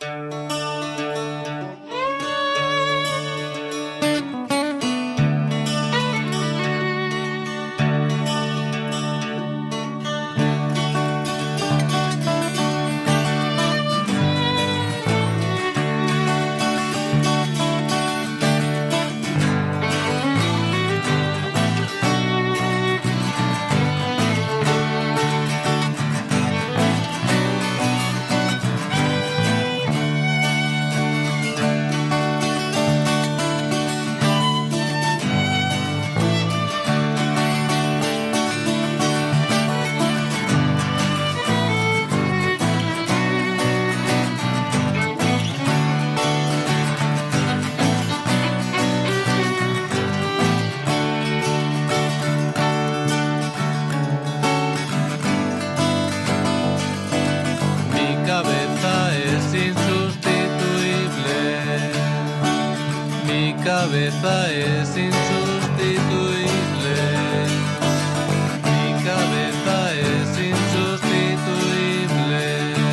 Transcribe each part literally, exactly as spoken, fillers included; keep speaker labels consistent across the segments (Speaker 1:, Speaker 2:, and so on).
Speaker 1: cabeza es insustituible. Mi cabeza es insustituible.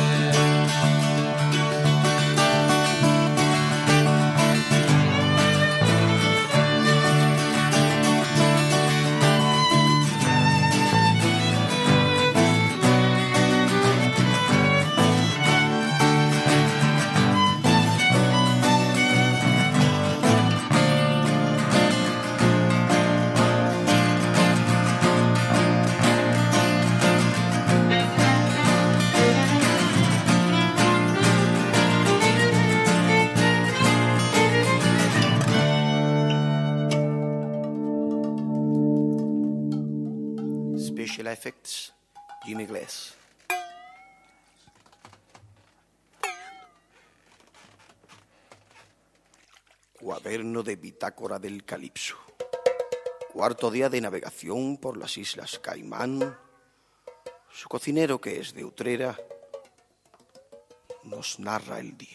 Speaker 2: Special Effects, Jimmy Glass. Cuaderno de bitácora del Calipso. Cuarto día de navegación por las Islas Caimán. Su cocinero, que es de Utrera, nos narra el día.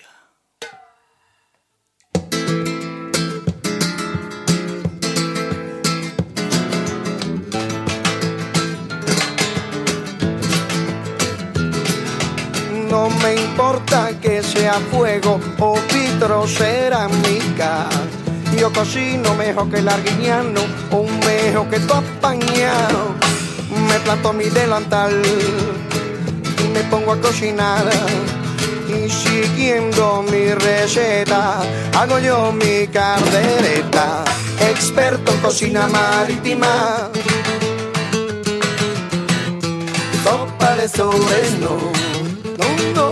Speaker 2: No me importa que sea fuego o vitrocerámica. Yo cocino mejor que el arguiñano o un mejor que tu apañado. Me planto mi delantal y me pongo a cocinar. Y siguiendo mi receta, hago yo mi caldereta. Experto en cocina marítima. Sopa de sobreno. No, no.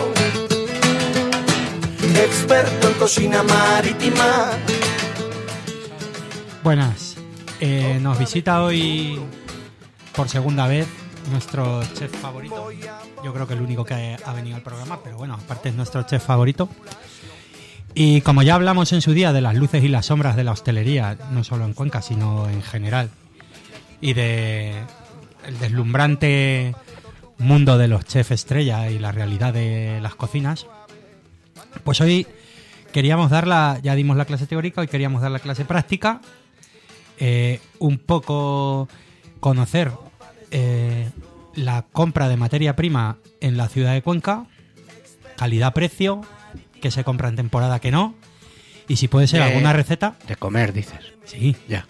Speaker 2: Experto en cocina marítima.
Speaker 3: Buenas, eh, nos visita hoy por segunda vez nuestro chef favorito. Yo creo que el único que ha venido al programa, pero bueno, aparte es nuestro chef favorito. Y como ya hablamos en su día de las luces y las sombras de la hostelería, no solo en Cuenca, sino en general, y de el deslumbrante mundo de los chefs estrella y la realidad de las cocinas, pues hoy queríamos dar la, ya dimos la clase teórica, hoy queríamos dar la clase práctica, eh, un poco conocer eh, la compra de materia prima en la ciudad de Cuenca, calidad-precio, qué se compra en temporada, qué no, y si puede ser
Speaker 4: de,
Speaker 3: alguna receta.
Speaker 4: De comer, dices.
Speaker 3: Sí.
Speaker 4: Ya.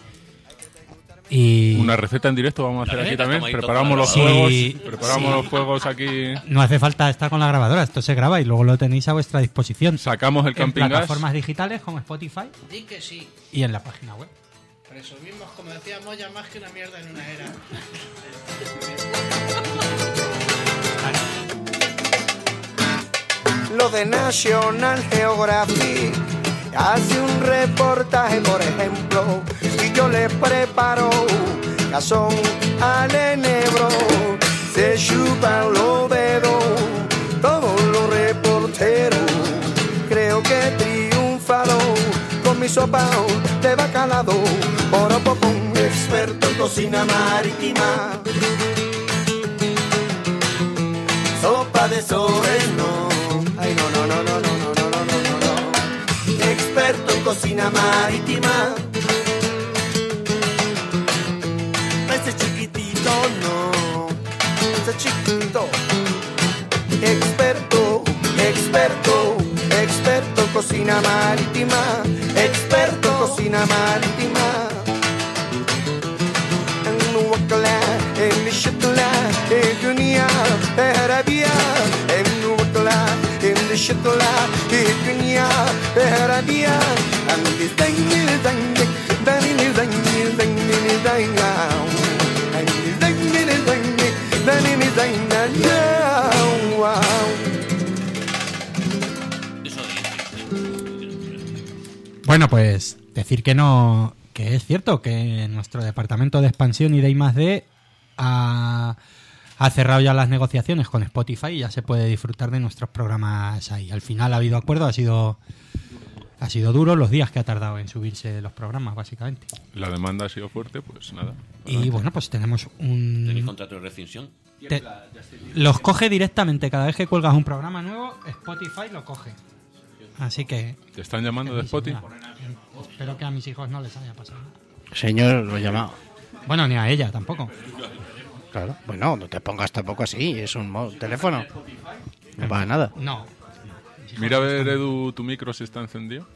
Speaker 3: Y
Speaker 5: una receta en directo vamos a hacer aquí también. Preparamos los
Speaker 3: sí,
Speaker 5: fuegos, preparamos
Speaker 3: sí.
Speaker 5: los fuegos aquí.
Speaker 3: No hace falta estar con la grabadora, esto se graba y luego lo tenéis a vuestra disposición.
Speaker 5: Sacamos el camping gas.
Speaker 3: En plataformas digitales como Spotify.
Speaker 6: Di que sí.
Speaker 3: Y en la página web.
Speaker 6: Resumimos, como decía Moya, más que una mierda en una era.
Speaker 2: Lo de National Geographic hace un reportaje, por ejemplo, y yo le preparo cazón al enebro, se chupan los dedos todos los reporteros. Creo que he triunfado con mi sopa de bacalao, poropopón, experto en cocina marítima, sopa de sobreno. Ay, no, no, no, no, no, no, no, no, no, no. Experto en cocina marítima. Ese chiquitito no, ese chiquitito. Experto, experto cocina marítima, experto en cocina marítima. En Wakala, en Shetla, en Dunia, en Arabia, en Wakala, en Shetla, en Dunia, en Arabia. And this thing is dang, dang, dang, dang, dang, dang, dang, now. And this thing is dang, dang, dang, dang, dang, wow.
Speaker 3: Bueno, pues decir que no, que es cierto que nuestro departamento de expansión y de I más D ha, ha cerrado ya las negociaciones con Spotify y ya se puede disfrutar de nuestros programas ahí. Al final ha habido acuerdo, ha sido ha sido duro los días que ha tardado en subirse los programas, básicamente.
Speaker 5: La demanda ha sido fuerte, pues nada.
Speaker 3: Y bueno, pues tenemos un...
Speaker 4: ¿Tenéis contrato de rescisión?
Speaker 3: Te- los coge directamente, cada vez que cuelgas un programa nuevo, Spotify lo coge. Así que...
Speaker 5: ¿Te están llamando de Spotify?
Speaker 3: Espero que a mis hijos no les haya pasado nada.
Speaker 7: Señor, lo he llamado.
Speaker 3: Bueno, ni a ella tampoco.
Speaker 7: Claro. Bueno, no te pongas tampoco así, es un mo- teléfono. No pasa nada.
Speaker 3: No.
Speaker 5: Mira a ver, Edu, tu micro si está encendido.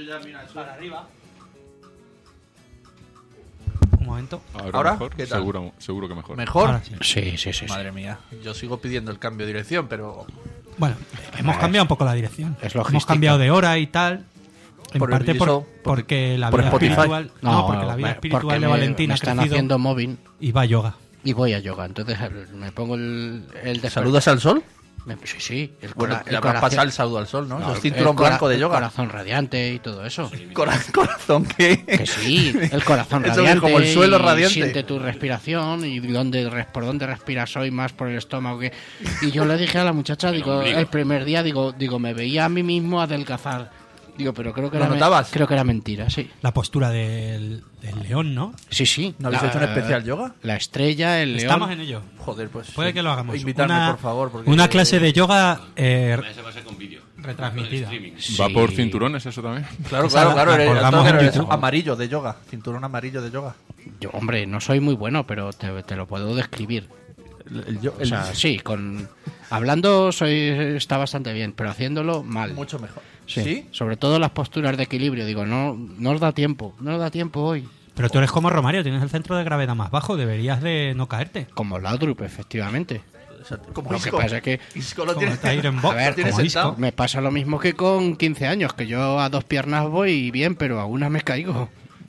Speaker 3: Un momento.
Speaker 5: Ahora,
Speaker 8: ¿Ahora?
Speaker 5: mejor.
Speaker 8: ¿Qué tal?
Speaker 5: Seguro, seguro que mejor.
Speaker 8: ¿Mejor?
Speaker 3: Ahora sí.
Speaker 7: Sí, sí, sí. sí.
Speaker 8: Madre mía, yo sigo pidiendo el cambio de dirección, pero
Speaker 3: Bueno, hemos cambiado un poco la dirección.
Speaker 7: Es
Speaker 3: Hemos
Speaker 7: logística.
Speaker 3: cambiado de hora y tal. En
Speaker 8: Por el-
Speaker 3: parte
Speaker 8: y
Speaker 3: por-
Speaker 8: eso, por-
Speaker 3: porque la
Speaker 8: por
Speaker 3: vida
Speaker 8: Spotify.
Speaker 3: espiritual... No, porque la vida
Speaker 7: me-
Speaker 3: espiritual
Speaker 7: porque
Speaker 3: de
Speaker 7: me-
Speaker 3: Valentina
Speaker 7: me
Speaker 3: ha
Speaker 7: están
Speaker 3: crecido
Speaker 7: haciendo móvil
Speaker 3: y va a yoga.
Speaker 7: y voy a yoga. Entonces el- me pongo el, el de
Speaker 8: ¿saludas al sol?
Speaker 7: Me- sí, sí. El,
Speaker 8: Bueno,
Speaker 7: cora-
Speaker 8: le
Speaker 7: el
Speaker 8: habrás
Speaker 7: corazón-
Speaker 8: pasado el saludo al sol, ¿no?
Speaker 7: No,
Speaker 8: Eso es
Speaker 7: el
Speaker 8: cinturón
Speaker 7: cora-
Speaker 8: blanco de
Speaker 7: el
Speaker 8: yoga.
Speaker 7: corazón radiante y todo eso.
Speaker 8: Cora- corazón que...
Speaker 7: Que sí, el corazón
Speaker 8: Eso es
Speaker 7: radiante.
Speaker 8: como el suelo
Speaker 7: y
Speaker 8: radiante.
Speaker 7: Siente tu respiración y dónde, res- por dónde respiras hoy más por el estómago. Que... Y yo le dije a la muchacha, digo,
Speaker 4: ombligo.
Speaker 7: el primer día, digo, digo, me veía a mí mismo adelgazar. Digo, pero creo que
Speaker 8: ¿Lo
Speaker 7: era me-
Speaker 8: notabas?
Speaker 7: creo que era mentira, sí.
Speaker 3: La postura del, del león, ¿no?
Speaker 7: Sí, sí.
Speaker 8: ¿No habéis
Speaker 7: La-
Speaker 8: hecho un especial yoga?
Speaker 7: La estrella, el león.
Speaker 3: Estamos en ello.
Speaker 8: Joder, pues...
Speaker 3: Puede que lo hagamos.
Speaker 8: Invitarme,
Speaker 3: Una-
Speaker 8: por favor. Porque...
Speaker 3: Una clase de yoga eh,
Speaker 4: Ese va a ser con vídeo.
Speaker 3: retransmitida.
Speaker 4: Streaming.
Speaker 5: ¿Va
Speaker 7: Sí.
Speaker 5: por cinturones eso también?
Speaker 8: Claro,
Speaker 3: Esa
Speaker 8: claro,
Speaker 3: la-
Speaker 8: claro.
Speaker 3: la
Speaker 8: era-
Speaker 3: colgamos
Speaker 8: todo
Speaker 3: en
Speaker 8: era
Speaker 3: YouTube.
Speaker 8: amarillo de yoga. Cinturón amarillo de yoga.
Speaker 7: Yo, hombre, no soy muy bueno, pero te, te lo puedo describir.
Speaker 8: El, el yo-
Speaker 7: O
Speaker 8: el-
Speaker 7: sea, sí, con hablando soy está bastante bien, pero haciéndolo mal.
Speaker 8: Mucho mejor.
Speaker 7: Sí.
Speaker 8: ¿Sí?
Speaker 7: Sobre todo las posturas de equilibrio. Digo, no, no os da tiempo, no os da tiempo hoy.
Speaker 3: Pero tú eres como Romario, tienes el centro de gravedad más bajo, deberías de no caerte.
Speaker 7: Como Laudrup, efectivamente.
Speaker 8: Exacto. Como
Speaker 7: Lo que
Speaker 8: Isco.
Speaker 7: pasa es que-
Speaker 8: Isco lo
Speaker 3: Como
Speaker 8: tiene...
Speaker 3: Tyron Box,
Speaker 7: A ver,
Speaker 8: tiene
Speaker 3: como
Speaker 8: sentado.
Speaker 3: Isco.
Speaker 7: Me pasa lo mismo que con quince años, que yo a dos piernas voy bien, pero a una me caigo.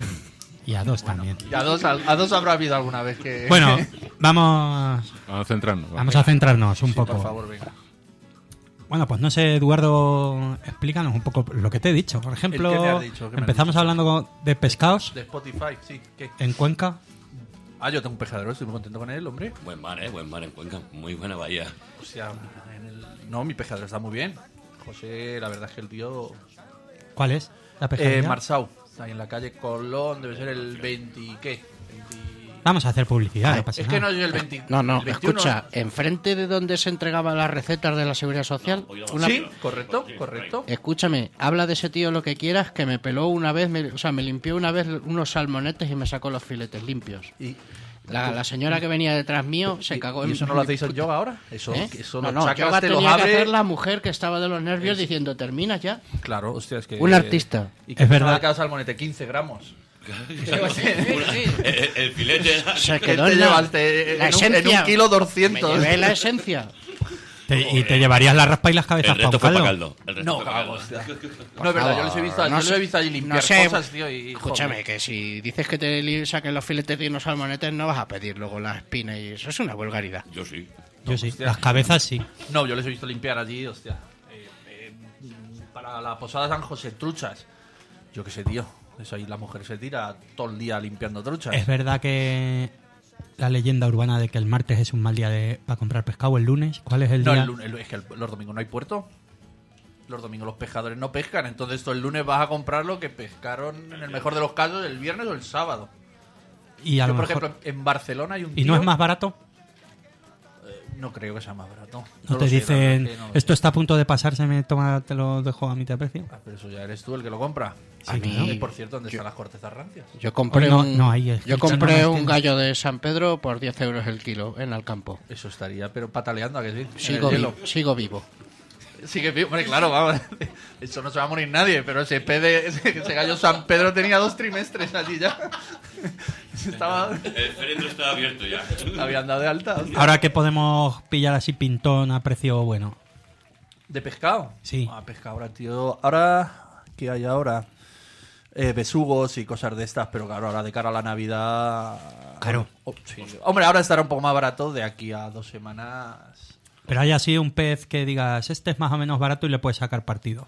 Speaker 3: Y a dos también.
Speaker 8: Y a dos, a dos habrá habido alguna vez que...
Speaker 3: Bueno, vamos,
Speaker 5: Vamos a centrarnos. va.
Speaker 3: vamos a centrarnos un
Speaker 8: Sí,
Speaker 3: poco.
Speaker 8: por favor, venga.
Speaker 3: Bueno, pues no sé, Eduardo, explícanos un poco lo que te he dicho. Por ejemplo,
Speaker 8: ¿El qué me has dicho? ¿Qué me has
Speaker 3: empezamos
Speaker 8: dicho?
Speaker 3: hablando con- de pescados
Speaker 8: De Spotify, sí. ¿Qué?
Speaker 3: en Cuenca.
Speaker 8: Ah, yo tengo un pescadero, estoy muy contento con él, hombre.
Speaker 4: Buen mar, ¿eh? Buen mar en Cuenca. Muy buena bahía.
Speaker 8: O sea, en el... no, mi pescadero está muy bien. José, la verdad es que el tío...
Speaker 3: ¿Cuál es la pescadería?
Speaker 8: Eh, Marsau, ahí en la calle Colón, debe ser el veinte... ¿qué? veinte...
Speaker 3: Vamos a hacer publicidad, no pasa
Speaker 8: Es que no
Speaker 3: nada.
Speaker 8: es el veinte...
Speaker 7: No, no,
Speaker 8: el veintiuno.
Speaker 7: escucha, enfrente de donde se entregaban las recetas de la Seguridad Social, una-
Speaker 8: Sí, correcto, correcto.
Speaker 7: escúchame, habla de ese tío lo que quieras, que me peló una vez, me- o sea, me limpió una vez unos salmonetes y me sacó los filetes limpios.
Speaker 8: Y,
Speaker 7: La, la señora que venía detrás mío se cagó
Speaker 8: ¿Y
Speaker 7: en
Speaker 8: eso no lo hacéis en yoga ahora? Eso,
Speaker 7: ¿Eh?
Speaker 8: eso
Speaker 7: no,
Speaker 8: los
Speaker 7: no,
Speaker 8: chakras
Speaker 7: yoga
Speaker 8: te los
Speaker 7: tenía que
Speaker 8: abre.
Speaker 7: hacer la mujer que estaba de los nervios diciendo, ¿terminas ya?
Speaker 8: Claro, hostia, es que...
Speaker 7: Un artista.
Speaker 8: Y que
Speaker 3: Es
Speaker 8: es
Speaker 3: verdad.
Speaker 8: verdad. Cada salmonete, quince gramos.
Speaker 4: el, el filete era...
Speaker 7: Se
Speaker 8: ¿Qué
Speaker 7: quedó
Speaker 8: te
Speaker 7: en la,
Speaker 8: llevaste?
Speaker 7: la
Speaker 8: En un, en
Speaker 7: esencia.
Speaker 8: un kilo
Speaker 7: Me
Speaker 8: doscientos.
Speaker 7: llevé la esencia.
Speaker 3: Te- y te llevarías la raspa y las cabezas
Speaker 4: El
Speaker 3: para un
Speaker 4: resto fue para
Speaker 3: caldo.
Speaker 4: caldo. El resto
Speaker 8: No,
Speaker 4: fue para
Speaker 8: cago,
Speaker 4: caldo.
Speaker 8: hostia. No es verdad, yo les he visto,
Speaker 7: No
Speaker 8: yo les
Speaker 7: sé-
Speaker 8: he visto allí limpiar
Speaker 7: no sé,
Speaker 8: cosas, tío, y...
Speaker 7: Escúchame,
Speaker 8: joder.
Speaker 7: que si dices que te li- saquen los filetes de unos salmonetes, no vas a pedir luego la espina y eso es una vulgaridad.
Speaker 4: Yo sí.
Speaker 3: Yo sí,
Speaker 8: hostia.
Speaker 3: las cabezas sí.
Speaker 8: No, yo les he visto limpiar allí, hostia. Eh, eh, para la posada San José, truchas. Yo qué sé, tío. Eso ahí la mujer se tira todo el día limpiando truchas.
Speaker 3: Es verdad que la leyenda urbana de que el martes es un mal día de, para comprar pescado, el lunes. ¿Cuál es el
Speaker 8: No,
Speaker 3: día?
Speaker 8: el lunes, el- es que el- los domingos no hay puerto. Los domingos los pescadores no pescan, entonces tú el lunes vas a comprar lo que pescaron, en el mejor de los casos, el viernes o el sábado.
Speaker 3: Y a
Speaker 8: Yo,
Speaker 3: lo
Speaker 8: por
Speaker 3: mejor-
Speaker 8: ejemplo, en Barcelona hay un
Speaker 3: ¿Y
Speaker 8: tío...
Speaker 3: no es más barato?
Speaker 8: No creo que sea más barato.
Speaker 3: ¿No
Speaker 8: lo
Speaker 3: te
Speaker 8: sé, la
Speaker 3: dicen,
Speaker 8: verdad es que no lo
Speaker 3: esto está a punto de pasarse, me toma, te lo dejo a mitad de precio?
Speaker 8: sé. Ah, pero eso ya eres tú el que lo compra.
Speaker 7: A mí-
Speaker 8: Y por cierto, ¿dónde están las cortezas rancias?
Speaker 7: Yo compré
Speaker 3: Hoy no-
Speaker 7: un,
Speaker 3: no, ahí es-
Speaker 7: yo
Speaker 3: no
Speaker 7: compré
Speaker 3: las
Speaker 7: un
Speaker 3: tienes.
Speaker 7: gallo de San Pedro por diez euros el kilo en Alcampo.
Speaker 8: Eso estaría, pero pataleando, ¿a que sí? En
Speaker 7: Sigo,
Speaker 8: el hielo.
Speaker 7: vi- sigo vivo.
Speaker 8: Sí que, hombre, claro, vamos. Eso no se va a morir nadie, pero ese, pede, ese, ese gallo San Pedro tenía dos trimestres allí ya. Estaba,
Speaker 4: El féretro estaba abierto ya.
Speaker 8: habían dado de alta. hostia.
Speaker 3: Ahora que podemos pillar así pintón a precio bueno.
Speaker 8: ¿De pescado?
Speaker 3: Sí.
Speaker 8: Ah, pescado ahora, tío. Ahora, ¿qué hay ahora? Eh, besugos y cosas de estas, pero claro, ahora de cara a la Navidad...
Speaker 3: Claro.
Speaker 8: Oh, sí. Hombre, ahora estará un poco más barato de aquí a dos semanas.
Speaker 3: Pero haya sido un pez que digas, este es más o menos barato y le puedes sacar partido.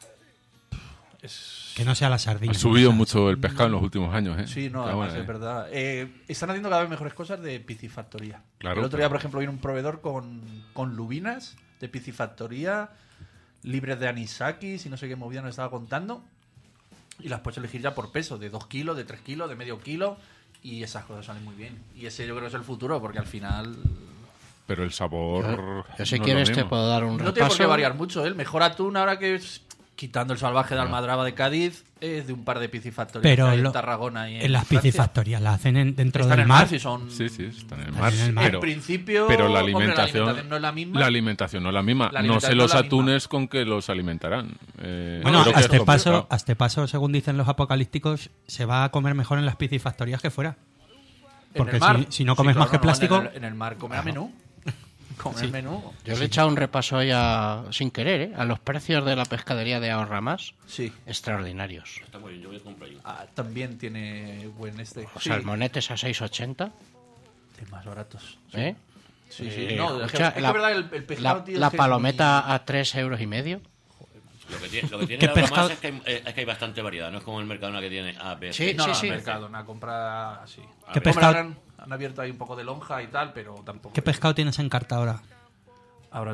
Speaker 3: Que no sea la sardina.
Speaker 5: Ha subido
Speaker 3: o sea,
Speaker 5: mucho el pescado en los últimos años, ¿eh?
Speaker 8: Sí, no,
Speaker 5: Está
Speaker 8: además
Speaker 5: buena,
Speaker 8: es
Speaker 5: ¿eh?
Speaker 8: verdad. Eh, están haciendo cada vez mejores cosas de piscifactoría.
Speaker 5: Claro,
Speaker 8: El otro día,
Speaker 5: claro.
Speaker 8: por ejemplo, vino un proveedor con, con lubinas de piscifactoría, libres de anisakis y no sé qué movida nos estaba contando. Y las puedes elegir ya por peso, de dos kilos, de tres kilos, de medio kilo. Y esas cosas salen muy bien. Y ese yo creo que es el futuro, porque al final...
Speaker 5: Pero el sabor...
Speaker 7: Yo, yo si
Speaker 5: no es
Speaker 7: quieres
Speaker 5: lo
Speaker 7: te
Speaker 5: mismo.
Speaker 7: puedo dar un
Speaker 8: No tiene por
Speaker 7: repaso.
Speaker 8: qué variar mucho, ¿eh? El mejor atún ahora que es, quitando el salvaje de Almadraba de Cádiz, es de un par de piscifactorías
Speaker 3: Pero
Speaker 8: que hay
Speaker 3: lo-
Speaker 8: en Tarragona y en,
Speaker 3: en las
Speaker 8: Francia.
Speaker 3: piscifactorías la hacen en- dentro
Speaker 8: Están
Speaker 3: del
Speaker 8: en
Speaker 3: mar.
Speaker 8: mar, si son...
Speaker 5: Sí, sí, están en el
Speaker 3: Están
Speaker 5: mar.
Speaker 3: en el mar.
Speaker 5: Pero,
Speaker 8: en principio,
Speaker 5: pero la
Speaker 8: hombre,
Speaker 5: alimentación,
Speaker 8: no es la misma.
Speaker 5: La alimentación no es la misma.
Speaker 8: La
Speaker 5: No sé
Speaker 8: alimentación
Speaker 5: los
Speaker 8: no es la misma.
Speaker 5: atunes con que los alimentarán. Eh,
Speaker 3: Bueno,
Speaker 5: creo
Speaker 3: a
Speaker 5: que
Speaker 3: este,
Speaker 5: es
Speaker 3: paso,
Speaker 5: complicado.
Speaker 3: a este paso, según dicen los apocalípticos, se va a comer mejor en las piscifactorías que fuera.
Speaker 8: En
Speaker 3: Porque
Speaker 8: el mar.
Speaker 3: si, si no
Speaker 8: Sí,
Speaker 3: comes
Speaker 8: claro,
Speaker 3: más que
Speaker 8: no,
Speaker 3: plástico...
Speaker 8: En el, en el mar, comer a menú. Comer menú.
Speaker 7: Yo le he echado un repaso ahí a, sin querer, ¿eh? A los precios de la pescadería de Ahorra Más.
Speaker 8: Sí.
Speaker 7: extraordinarios.
Speaker 4: Está muy bien, yo voy a comprar yo.
Speaker 8: Ah, también tiene buen este.
Speaker 7: Los
Speaker 8: Sí,
Speaker 7: salmonetes a seis ochenta.
Speaker 8: de más baratos. Sí,
Speaker 7: ¿Eh?
Speaker 8: sí. sí.
Speaker 7: Eh,
Speaker 8: No, es que,
Speaker 7: escucha,
Speaker 8: es que
Speaker 7: la,
Speaker 8: es verdad que el, el pescado,
Speaker 7: la-
Speaker 8: tío,
Speaker 7: la
Speaker 8: es que es
Speaker 7: palometa
Speaker 8: muy-
Speaker 7: a tres euros y medio.
Speaker 4: Lo que tiene, lo que tiene
Speaker 3: ¿Qué
Speaker 4: ahora
Speaker 3: pescado?
Speaker 4: más es que, hay, eh, es que hay bastante variedad. No es como el Mercadona que tiene A, B,
Speaker 7: Sí,
Speaker 4: C.
Speaker 8: No,
Speaker 7: sí,
Speaker 8: no,
Speaker 7: sí.
Speaker 8: el mercado, una compra así.
Speaker 3: ¿Qué
Speaker 8: Hombre,
Speaker 3: pescado-
Speaker 8: ahora han, han abierto ahí un poco de lonja y tal, pero tampoco.
Speaker 3: ¿Qué pescado tienes en carta ahora?
Speaker 8: Ahora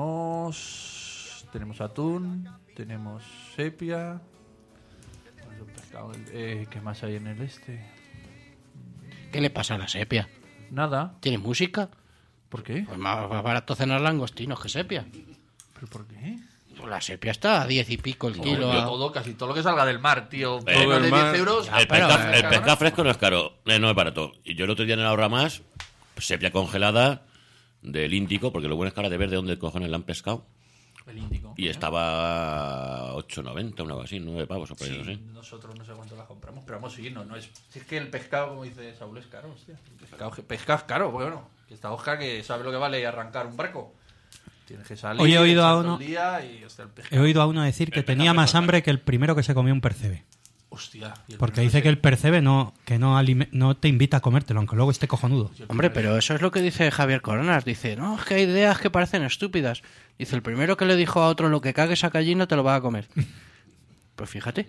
Speaker 8: tenemos tenemos atún, tenemos sepia. ¿Cuál es el pescado? Eh, ¿Qué más hay en el este?
Speaker 7: ¿Qué le pasa a la sepia?
Speaker 8: Nada.
Speaker 7: ¿Tiene música?
Speaker 8: ¿Por qué?
Speaker 7: Pues más, más barato cenar langostinos que sepia.
Speaker 8: ¿Pero por qué?
Speaker 7: Pues la sepia está a diez y pico el kilo.
Speaker 8: Yo
Speaker 7: a-
Speaker 8: todo, casi todo lo que salga del mar, tío.
Speaker 4: Todo
Speaker 8: Menos
Speaker 5: el
Speaker 8: de
Speaker 5: mar.
Speaker 8: diez euros.
Speaker 7: Ya,
Speaker 4: El,
Speaker 7: pero,
Speaker 4: pescado,
Speaker 7: eh,
Speaker 4: el pescado fresco no es caro, eh, no es barato. Y yo el otro día en el Ahorra Más, sepia congelada del Índico, porque lo bueno es que ahora de ver de dónde cojones la han pescado.
Speaker 8: El Índico.
Speaker 4: Y estaba a ocho noventa, una cosa así, nueve pavos o por ahí,
Speaker 8: Sí,
Speaker 4: no sé.
Speaker 8: nosotros no sé cuánto la compramos, pero vamos a seguir, no, no es... Si es que el pescado, como dice Saúl, es caro, hostia. El pescado, pescado es caro, bueno. Que está Oscar que sabe lo que vale arrancar un barco. Tienes que salir,
Speaker 3: Hoy he oído a
Speaker 8: echar todo
Speaker 3: uno-
Speaker 8: el día y, hostia, el
Speaker 3: He
Speaker 8: pescado.
Speaker 3: oído a uno decir que
Speaker 4: El
Speaker 3: tenía
Speaker 4: pescado
Speaker 3: más
Speaker 4: fresco.
Speaker 3: hambre que el primero que se comió un percebe.
Speaker 8: Hostia. y el
Speaker 3: Porque
Speaker 8: primero
Speaker 3: dice que
Speaker 8: ese-
Speaker 3: el percebe no, que no, alime- no te invita a comértelo, aunque luego esté cojonudo.
Speaker 7: Hombre, pero eso es lo que dice Javier Coronas. Dice, no, es que hay ideas que parecen estúpidas. Dice, el primero que le dijo a otro lo que cagues a gallina te lo vas a comer. Pues fíjate.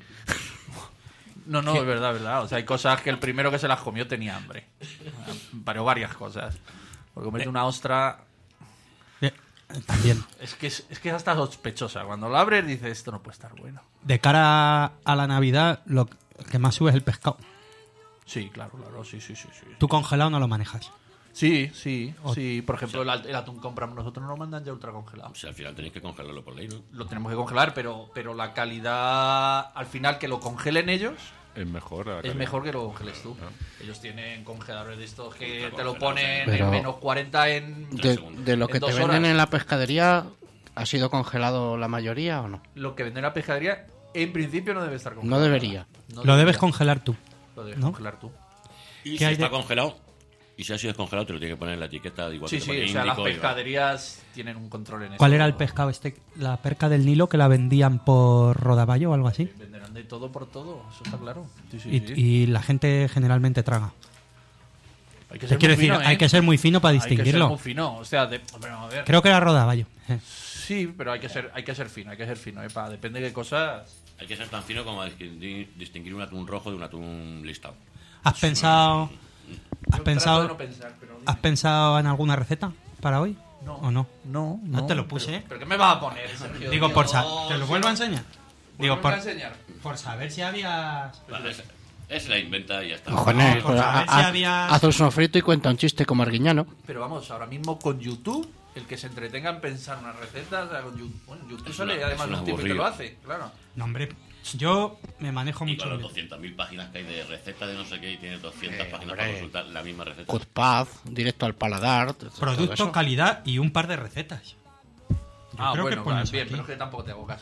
Speaker 8: No, no, es verdad, es verdad. O sea, hay cosas que el primero que se las comió tenía hambre. Pero varias cosas. Porque comerte una ostra...
Speaker 3: Eh, También.
Speaker 8: Es que es, es que es hasta sospechosa. Cuando lo abres dices, esto no puede estar bueno.
Speaker 3: De cara a la Navidad, lo que más sube es el pescado.
Speaker 8: Sí, claro, claro, sí, sí, sí, sí.
Speaker 3: Tú congelado no lo manejas.
Speaker 8: Sí, sí,
Speaker 3: O-
Speaker 8: sí. Por ejemplo, el, at- el atún que compramos nosotros nos lo mandan ya ultra congelado.
Speaker 4: O sea, al final tenéis que congelarlo por ley, ¿no?
Speaker 8: Lo tenemos que congelar, pero, pero la calidad, al final, que lo congelen ellos,
Speaker 5: Es mejor. la
Speaker 8: es
Speaker 5: calidad.
Speaker 8: mejor que lo congeles tú. Ellos tienen congeladores de estos que
Speaker 4: Ultra
Speaker 8: te lo
Speaker 4: congelados,
Speaker 8: ponen
Speaker 7: Pero-
Speaker 8: en menos cuarenta en...
Speaker 7: De, de lo
Speaker 8: En
Speaker 7: que te
Speaker 8: dos
Speaker 7: venden
Speaker 8: horas.
Speaker 7: en la pescadería, ¿ha sido congelado la mayoría o no?
Speaker 8: Lo que vende la pescadería, en principio no debe estar
Speaker 7: No
Speaker 8: congelado.
Speaker 7: debería.
Speaker 8: No
Speaker 3: Lo
Speaker 8: debería.
Speaker 3: debes congelar tú.
Speaker 8: Lo debes
Speaker 3: ¿no?
Speaker 8: congelar tú.
Speaker 4: Y
Speaker 3: ¿Qué
Speaker 4: si
Speaker 3: hay
Speaker 4: está
Speaker 3: de-
Speaker 4: congelado, y si ha sido descongelado, te lo tiene que poner en la etiqueta igual
Speaker 8: Sí,
Speaker 4: que te
Speaker 8: sí,
Speaker 4: pone
Speaker 8: o sea, las
Speaker 4: Índico y-
Speaker 8: pescaderías tienen un control en eso.
Speaker 3: ¿Cuál era el pescado este? ¿La perca del Nilo que la vendían por rodaballo o algo así?
Speaker 8: Venderán de todo por todo, eso está claro. Sí, sí,
Speaker 3: Y,
Speaker 8: sí.
Speaker 3: y la gente generalmente traga.
Speaker 8: Hay que
Speaker 3: Te
Speaker 8: ser
Speaker 3: quiero
Speaker 8: muy
Speaker 3: decir,
Speaker 8: fino, ¿eh?
Speaker 3: hay que ser muy fino para
Speaker 8: Hay que ser
Speaker 3: distinguirlo.
Speaker 8: muy fino, o sea, de, bueno, a ver.
Speaker 3: Creo que era rodaballo. Eh.
Speaker 8: Sí, pero hay que ser, hay que ser fino, hay que ser fino, ¿eh? Pa, depende de qué cosas.
Speaker 4: Hay que ser tan fino como distinguir, distinguir un atún rojo de un atún listado.
Speaker 3: ¿Has pensado, has
Speaker 8: Yo
Speaker 3: pensado,
Speaker 8: trato de no pensar, pero dime.
Speaker 3: has pensado en alguna receta para hoy?
Speaker 8: No.
Speaker 3: ¿O no?
Speaker 8: No,
Speaker 3: No te lo puse, ¿eh?
Speaker 8: ¿Pero qué me vas a poner, Sergio?
Speaker 3: Digo,
Speaker 8: Tío,
Speaker 3: por sa-
Speaker 8: no,
Speaker 3: ¿Te lo
Speaker 8: sí,
Speaker 3: vuelvo a
Speaker 8: no.
Speaker 3: enseñar? Digo,
Speaker 8: Vuélveme
Speaker 3: por,
Speaker 8: a enseñar.
Speaker 3: por saber si habías...
Speaker 4: Vale, es, es la inventa y ya está.
Speaker 7: Cojones,
Speaker 3: por
Speaker 7: pues,
Speaker 3: saber
Speaker 7: ha-
Speaker 3: si
Speaker 7: ha-
Speaker 3: había-
Speaker 7: haz un sofrito y cuenta un chiste como Arguiñano.
Speaker 8: Pero vamos, ahora mismo con YouTube, el que se entretenga en pensar una receta, o sea, con YouTube, bueno, YouTube
Speaker 4: Es
Speaker 8: sale
Speaker 4: una-
Speaker 8: además
Speaker 4: es un
Speaker 8: un tipo que
Speaker 4: aburrido.
Speaker 8: lo hace, claro.
Speaker 3: No, hombre, yo me manejo
Speaker 4: Y
Speaker 3: mucho.
Speaker 4: con las
Speaker 3: en-
Speaker 4: doscientas mil páginas que hay de recetas de no sé qué y tienes doscientas
Speaker 7: Eh,
Speaker 4: páginas
Speaker 7: hombre.
Speaker 4: para consultar la misma receta.
Speaker 7: Good path, directo al paladar. todo
Speaker 3: Producto,
Speaker 7: eso.
Speaker 3: calidad y un par de recetas. Yo
Speaker 8: Ah,
Speaker 3: creo
Speaker 8: bueno,
Speaker 3: que pones
Speaker 8: bien,
Speaker 3: aquí.
Speaker 8: pero es que tampoco te hago caso.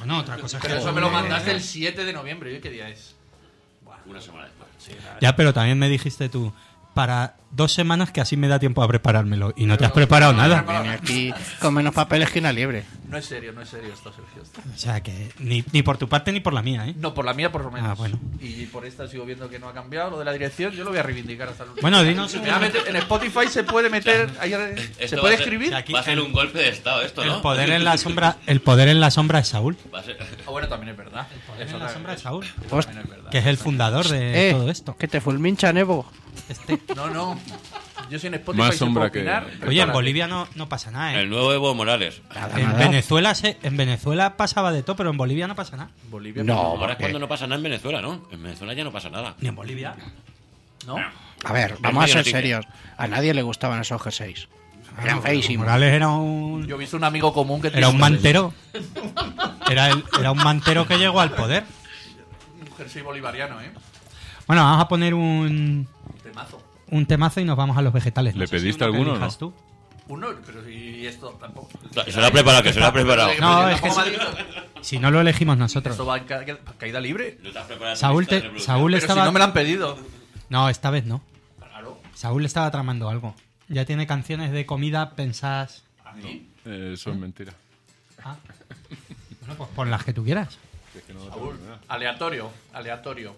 Speaker 3: Bueno, otra cosa es que...
Speaker 8: Pero eso me lo mandaste el siete de noviembre. ¿Y hoy qué día es?
Speaker 4: Una semana después.
Speaker 3: Ya, pero también me dijiste tú, para dos semanas que así me da tiempo a preparármelo. Y no te has preparado nada.
Speaker 7: Viene aquí con menos papeles que una liebre.
Speaker 8: No es serio, no es serio esto, Sergio. Esto.
Speaker 3: O sea que ni, ni por tu parte ni por la mía, ¿eh?
Speaker 8: No, por la mía por lo menos.
Speaker 3: Ah, bueno.
Speaker 8: Y por esta sigo viendo que no ha cambiado. Lo de la dirección yo lo voy a reivindicar hasta el último.
Speaker 3: Bueno, dinos...
Speaker 8: Me voy a meter- en Spotify se puede meter... ahí-
Speaker 4: Esto
Speaker 8: ¿Se
Speaker 4: va
Speaker 8: puede
Speaker 4: a ser-
Speaker 8: escribir?
Speaker 3: aquí-
Speaker 4: Va a ser un golpe de estado esto, ¿no?
Speaker 3: El poder en la sombra, el poder en la sombra es Saúl.
Speaker 4: Va a ser...
Speaker 8: Ah, bueno, también es verdad.
Speaker 3: El
Speaker 8: Eso
Speaker 3: en la
Speaker 8: también-
Speaker 3: sombra es Saúl.
Speaker 7: Hostia.
Speaker 8: también es verdad.
Speaker 3: Que es el fundador de
Speaker 7: Eh,
Speaker 3: todo esto.
Speaker 7: que te fulmincha, Evo.
Speaker 3: Este.
Speaker 8: No, no. Yo soy en Spotify
Speaker 5: Más
Speaker 8: se puedo
Speaker 5: sombra que-
Speaker 8: opinar.
Speaker 3: Oye, en Bolivia no, no pasa nada, ¿eh?
Speaker 4: El nuevo Evo Morales.
Speaker 3: En Venezuela, se, en Venezuela pasaba de todo, pero en Bolivia no pasa nada.
Speaker 8: Bolivia.
Speaker 7: No,
Speaker 4: Ahora es
Speaker 7: porque-
Speaker 4: cuando no pasa nada en Venezuela, ¿no? En Venezuela ya no pasa nada.
Speaker 3: Ni en Bolivia.
Speaker 8: ¿No?
Speaker 7: A ver, vamos a
Speaker 4: medio
Speaker 7: ser
Speaker 4: noticia.
Speaker 7: serios. A nadie le gustaban esos G seis. Eran feísimos.
Speaker 3: Morales era un...
Speaker 8: Yo he visto un amigo común que
Speaker 3: Era un
Speaker 8: tiene
Speaker 3: mantero. Era, el, era un mantero que llegó al poder.
Speaker 8: un jersey bolivariano, ¿eh?
Speaker 3: Bueno, vamos a poner un,
Speaker 8: Un temazo.
Speaker 3: un temazo y nos vamos a los vegetales.
Speaker 5: ¿Le
Speaker 3: sé si
Speaker 5: pediste
Speaker 3: uno que
Speaker 5: alguno o
Speaker 3: elijas
Speaker 5: no?
Speaker 3: tú.
Speaker 8: Uno, pero si esto tampoco.
Speaker 4: Se lo ha preparado, que se lo ha preparado.
Speaker 3: No,
Speaker 8: Pero
Speaker 3: es que
Speaker 8: tampoco
Speaker 3: sí.
Speaker 8: me ha dicho-
Speaker 3: Si no lo elegimos nosotros.
Speaker 8: Esto va en ca- caída libre.
Speaker 4: No te has preparado tu
Speaker 3: Saúl,
Speaker 4: lista de
Speaker 3: te,
Speaker 4: reproducción.
Speaker 3: Saúl
Speaker 8: Pero
Speaker 3: estaba...
Speaker 8: si no me lo han pedido.
Speaker 3: No, esta vez no.
Speaker 8: Claro.
Speaker 3: Saúl estaba tramando algo. Ya tiene canciones de comida pensadas.
Speaker 8: ¿A mí?
Speaker 5: Eh, eso es mentira.
Speaker 3: Ah. Bueno, pues pon las que tú quieras.
Speaker 5: Es que no lo tengo
Speaker 8: Saúl.
Speaker 5: ni idea.
Speaker 8: Aleatorio. Aleatorio.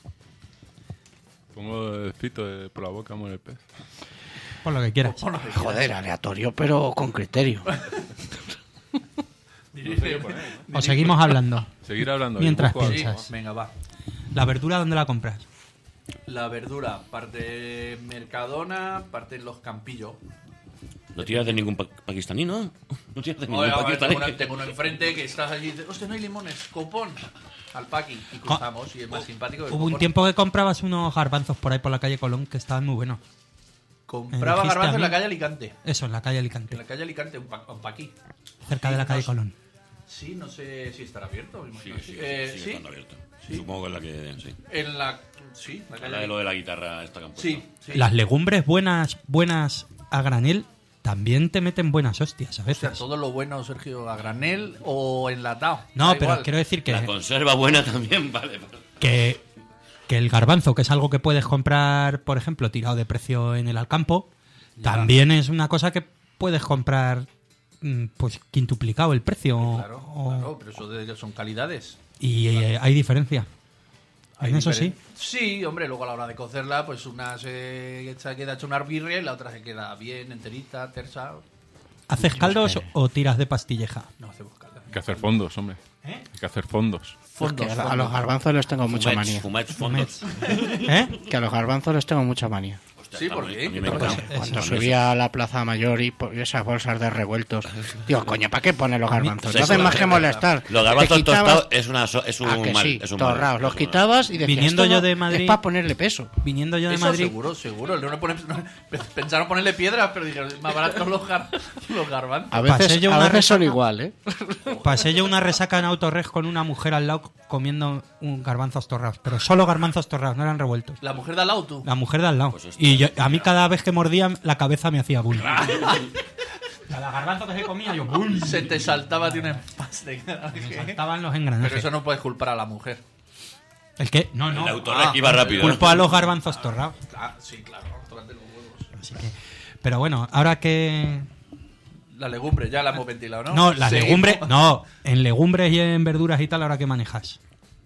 Speaker 5: Pongo el pito de- por la boca, muere el pez.
Speaker 3: Pon lo que quieras.
Speaker 7: Joder, aleatorio, pero con criterio.
Speaker 3: O seguimos hablando.
Speaker 5: Seguir hablando.
Speaker 3: Mientras
Speaker 5: dibujo algo.
Speaker 8: Sí,
Speaker 3: piensas.
Speaker 8: venga, va.
Speaker 3: ¿La verdura dónde la compras?
Speaker 8: La verdura, parte Mercadona, parte en los Campillos.
Speaker 4: No tiras de ningún pa- pakistaní, ¿no? No tiras de ningún
Speaker 8: Oye, a ver,
Speaker 4: pakistaní.
Speaker 8: tengo, uno, tengo uno enfrente que estás allí y dices, hostia, no hay limones, copón. Al paqui. Y cruzamos y es más simpático que el
Speaker 3: Hubo un
Speaker 8: copón.
Speaker 3: tiempo que comprabas unos garbanzos por ahí por la calle Colón que estaban muy buenos.
Speaker 8: Compraba
Speaker 3: dijiste
Speaker 8: garbanzo
Speaker 3: a
Speaker 8: en
Speaker 3: mí.
Speaker 8: la calle Alicante.
Speaker 3: Eso, en la calle
Speaker 8: En
Speaker 3: Alicante.
Speaker 8: la calle Alicante, un, pa un paqui.
Speaker 3: Cerca de la
Speaker 8: Sí,
Speaker 3: calle
Speaker 8: no sé.
Speaker 3: Colón.
Speaker 8: Sí, no sé si estará abierto. me
Speaker 4: Sí,
Speaker 8: imagino.
Speaker 4: sí, sí,
Speaker 8: Eh,
Speaker 4: sigue
Speaker 8: ¿sí?
Speaker 4: estando abierto.
Speaker 8: Sí.
Speaker 4: Supongo que es la que... Sí.
Speaker 8: En la... Sí, la calle
Speaker 4: La de lo de la guitarra esta que han puesto.
Speaker 8: Sí, sí.
Speaker 3: Las legumbres buenas, buenas a granel también te meten buenas hostias a
Speaker 8: O sea,
Speaker 3: veces.
Speaker 8: todo lo bueno, Sergio, a granel o enlatado.
Speaker 3: No,
Speaker 8: Da
Speaker 3: pero
Speaker 8: igual.
Speaker 3: quiero decir que,
Speaker 4: La conserva buena también, vale.
Speaker 3: que, que el garbanzo, que es algo que puedes comprar, por ejemplo, tirado de precio en el Alcampo, también es una cosa que puedes comprar mm, pues quintuplicado el precio.
Speaker 8: Claro,
Speaker 3: o-
Speaker 8: claro, pero eso de- son calidades.
Speaker 3: Y eh, hay diferencia.
Speaker 8: Hay
Speaker 3: En eso sí.
Speaker 8: diferen- Sí, hombre, luego a la hora de cocerla, pues una se se queda hecha una birria y la otra se queda bien, enterita, tersa.
Speaker 3: ¿Haces caldos o tiras de pastilleja?
Speaker 8: No hacemos caldo.
Speaker 5: Hay que hacer fondos, hombre.
Speaker 3: ¿Eh?
Speaker 5: Hay que hacer fondos.
Speaker 8: Fondos,
Speaker 7: Que a, a
Speaker 8: fondos.
Speaker 7: los garbanzos les tengo mucha manía.
Speaker 4: Fumets, fondos.
Speaker 3: ¿Eh?
Speaker 7: Que a los garbanzos les tengo mucha manía.
Speaker 4: Hostia,
Speaker 8: Sí,
Speaker 4: está
Speaker 8: ¿por
Speaker 4: muy-
Speaker 8: qué?
Speaker 4: a mí me
Speaker 8: ¿Por qué?
Speaker 4: encanta.
Speaker 7: Cuando
Speaker 4: Eso.
Speaker 7: subía a la Plaza Mayor y po- y esas bolsas de revueltos. Digo, coño, ¿para qué pone los garbanzos?
Speaker 4: Sí,
Speaker 7: No hacen
Speaker 4: sí,
Speaker 7: más
Speaker 4: sí,
Speaker 7: que
Speaker 4: sí,
Speaker 7: molestar.
Speaker 4: Los
Speaker 7: Le
Speaker 4: garbanzos
Speaker 7: quitabas-
Speaker 4: tostados es, una, so- es un
Speaker 7: Ah, que
Speaker 4: mal.
Speaker 7: sí,
Speaker 4: es un mal-
Speaker 7: torrados. Los
Speaker 4: es un mal.
Speaker 7: quitabas y decías,
Speaker 3: Viniendo
Speaker 7: esto
Speaker 3: yo
Speaker 7: no-
Speaker 3: de Madrid-
Speaker 7: es para ponerle peso.
Speaker 3: Viniendo yo de
Speaker 8: Eso
Speaker 3: Madrid,
Speaker 8: seguro, seguro. No le ponen- no- pensaron ponerle piedras, pero dijeron, más baratos los, gar- los garbanzos.
Speaker 7: A
Speaker 3: Pasé
Speaker 7: veces,
Speaker 3: yo
Speaker 7: a
Speaker 3: una
Speaker 7: veces son
Speaker 3: resaca-
Speaker 7: igual, ¿eh?
Speaker 3: pasé yo una resaca en Autorres con una mujer al lado comiendo un garbanzos torrados, pero solo garbanzos torrados, no eran revueltos.
Speaker 8: La mujer de al lado, tú.
Speaker 3: La mujer de al lado.
Speaker 4: Pues esto-
Speaker 3: Y yo- a mí cada vez que mordía la cabeza me hacía boom. Cada garbanzo que se comía yo boom.
Speaker 8: Se te saltaba de un empaste.
Speaker 3: Me saltaban los
Speaker 8: Pero
Speaker 3: engranajes.
Speaker 8: eso no puedes culpar a la mujer.
Speaker 3: ¿El qué? No, no.
Speaker 4: El autorrec iba rápido.
Speaker 3: Culpo
Speaker 4: ¿no?
Speaker 3: a los garbanzos torrados.
Speaker 8: Ah, sí, claro. tócate los huevos.
Speaker 3: Así que... Pero bueno, ahora que...
Speaker 8: La legumbre, ya la hemos ventilado, ¿no?
Speaker 3: No, las
Speaker 8: Seguimos.
Speaker 3: legumbres... No, en legumbres y en verduras y tal, ¿ahora qué manejas?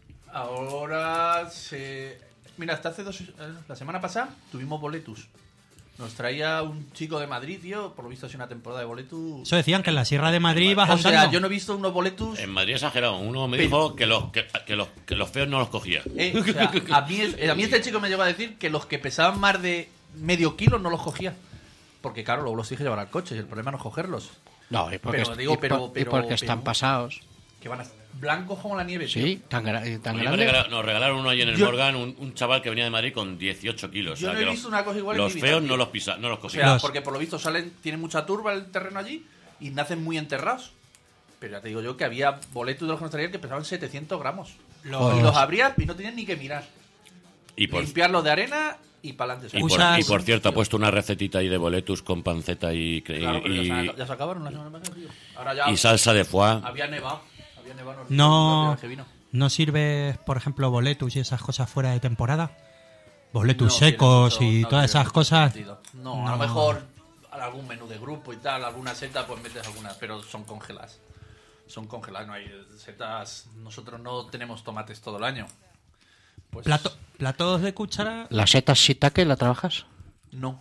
Speaker 8: Ahora se... Mira, hasta hace dos... eh, La semana pasada tuvimos boletus. Nos traía un chico de Madrid, tío. Por lo visto ha sido una temporada de boletus.
Speaker 3: Eso decían que en la Sierra de Madrid ibas
Speaker 8: O sea,
Speaker 3: andando.
Speaker 8: yo no he visto unos boletus...
Speaker 4: En Madrid exagerado. Uno me
Speaker 8: Pero-
Speaker 4: dijo que los, que, que los, que los feos no los cogía.
Speaker 8: Eh, o sea, a, mí, es- a mí este chico me llegó a decir que los que pesaban más de medio kilo no los cogía. Porque claro, luego los tienes que llevar al coche y el problema no es cogerlos.
Speaker 7: No, y porque,
Speaker 8: Pero digo,
Speaker 7: y por-
Speaker 8: pero-
Speaker 7: y
Speaker 8: pero-
Speaker 7: porque están
Speaker 8: pero-
Speaker 7: pasados.
Speaker 8: Que van a blancos como la nieve. tío.
Speaker 7: Sí, tan, gra- eh, tan
Speaker 4: A mí me
Speaker 7: grandes.
Speaker 4: regalaron- nos regalaron uno allí en el
Speaker 8: Yo-
Speaker 4: Morgan, un, un chaval que venía de Madrid con dieciocho kilos.
Speaker 8: Yo
Speaker 4: o sea,
Speaker 8: no
Speaker 4: que
Speaker 8: he
Speaker 4: los-
Speaker 8: visto una cosa igual en
Speaker 4: Los
Speaker 8: mi vida,
Speaker 4: feos
Speaker 8: tío.
Speaker 4: no los, pisa, no los
Speaker 8: O
Speaker 4: cogía.
Speaker 8: sea,
Speaker 3: Los-
Speaker 8: porque por lo visto salen, tiene mucha turba el terreno allí y nacen muy enterrados. Pero ya te digo yo que había boletos de los que nos traían que pesaban setecientos gramos.
Speaker 3: Los-
Speaker 8: Y los abrías y no tenían ni que mirar.
Speaker 4: y, por,
Speaker 8: Limpiarlos de arena y para adelante.
Speaker 4: y, por,
Speaker 3: Usas-
Speaker 4: y por cierto, ha puesto una recetita ahí de boletus con panceta y, y,
Speaker 8: Claro, pero ya,
Speaker 4: y-
Speaker 8: se, ya se acabaron la semana pasada, tío. Ahora ya
Speaker 4: y salsa de foie.
Speaker 8: había nevado. Había Había nevado
Speaker 3: No,
Speaker 8: que vino.
Speaker 3: ¿no sirves, por ejemplo, boletus y esas cosas fuera de temporada? Boletus
Speaker 8: No tiene
Speaker 3: secos
Speaker 8: mucho-
Speaker 3: y
Speaker 8: no
Speaker 3: todas
Speaker 8: tiene
Speaker 3: esas
Speaker 8: mucho
Speaker 3: cosas.
Speaker 8: sentido. No,
Speaker 3: No.
Speaker 8: a lo mejor algún menú de grupo y tal, alguna seta, pues metes algunas, pero son congeladas. Son congeladas, no hay setas. Nosotros no tenemos tomates todo el año. Pues
Speaker 3: Plato, platos de cuchara.
Speaker 7: ¿La seta shiitake la trabajas?
Speaker 8: no.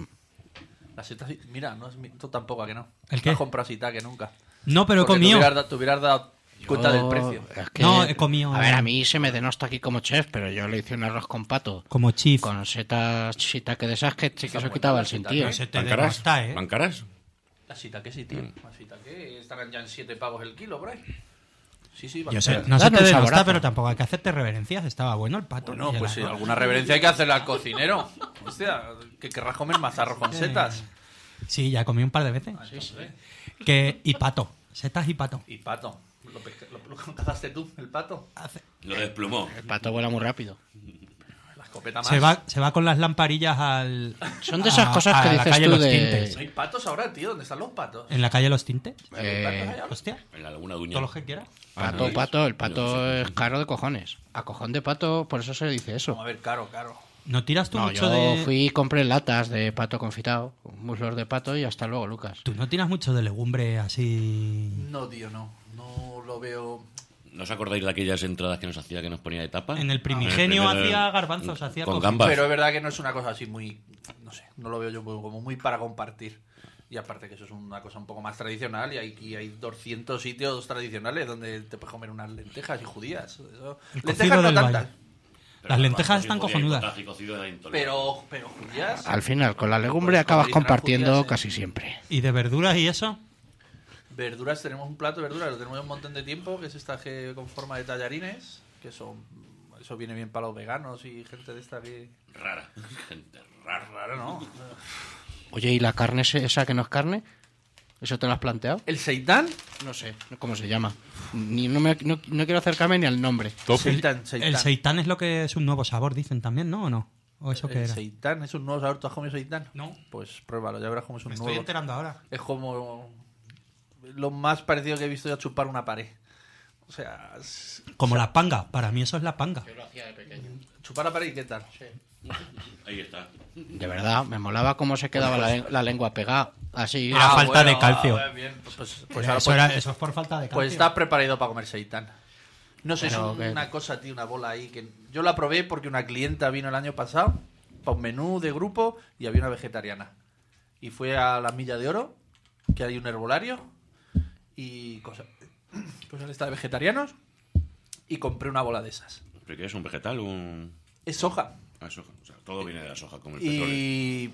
Speaker 8: Las setas, mira, no es mi- tú tampoco, ¿a que no?
Speaker 3: ¿El
Speaker 8: No
Speaker 3: qué?
Speaker 8: has comprado shiitake nunca.
Speaker 3: No, pero he
Speaker 8: Porque te
Speaker 3: comido.
Speaker 8: hubieras, da- te hubieras dado cuenta
Speaker 7: Yo-
Speaker 8: del precio.
Speaker 7: es que-
Speaker 3: No, he comido-
Speaker 7: A ver, a mí se me denosta aquí como chef, pero yo le hice un arroz con pato.
Speaker 3: Como chief.
Speaker 7: Con setas shiitake de esas que sí que
Speaker 8: Está
Speaker 7: se
Speaker 8: muy
Speaker 7: quitaba
Speaker 8: buena
Speaker 7: el
Speaker 8: la
Speaker 7: sentido.
Speaker 8: shiitake.
Speaker 3: No se te
Speaker 4: ¿Van caras?
Speaker 3: denosta, ¿eh?
Speaker 4: ¿Van caras?
Speaker 8: Las shiitake sí, tío. Las shiitake estarán ya en siete pavos el kilo, por ahí. Sí, sí,
Speaker 3: Yo sé,
Speaker 8: bastante.
Speaker 3: no se
Speaker 7: Dan
Speaker 3: te
Speaker 7: un
Speaker 3: denosta,
Speaker 7: saborazo.
Speaker 3: pero tampoco hay que hacerte reverencias. Estaba bueno el pato.
Speaker 8: Bueno,
Speaker 3: y el
Speaker 8: pues sí,
Speaker 3: arroz.
Speaker 8: alguna reverencia hay que hacerle al cocinero. Hostia, que querrás comer más arroz con setas.
Speaker 3: Sí, ya comí un par de veces.
Speaker 8: Sí, sí.
Speaker 3: Que, y pato. Setas y pato.
Speaker 8: Y pato. ¿Lo, pesca- lo- lo cazaste tú, el pato?
Speaker 3: Hace-
Speaker 4: Lo desplumó.
Speaker 7: El pato vuela muy rápido.
Speaker 8: La escopeta más.
Speaker 3: Se va, se va con las lamparillas al.
Speaker 7: Son de esas
Speaker 3: a-
Speaker 7: cosas
Speaker 3: a
Speaker 7: que
Speaker 3: la
Speaker 7: dices
Speaker 3: calle
Speaker 7: tú
Speaker 3: Los
Speaker 7: de-
Speaker 3: Tintes.
Speaker 8: ¿No hay patos ahora, tío? ¿Dónde están los patos?
Speaker 3: ¿En la calle Los Tintes?
Speaker 7: Eh,
Speaker 8: ¿Patos hay ahora?
Speaker 3: Hostia,
Speaker 4: En la laguna de Uña.
Speaker 3: todo lo que quieras.
Speaker 7: pato,
Speaker 4: Ah,
Speaker 7: pato, el
Speaker 4: no
Speaker 7: pato
Speaker 4: sé.
Speaker 7: es caro de cojones. A cojón de pato, por eso se dice
Speaker 8: Vamos
Speaker 7: eso.
Speaker 8: a ver, caro, caro.
Speaker 3: ¿No tiras tú
Speaker 7: No,
Speaker 3: mucho
Speaker 7: yo
Speaker 3: de.
Speaker 7: fui y compré latas de pato confitado, muslos de pato y hasta luego, Lucas.
Speaker 3: ¿Tú no tiras mucho de legumbre así?
Speaker 8: No, tío, no. No lo veo.
Speaker 4: ¿No os acordáis de aquellas entradas que nos hacía, que nos ponía de tapa?
Speaker 3: En el
Speaker 4: En
Speaker 3: primigenio
Speaker 4: el primer-
Speaker 3: hacía garbanzos, hacía
Speaker 4: Con
Speaker 3: cosas.
Speaker 4: gambas.
Speaker 8: Pero es verdad que no es una cosa así muy. No sé, no lo veo yo muy- como muy para compartir. Y aparte que eso es una cosa un poco más tradicional y aquí hay doscientos sitios tradicionales donde te puedes comer unas lentejas y judías. Eso-
Speaker 3: El
Speaker 8: Lentejas
Speaker 3: cocido
Speaker 8: no
Speaker 3: del
Speaker 8: tantas,
Speaker 3: valle. Las lentejas están
Speaker 4: Cocido y
Speaker 3: cojonudas.
Speaker 4: potaje y cocido era intolerable.
Speaker 8: pero, pero judías.
Speaker 7: Al final, con la legumbre
Speaker 8: Pues,
Speaker 7: acabas
Speaker 8: como dicen las
Speaker 7: compartiendo
Speaker 8: judías, eh.
Speaker 7: casi siempre.
Speaker 3: ¿Y de verduras y eso?
Speaker 8: Verduras, tenemos un plato de verduras, lo tenemos un montón de tiempo, que es esta que con forma de tallarines, que son. Eso viene bien para los veganos y gente de esta que.
Speaker 4: Rara. Gente rara.
Speaker 8: Raro, ¿no?
Speaker 7: Oye, ¿y la carne ese- esa que no es carne? ¿Eso te lo has planteado?
Speaker 8: ¿El seitán?
Speaker 7: No sé, cómo se llama. Ni, no, me- no- no quiero acercarme ni al nombre.
Speaker 5: Tofu.
Speaker 8: Seitán, seitán.
Speaker 3: El seitán es lo que es un nuevo sabor, dicen también, ¿no? ¿O no? ¿O eso qué
Speaker 8: El
Speaker 3: era?
Speaker 8: seitán es un nuevo sabor. ¿Tú has comido seitán?
Speaker 3: No.
Speaker 8: Pues pruébalo, ya verás cómo es un
Speaker 3: Me estoy
Speaker 8: nuevo.
Speaker 3: enterando ahora.
Speaker 8: Es como lo más parecido que he visto yo a chupar una pared. O sea, es-
Speaker 3: Como la panga. Para mí eso es la panga.
Speaker 8: chupar la pared y qué tal.
Speaker 4: Ahí está.
Speaker 7: De verdad, me molaba cómo se quedaba la, len- la lengua pegada. Así.
Speaker 3: Ah, falta de calcio.
Speaker 8: ah, bien, pues, pues, pues
Speaker 3: Eso,
Speaker 8: ahora pues-
Speaker 3: era- eso es por falta de calcio.
Speaker 8: pues estás preparado para comer seitán. No sé,
Speaker 7: Pero
Speaker 8: es
Speaker 7: que-
Speaker 8: una cosa, tío, una bola ahí que yo la probé porque una clienta vino el año pasado para un menú de grupo y había una vegetariana. Y fue a la Milla de Oro, que hay un herbolario y cosas cosas de estas de vegetarianos y compré una bola de esas.
Speaker 4: ¿Pero qué es? ¿Un vegetal? Un...
Speaker 8: Es soja.
Speaker 4: Ah, soja. O sea, todo viene de la soja, como el petróleo.
Speaker 8: Y,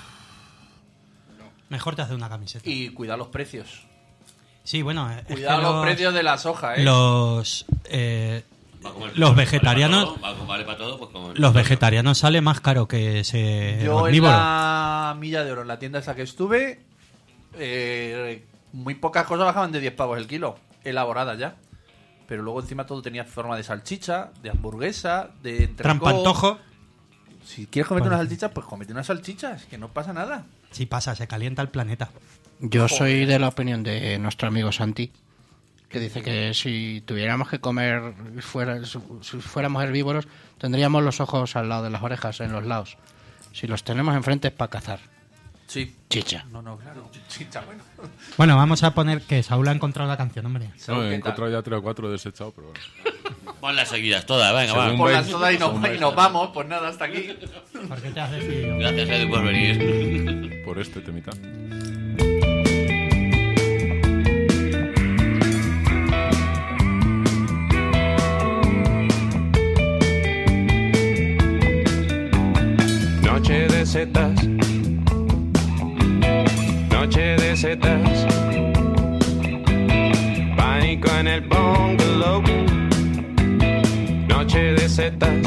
Speaker 3: Mejor te hace una camiseta.
Speaker 8: y cuidado los precios.
Speaker 3: Sí, bueno. es que
Speaker 8: Cuidado los,
Speaker 3: los,
Speaker 8: precios de la soja, ¿eh?
Speaker 3: Los, eh,
Speaker 4: Va a comer-
Speaker 3: los
Speaker 4: vale
Speaker 3: vegetarianos-
Speaker 4: para todo, va a- Vale para todo, pues como...
Speaker 3: los vegetarianos sale más caro que ese
Speaker 8: Yo en
Speaker 3: omnívoro.
Speaker 8: la Milla de Oro, en la tienda esa que estuve, eh, muy pocas cosas bajaban de diez pavos el kilo, elaboradas ya. Pero luego encima todo tenía forma de salchicha, de hamburguesa, de entrecot.
Speaker 3: Trampantojo.
Speaker 8: Si quieres comerte
Speaker 3: Bueno.
Speaker 8: unas salchichas, pues comete unas salchichas, que no pasa nada.
Speaker 3: Sí pasa, se calienta el planeta.
Speaker 7: Yo soy de la opinión de nuestro amigo Santi, que dice que si tuviéramos que comer, fuera, si fuéramos herbívoros, tendríamos los ojos al lado de las orejas, en los lados. Si los tenemos enfrente es para cazar.
Speaker 8: Sí.
Speaker 7: Chicha.
Speaker 8: No, no, claro. Chicha, bueno.
Speaker 3: Bueno, vamos a poner que Saúl ha encontrado la canción, hombre.
Speaker 5: No, he
Speaker 8: ¿Qué tal?
Speaker 5: encontrado ya tres o cuatro desechados, pero bueno.
Speaker 4: Pon las seguidas todas, venga, va.
Speaker 5: Según-
Speaker 8: Por
Speaker 5: vais-
Speaker 8: las todas y nos,
Speaker 5: según
Speaker 8: y
Speaker 5: vais-
Speaker 8: nos vamos, pues nada, hasta aquí.
Speaker 3: ¿Por qué te has decidido?
Speaker 4: Gracias, Edu, por venir.
Speaker 5: Por este temita.
Speaker 9: Noche de setas, noche de setas, pánico en el bungalow, noche de setas,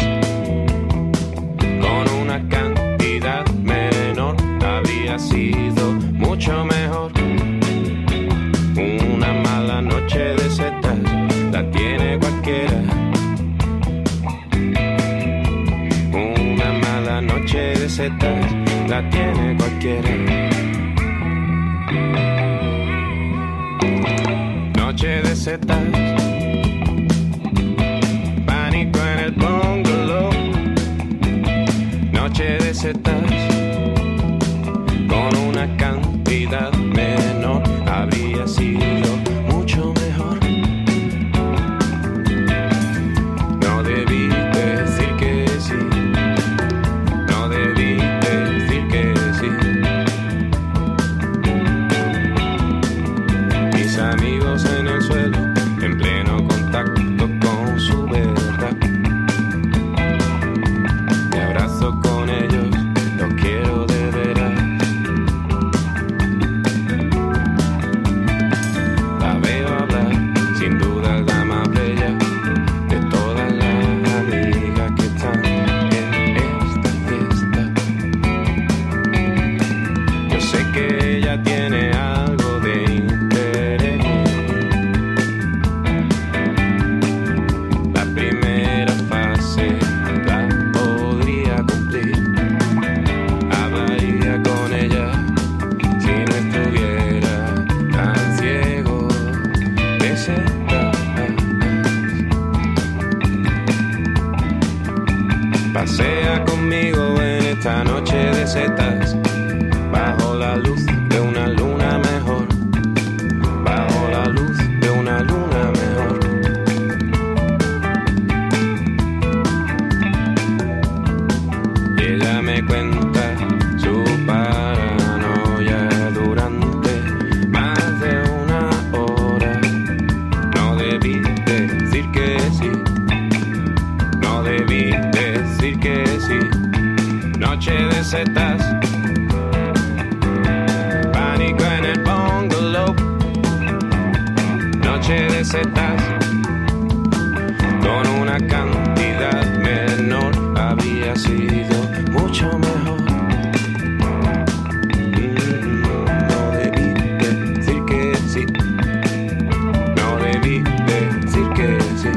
Speaker 9: con una cantidad menor habría sido mucho mejor. Una mala noche de setas la tiene cualquiera. Una mala noche de setas la tiene cualquiera. Noche de setas, Pasea conmigo en esta noche de setas, bajo la luz de una luna mejor, bajo la luz de una luna mejor. Y ella me cuenta su paranoia durante más de una hora. No debí decir que sí, no debí decir que sí. Noche de setas, pánico en el bungalow. Noche de setas, con una cantidad menor habría sido mucho mejor. Mm, no debí decir que sí, no debí decir que sí.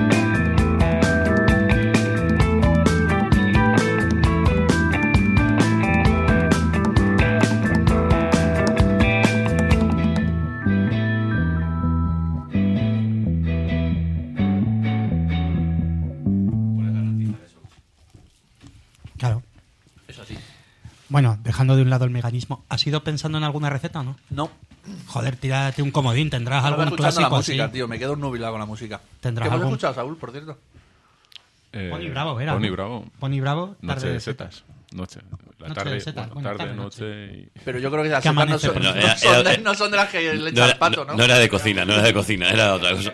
Speaker 3: Claro.
Speaker 8: Eso sí.
Speaker 3: Bueno, dejando de un lado el mecanismo, ¿has ido pensando en alguna receta o no?
Speaker 8: No.
Speaker 3: Joder, tírate un comodín, tendrás
Speaker 8: Estaba
Speaker 3: algún
Speaker 8: escuchando la
Speaker 3: clásico
Speaker 8: música,
Speaker 3: así.
Speaker 8: tío. Me quedo nubilado con la música.
Speaker 3: Tendrás
Speaker 8: ¿Qué hemos
Speaker 3: algún-
Speaker 8: escuchado, Saúl, por cierto?
Speaker 5: Eh,
Speaker 3: Pony Bravo, era.
Speaker 5: Pony
Speaker 3: ¿no?
Speaker 5: Bravo.
Speaker 3: Pony Bravo,
Speaker 5: Noche
Speaker 3: tarde
Speaker 5: de
Speaker 3: de
Speaker 5: setas. Noche. La
Speaker 3: Noche
Speaker 5: tarde,
Speaker 3: de setas.
Speaker 5: bueno,
Speaker 3: Bueno,
Speaker 5: tarde,
Speaker 3: tarde,
Speaker 5: noche y...
Speaker 8: Pero yo creo que las
Speaker 3: Que
Speaker 8: setas no
Speaker 3: amanece
Speaker 8: son,
Speaker 3: por-
Speaker 8: no,
Speaker 4: No, era-
Speaker 8: son
Speaker 4: era-
Speaker 8: de, no son de las que le
Speaker 4: No
Speaker 8: echas
Speaker 4: era,
Speaker 8: al pato, ¿no?
Speaker 4: no era de cocina, no era de cocina, era otra cosa.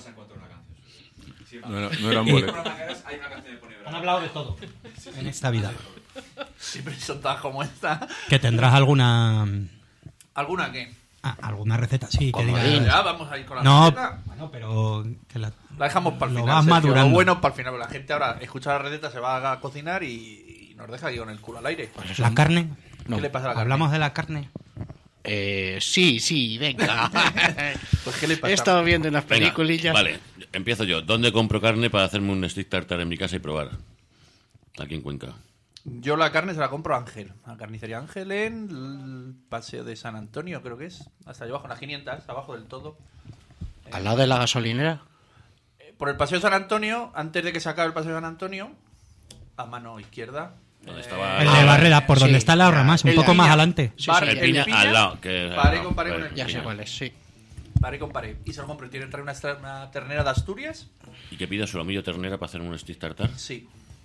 Speaker 5: No, era, no eran
Speaker 3: Y-
Speaker 5: boletos.
Speaker 3: Han hablado de todo en esta vida.
Speaker 8: Siempre son todas como esta.
Speaker 3: Que tendrás alguna
Speaker 8: ¿Alguna qué?
Speaker 3: ah, alguna receta, sí, que
Speaker 8: Como
Speaker 3: digas.
Speaker 8: ya, vamos a ir con la
Speaker 3: No,
Speaker 8: receta.
Speaker 3: bueno, pero que la,
Speaker 8: La dejamos para el
Speaker 3: lo
Speaker 8: final.
Speaker 3: vas
Speaker 8: Sergio.
Speaker 3: madurando.
Speaker 8: Lo bueno para el final. La gente ahora escucha la receta, se va a cocinar y, y nos deja aquí con el culo al aire.
Speaker 3: la carne.
Speaker 7: No.
Speaker 8: ¿Qué le pasa a la carne?
Speaker 3: Hablamos de la carne.
Speaker 7: Eh, sí, sí, venga.
Speaker 8: Pues ¿qué le pasa?
Speaker 7: He estado viendo unas
Speaker 4: Venga,
Speaker 7: peliculillas.
Speaker 4: vale, empiezo yo. ¿Dónde compro carne para hacerme un stick tartar en mi casa y probar? Aquí en Cuenca.
Speaker 8: Yo la carne se la compro a Ángel. A Carnicería Ángel en el Paseo de San Antonio, creo que es. Hasta allá abajo, en las quinientas, abajo del todo.
Speaker 7: Al lado de la gasolinera.
Speaker 8: Eh, Por el Paseo de San Antonio, antes de que se acabe el Paseo de San Antonio, a mano izquierda.
Speaker 4: Donde estaba...
Speaker 3: El
Speaker 7: Ah,
Speaker 3: de Barrera, por
Speaker 7: sí,
Speaker 3: donde está la ahorra
Speaker 7: ya.
Speaker 3: más, un
Speaker 8: El
Speaker 3: poco más
Speaker 8: Piña.
Speaker 3: adelante.
Speaker 7: Sí,
Speaker 8: Bar-
Speaker 7: sí.
Speaker 4: El Piña
Speaker 8: Piña,
Speaker 4: al lado. Que,
Speaker 8: paré
Speaker 4: no,
Speaker 8: con paré con
Speaker 4: pues,
Speaker 8: el
Speaker 7: Ya
Speaker 8: Piña.
Speaker 7: sé cuál es, sí.
Speaker 8: Paré con paré. Y se lo compro. ¿Tiene traer una, estra- una ternera de Asturias?
Speaker 4: ¿Y que pido solomillo ternera para hacerme un stick tartar?
Speaker 8: Sí.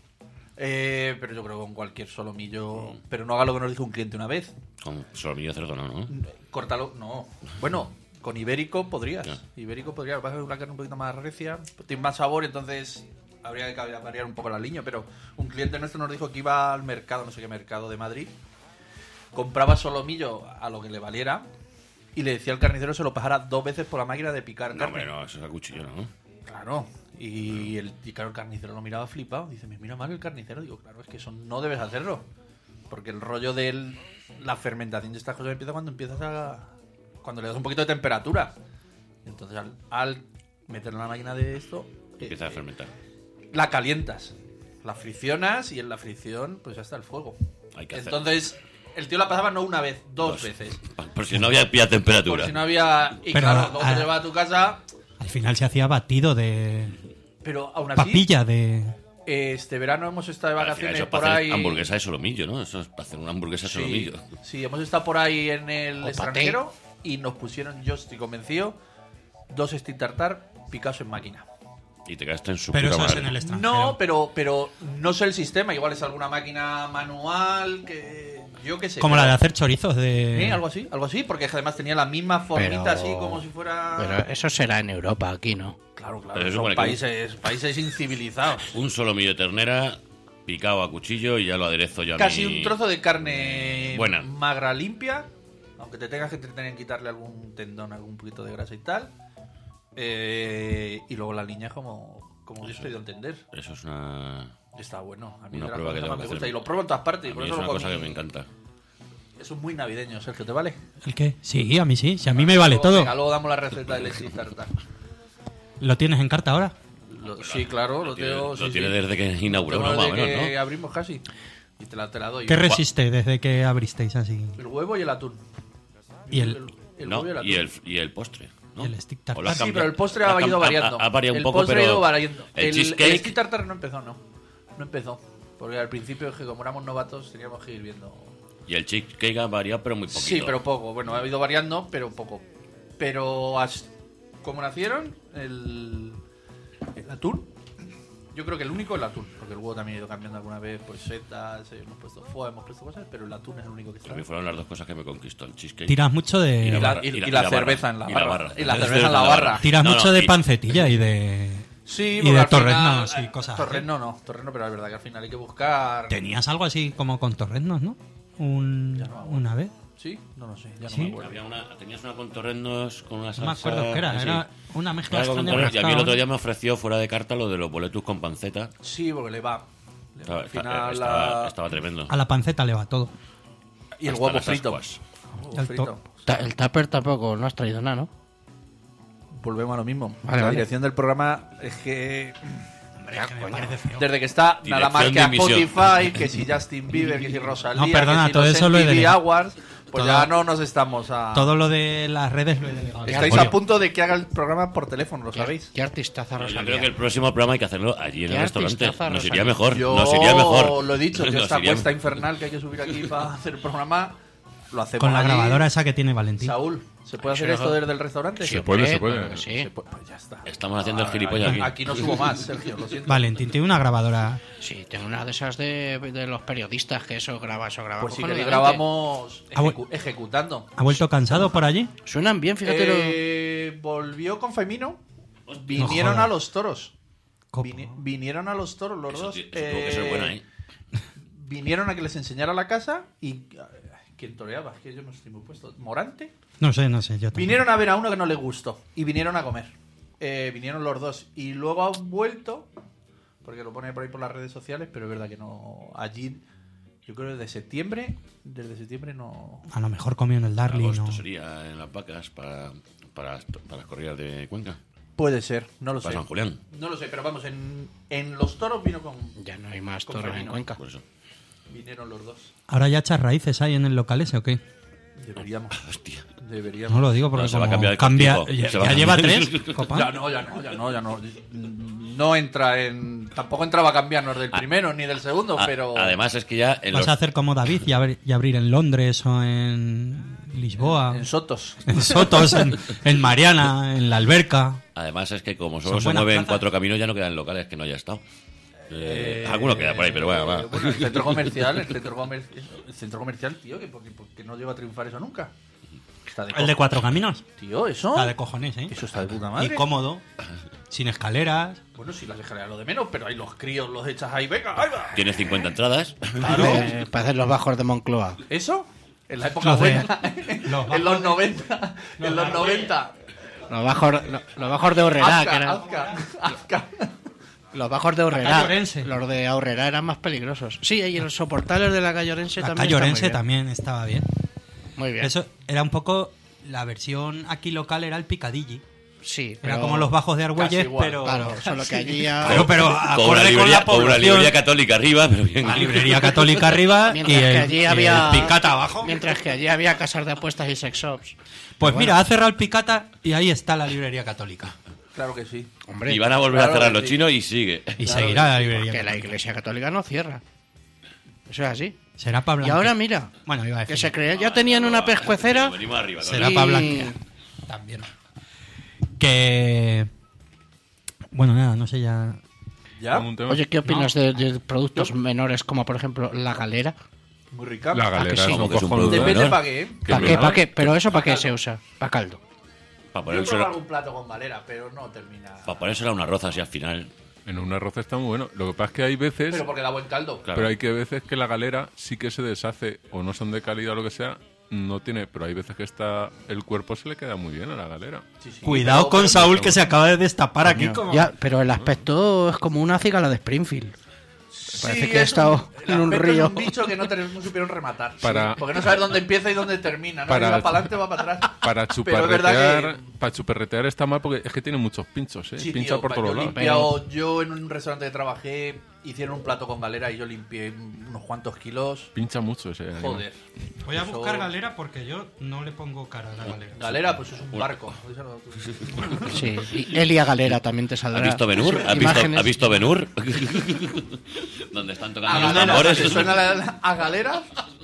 Speaker 8: Eh, pero yo creo que con cualquier solomillo. Pero no haga lo que nos dijo un cliente una vez.
Speaker 4: Con solomillo de cerdo no, ¿no?
Speaker 8: Córtalo. No. Bueno, con ibérico podrías.
Speaker 4: Ya.
Speaker 8: Ibérico podría. Lo que pasa es que es una carne un poquito más recia. Tiene más sabor, entonces habría que variar un poco la línea. Pero un cliente nuestro nos dijo que iba al mercado, no sé qué mercado de Madrid. Compraba solomillo a lo que le valiera. Y le decía al carnicero que se lo pasara dos veces por la máquina de picar
Speaker 4: No,
Speaker 8: carne.
Speaker 4: hombre, no, eso es a cuchillo, ¿no?
Speaker 8: Claro. Y el, y claro, el carnicero lo miraba flipado. Dice, me mira mal el carnicero. Digo, claro, es que eso no debes hacerlo. Porque el rollo de la fermentación de estas cosas empieza cuando empiezas a... Cuando le das un poquito de temperatura. Entonces, al, al meterla en la máquina de esto...
Speaker 4: Empieza
Speaker 8: eh,
Speaker 4: a fermentar.
Speaker 8: La calientas. La friccionas y en la fricción, pues ya está el fuego.
Speaker 4: Hay que hacer.
Speaker 8: Entonces, el tío la pasaba no una vez, dos,
Speaker 4: Dos.
Speaker 8: veces.
Speaker 4: Por si no había pilla temperatura.
Speaker 8: Por si no había... Y
Speaker 3: Pero,
Speaker 8: claro, luego
Speaker 3: ah,
Speaker 8: te llevas a tu casa...
Speaker 3: Al final se hacía batido de
Speaker 8: Pero aún así...
Speaker 3: papilla de
Speaker 8: Este verano hemos estado de
Speaker 4: Al final
Speaker 8: vacaciones
Speaker 4: eso es
Speaker 8: por
Speaker 4: para
Speaker 8: ahí.
Speaker 4: hacer hamburguesa de solomillo, ¿no? Eso es para hacer una hamburguesa de
Speaker 8: Sí,
Speaker 4: solomillo.
Speaker 8: sí, hemos estado por ahí en el
Speaker 7: O
Speaker 8: extranjero y nos pusieron, yo estoy convencido, dos stick tartar picados en máquina.
Speaker 4: Y te quedaste en su
Speaker 3: pero
Speaker 4: puta
Speaker 3: eso es
Speaker 4: madre.
Speaker 3: en el extranjero.
Speaker 8: No, pero, pero no sé el sistema. Igual es alguna máquina manual que yo qué sé.
Speaker 3: como
Speaker 8: pero-
Speaker 3: la de hacer chorizos de
Speaker 8: Sí, algo así, algo así, porque además tenía la misma formita
Speaker 7: Pero-
Speaker 8: así como si fuera.
Speaker 7: Pero eso será en Europa, aquí no.
Speaker 8: Claro, claro,
Speaker 4: Pero se
Speaker 8: son
Speaker 4: supone que-
Speaker 8: países, países incivilizados.
Speaker 4: Un solomillo de ternera picado a cuchillo y ya lo aderezo yo a
Speaker 8: Casi
Speaker 4: mi-
Speaker 8: un trozo de carne
Speaker 4: Buena.
Speaker 8: magra limpia, aunque te tengas que tener que quitarle algún tendón, algún poquito de grasa y tal. Eh, y luego la línea como, como Dios te dio a entender.
Speaker 4: Eso es una...
Speaker 8: Está bueno. A mí
Speaker 4: Una
Speaker 8: de las
Speaker 4: prueba
Speaker 8: cosas
Speaker 4: que tengo
Speaker 8: más
Speaker 4: que
Speaker 8: me
Speaker 4: hacer.
Speaker 8: gusta. Y lo pruebo en todas partes.
Speaker 4: A
Speaker 8: por
Speaker 4: mí
Speaker 8: eso
Speaker 4: es una
Speaker 8: lo
Speaker 4: cosa que
Speaker 8: comí.
Speaker 4: me encanta.
Speaker 8: Eso es muy navideño, Sergio, ¿te vale?
Speaker 3: ¿El qué? Sí, a mí sí, si a mí me vale
Speaker 8: Luego,
Speaker 3: todo.
Speaker 8: venga, luego damos la receta del stick tartar.
Speaker 3: ¿Lo tienes en carta ahora?
Speaker 8: Lo- sí, claro, lo,
Speaker 4: tiene,
Speaker 8: tengo.
Speaker 4: lo
Speaker 8: sí,
Speaker 4: tiene
Speaker 8: sí.
Speaker 4: desde que inauguró,
Speaker 8: Tengo
Speaker 4: ¿no? Más o
Speaker 8: desde
Speaker 4: menos,
Speaker 8: que
Speaker 4: ¿no?
Speaker 8: abrimos casi. Y te la, te la doy.
Speaker 3: ¿Qué resiste desde que abristeis así?
Speaker 8: El huevo y el atún.
Speaker 3: Y el,
Speaker 8: el
Speaker 4: No,
Speaker 8: huevo y el atún.
Speaker 4: y el, y el postre, ¿no?
Speaker 3: Y el stick tartar.
Speaker 4: ¿O lo has
Speaker 8: Ah, sí,
Speaker 4: cambiado?
Speaker 8: pero el postre
Speaker 4: Lo has
Speaker 8: ha ido
Speaker 4: cam-
Speaker 8: variando.
Speaker 4: Ha, ha variado un
Speaker 8: el
Speaker 4: poco,
Speaker 8: postre
Speaker 4: pero...
Speaker 8: ha ido variando.
Speaker 4: El,
Speaker 8: El,
Speaker 4: cheesecake...
Speaker 8: el stick tartar no empezó, no. No empezó. Porque al principio, es que como éramos novatos, teníamos que ir viendo.
Speaker 4: Y el cheesecake ha variado, pero muy poquito.
Speaker 8: Sí, pero poco. Bueno, ha ido variando, pero poco. Pero, as- como nacieron, el, el atún, yo creo que el único es el atún. Porque el huevo también ha ido cambiando alguna vez, pues setas, eh, hemos puesto foie, hemos puesto cosas, pero el atún es el único que está.
Speaker 4: A mí fueron las dos cosas que me conquistó, el cheesecake.
Speaker 3: Tiras mucho de...
Speaker 8: Y la,
Speaker 4: barra,
Speaker 8: y-
Speaker 4: y la-
Speaker 8: y
Speaker 4: y
Speaker 8: la
Speaker 4: la
Speaker 8: cerveza
Speaker 4: barra,
Speaker 8: en la
Speaker 4: y la
Speaker 8: barra.
Speaker 4: barra.
Speaker 8: Y la
Speaker 4: Es
Speaker 8: cerveza en la barra.
Speaker 3: Tiras
Speaker 4: No,
Speaker 3: mucho
Speaker 4: no,
Speaker 3: de
Speaker 4: y-
Speaker 3: pancetilla y de...
Speaker 8: Sí,
Speaker 3: y
Speaker 8: porque
Speaker 3: de
Speaker 8: al final-
Speaker 3: torreznos y cosas así.
Speaker 8: Torrezno no, torrezno, pero es verdad que al final hay que buscar.
Speaker 3: Tenías algo así como con torreznos, ¿no? Un,
Speaker 8: Ya no me acuerdo.
Speaker 3: una vez.
Speaker 8: Sí, no lo sé, ya no
Speaker 3: Sí.
Speaker 8: me acuerdo.
Speaker 4: Había una, tenías una con torrendos, con una
Speaker 3: No
Speaker 4: salsa...
Speaker 3: me acuerdo qué era.
Speaker 4: sí.
Speaker 3: Era una mezcla
Speaker 4: Era algo con
Speaker 3: extraña.
Speaker 4: torrendos. Y a mí el otro día me ofreció fuera de carta lo de los boletus con panceta.
Speaker 8: Sí, porque le va. Le va
Speaker 4: Estaba,
Speaker 8: al
Speaker 4: esta-
Speaker 8: final
Speaker 4: estaba-
Speaker 8: la-
Speaker 4: estaba tremendo.
Speaker 3: A la panceta le va todo.
Speaker 8: Y el
Speaker 4: Hasta
Speaker 8: huevo
Speaker 4: las
Speaker 8: frito.
Speaker 4: ascuas.
Speaker 8: Huevo
Speaker 3: El
Speaker 8: frito.
Speaker 3: to-
Speaker 7: Ta- El tupper tampoco, no has traído nada, ¿no?
Speaker 8: Volvemos a lo mismo.
Speaker 7: Vale,
Speaker 8: la
Speaker 7: vale.
Speaker 8: dirección del programa es que
Speaker 3: Es que me parece feo.
Speaker 8: desde que está nada más
Speaker 4: Dirección
Speaker 8: que
Speaker 4: de
Speaker 8: a
Speaker 4: emisión.
Speaker 8: Spotify, que si Justin Bieber, que si Rosalía,
Speaker 3: No, perdona,
Speaker 8: que si
Speaker 3: todo
Speaker 8: los
Speaker 3: eso lo he
Speaker 8: M T V
Speaker 3: delegado.
Speaker 8: Awards, pues
Speaker 3: Todo-
Speaker 8: ya no nos estamos a...
Speaker 3: Todo lo de las redes lo he delegado.
Speaker 8: Estáis
Speaker 3: Julio.
Speaker 8: a punto de que haga el programa por teléfono, ¿lo sabéis?
Speaker 7: ¿Qué artistaza
Speaker 4: Yo
Speaker 7: Rosalía?
Speaker 4: creo que el próximo programa hay que hacerlo allí en
Speaker 7: Qué
Speaker 4: el restaurante.
Speaker 7: artistaza,
Speaker 4: Nos
Speaker 7: Rosalía.
Speaker 4: iría mejor.
Speaker 8: Yo
Speaker 4: Nos iría mejor.
Speaker 8: lo he dicho, yo
Speaker 4: Nos
Speaker 8: esta
Speaker 4: iría-
Speaker 8: cuesta infernal que hay que subir aquí para hacer el programa, lo hacemos
Speaker 3: Con la
Speaker 8: allí.
Speaker 3: grabadora esa que tiene Valentín.
Speaker 8: Saúl, ¿se puede hacer
Speaker 7: Eso
Speaker 8: esto
Speaker 7: no-
Speaker 8: desde el restaurante?
Speaker 5: Se puede, se puede.
Speaker 7: claro que sí.
Speaker 8: Se puede, pues ya está.
Speaker 4: Estamos haciendo el gilipollas
Speaker 8: Aquí,
Speaker 4: aquí.
Speaker 8: aquí no subo más, Sergio, lo siento.
Speaker 3: Valentín tiene una grabadora.
Speaker 7: Sí, tengo una de esas de, de los periodistas que eso graba, eso graba.
Speaker 8: Pues sí que
Speaker 7: cojonudamente.
Speaker 8: grabamos
Speaker 3: Ah,
Speaker 8: ejecu- ejecutando.
Speaker 3: ¿Ha vuelto cansado por allí?
Speaker 7: Suenan bien, fíjate. lo-
Speaker 8: Eh, volvió con Femino. Vinieron
Speaker 3: jodas.
Speaker 8: a los toros.
Speaker 3: Copo.
Speaker 8: Vini- vinieron a los toros los
Speaker 4: Eso,
Speaker 8: dos.
Speaker 4: ti- eso tuvo que ser
Speaker 8: eh,
Speaker 4: buena, ¿eh?
Speaker 8: Vinieron a que les enseñara la casa y... eh, ¿Quién toreaba? Es que yo no estoy muy puesto. ¿Morante?
Speaker 3: No sé, no sé. Yo también.
Speaker 8: Vinieron a ver a uno que no les gustó y vinieron a comer. Eh, vinieron los dos y luego han vuelto, porque lo pone por ahí por las redes sociales, pero es verdad que no. Allí, yo creo desde septiembre, desde septiembre no.
Speaker 3: A lo mejor comió en el Darling.
Speaker 4: Agosto
Speaker 3: ¿no?
Speaker 4: sería en las vacas para, para, para las corridas de Cuenca.
Speaker 8: Puede ser, no lo
Speaker 4: Para
Speaker 8: sé.
Speaker 4: San Julián.
Speaker 8: No lo sé, pero vamos, en, en los toros vino con.
Speaker 7: Ya no hay más
Speaker 8: Con
Speaker 7: toros en
Speaker 8: Fermino.
Speaker 7: Cuenca.
Speaker 4: Por eso.
Speaker 8: Vinieron los dos.
Speaker 3: Ahora ya echas raíces ahí en el local ese o qué?
Speaker 8: Deberíamos.
Speaker 4: Hostia.
Speaker 8: Deberíamos.
Speaker 3: No lo digo porque
Speaker 4: No, se va a
Speaker 3: como
Speaker 4: cambiar el
Speaker 3: cambia,
Speaker 4: contigo.
Speaker 3: ya,
Speaker 4: Se va
Speaker 3: ya
Speaker 4: a
Speaker 3: lleva
Speaker 4: cambiar.
Speaker 3: tres. Copa.
Speaker 8: Ya no, ya no, ya no, ya no. No entra en. Tampoco entraba a cambiarnos del
Speaker 4: Ah.
Speaker 8: primero ni del segundo,
Speaker 4: A-
Speaker 8: pero.
Speaker 4: Además es que ya en
Speaker 3: Vas
Speaker 4: los,
Speaker 3: a hacer como David y, abri- y abrir en Londres o en Lisboa,
Speaker 8: En Sotos.
Speaker 3: en Sotos, en, en Mariana, en la Alberca.
Speaker 4: además es que como solo
Speaker 3: Son
Speaker 4: se
Speaker 3: buenas
Speaker 4: mueven
Speaker 3: plazas.
Speaker 4: cuatro caminos ya no quedan locales que no haya estado. Eh, alguno queda por ahí, pero bueno, va.
Speaker 8: Eh, bueno, el centro comercial, el centro, comer- el centro comercial, tío, que porque, porque no llega a triunfar eso nunca. Está de
Speaker 3: El de
Speaker 8: co-
Speaker 3: cuatro caminos.
Speaker 8: Tío, eso.
Speaker 3: Está de cojones, ¿eh?
Speaker 8: Eso está de puta
Speaker 3: Y
Speaker 8: madre.
Speaker 3: cómodo, sin escaleras.
Speaker 8: Bueno, si las escaleras lo de menos, pero ahí los críos los echas ahí, venga, ahí va.
Speaker 4: Tiene cincuenta entradas.
Speaker 7: Eh, parecen los bajos de Moncloa.
Speaker 8: ¿Eso? En la época
Speaker 3: Los de-
Speaker 8: buena.
Speaker 3: los
Speaker 8: en los noventa. En los noventa.
Speaker 7: Los bajos, los, los bajos de Aurrera, que
Speaker 8: Azca,
Speaker 7: eran.
Speaker 8: Azca, Azca.
Speaker 7: Los bajos de
Speaker 3: La
Speaker 7: Aurrera.
Speaker 3: calle Orense.
Speaker 7: Los de Aurrera eran más peligrosos. Sí, y los soportales de la calle Orense
Speaker 3: La
Speaker 7: también.
Speaker 3: calle
Speaker 7: están muy
Speaker 3: Orense
Speaker 7: bien.
Speaker 3: también estaba bien.
Speaker 7: Muy bien.
Speaker 3: Eso era un poco... La versión aquí local era el Picadilly.
Speaker 7: Sí,
Speaker 3: Era
Speaker 7: pero-
Speaker 3: como los bajos de
Speaker 8: casi
Speaker 3: Argüelles,
Speaker 8: igual.
Speaker 3: pero...
Speaker 7: Claro, solo que allí ya.
Speaker 3: Claro, pero
Speaker 4: Con una
Speaker 3: acorde con
Speaker 4: librería,
Speaker 3: la
Speaker 4: con una
Speaker 3: población.
Speaker 4: librería católica arriba, pero bien.
Speaker 3: La librería católica arriba y
Speaker 7: Mientras que
Speaker 3: el,
Speaker 7: allí
Speaker 3: y
Speaker 7: había.
Speaker 3: el Picata abajo.
Speaker 7: Mientras que allí había casas de apuestas y sex shops.
Speaker 3: Pues
Speaker 7: Bueno.
Speaker 3: mira, ha cerrado el Picata y ahí está la librería católica.
Speaker 8: Claro que sí.
Speaker 7: Hombre,
Speaker 4: Y van a volver
Speaker 8: Claro
Speaker 4: a cerrar
Speaker 8: que
Speaker 4: los
Speaker 8: sí.
Speaker 4: chinos y sigue.
Speaker 3: Y seguirá la librería
Speaker 7: que la
Speaker 3: católica.
Speaker 7: iglesia católica no cierra. Eso es así.
Speaker 3: Será para
Speaker 7: Y
Speaker 3: blanquear.
Speaker 7: ahora mira,
Speaker 3: Bueno, iba a
Speaker 7: que
Speaker 3: decir.
Speaker 7: se creían, ya tenían una pescuecera.
Speaker 4: Venimos arriba. con
Speaker 3: Será
Speaker 7: Y-
Speaker 3: para blanquear. También. Que... Bueno, nada, no sé ya...
Speaker 8: ¿Ya?
Speaker 5: Como un tema.
Speaker 7: Oye, ¿qué opinas de, de productos menores como por ejemplo la galera?
Speaker 8: Muy rica.
Speaker 5: La
Speaker 7: ¿A que
Speaker 5: galera
Speaker 7: sí?
Speaker 5: es
Speaker 4: Como
Speaker 5: un
Speaker 4: que es un
Speaker 5: cojonudo.
Speaker 4: producto
Speaker 8: Depende
Speaker 4: menor.
Speaker 8: para qué. ¿eh?
Speaker 7: ¿Para qué?
Speaker 5: menor.
Speaker 7: ¿Para qué? Pero eso ¿para qué se usa? Para caldo.
Speaker 4: Para
Speaker 8: Yo he probado
Speaker 4: ponérselo,
Speaker 8: algún plato con galera, pero no termina.
Speaker 4: para ponérselo a un arroz así al final.
Speaker 5: En un arroz está muy bueno. Lo que pasa es que hay veces,
Speaker 8: Pero porque da buen caldo.
Speaker 4: Claro.
Speaker 5: pero hay que veces que la galera sí que se deshace o no son de calidad o lo que sea, no tiene, pero hay veces que está el cuerpo se le queda muy bien a la galera.
Speaker 8: Sí, sí,
Speaker 3: Cuidado
Speaker 8: pero-
Speaker 3: con
Speaker 8: pero-
Speaker 3: Saúl que se acaba de destapar aquí como...
Speaker 7: Ya, pero el aspecto es como una cigala de Springfield. Parece
Speaker 8: Sí,
Speaker 7: que he
Speaker 8: es
Speaker 7: estado
Speaker 8: un-
Speaker 7: en un
Speaker 8: el aspecto
Speaker 7: río.
Speaker 8: es un bicho que no, tenemos, no supieron rematar. sí,
Speaker 5: Para-
Speaker 8: porque no sabes dónde empieza y dónde termina. ¿no?
Speaker 5: Para-
Speaker 8: Si va para adelante o va para atrás.
Speaker 5: Para
Speaker 8: Pero es verdad
Speaker 5: chuparretear,
Speaker 8: que-
Speaker 5: para chuparretear está mal porque es que tiene muchos pinchos, ¿eh?
Speaker 8: Sí,
Speaker 5: Pincha
Speaker 8: tío,
Speaker 5: por
Speaker 8: pa-
Speaker 5: todos
Speaker 8: yo he
Speaker 5: lados.
Speaker 8: limpiado- yo en un restaurante que trabajé hicieron un plato con galera y yo limpié unos cuantos kilos.
Speaker 5: Pincha mucho ese animal.
Speaker 8: Joder.
Speaker 3: Voy a
Speaker 8: Eso-
Speaker 3: buscar galera porque yo no le pongo cara a la galera.
Speaker 8: Galera, pues es un barco.
Speaker 7: Sí, y Elia Galera también te saldrá.
Speaker 4: ¿Has visto Ben-Hur? ¿Has visto,
Speaker 7: Imágenes.
Speaker 4: ¿has visto Ben-Hur? Donde están
Speaker 8: ¿A
Speaker 4: tocando los
Speaker 8: galera?
Speaker 4: tambores.
Speaker 8: ¿Te suena la- a galera?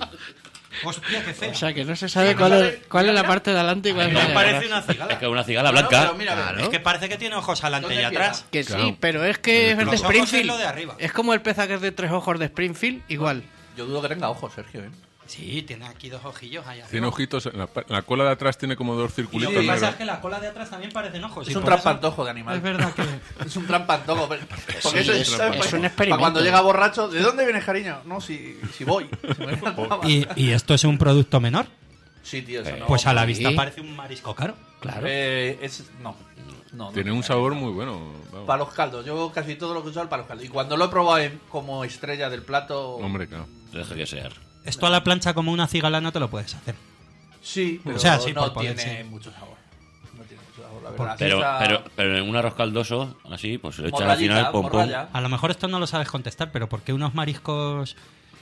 Speaker 3: Hostia, qué feo.
Speaker 7: O sea, que no se sabe cuál es, cuál es la parte de adelante y cuál es la
Speaker 3: Me
Speaker 7: de
Speaker 3: parece
Speaker 7: atrás.
Speaker 3: una
Speaker 4: Es
Speaker 3: cigala.
Speaker 4: que una cigala
Speaker 8: No, no,
Speaker 4: blanca.
Speaker 8: pero mira, a ver.
Speaker 3: Es que parece que tiene ojos adelante
Speaker 8: ¿Dónde
Speaker 3: y atrás.
Speaker 7: Que
Speaker 5: Claro.
Speaker 7: sí, pero es que es de
Speaker 3: Los ojos
Speaker 7: Springfield.
Speaker 3: es lo de arriba.
Speaker 7: Es como el peza que es de tres ojos de Springfield, igual.
Speaker 8: Yo dudo que tenga ojos, Sergio, ¿eh?
Speaker 3: Sí, tiene aquí dos ojillos allá
Speaker 5: Tiene
Speaker 3: arriba.
Speaker 5: ojitos, en la, pa- en la cola de atrás tiene como dos
Speaker 3: Y
Speaker 5: circulitos
Speaker 3: lo que pasa
Speaker 5: negros.
Speaker 3: es que la cola de atrás también parecen ojos.
Speaker 8: Es
Speaker 3: y
Speaker 8: un
Speaker 3: por eso-
Speaker 8: trampantojo de animal.
Speaker 3: Es verdad que...
Speaker 8: Es un trampantojo. pero- Porque eso es,
Speaker 7: es-
Speaker 8: ¿sabes?
Speaker 7: es un
Speaker 8: Para
Speaker 7: experimento.
Speaker 8: cuando llega borracho, ¿de dónde vienes, cariño? No, si, si voy. Si me
Speaker 3: ¿Y, ¿Y esto es un producto menor?
Speaker 8: Sí, tío, eso no.
Speaker 3: Pues a la
Speaker 7: sí.
Speaker 3: vista parece un marisco caro.
Speaker 7: Claro.
Speaker 8: Eh, es, no. no, no.
Speaker 5: Tiene un sabor muy bueno. vamos.
Speaker 8: Para los caldos. Yo casi todo lo que uso es para los caldos. Y cuando lo he probado en- como estrella del plato...
Speaker 5: Hombre, claro.
Speaker 4: Deja que sea.
Speaker 3: Esto a la plancha como una cigala no te lo puedes hacer.
Speaker 8: Sí, pero
Speaker 3: O sea, sí,
Speaker 8: no
Speaker 3: por poder,
Speaker 8: tiene
Speaker 3: sí.
Speaker 8: mucho sabor. No tiene mucho sabor, la
Speaker 3: Por-
Speaker 8: verdad.
Speaker 4: Pero,
Speaker 8: Está
Speaker 4: pero, pero en un arroz caldoso, así, pues se lo echas al
Speaker 8: morrayita,
Speaker 4: final, pom, pom.
Speaker 8: morralla.
Speaker 3: A lo mejor esto no lo sabes contestar, pero ¿por qué unos mariscos...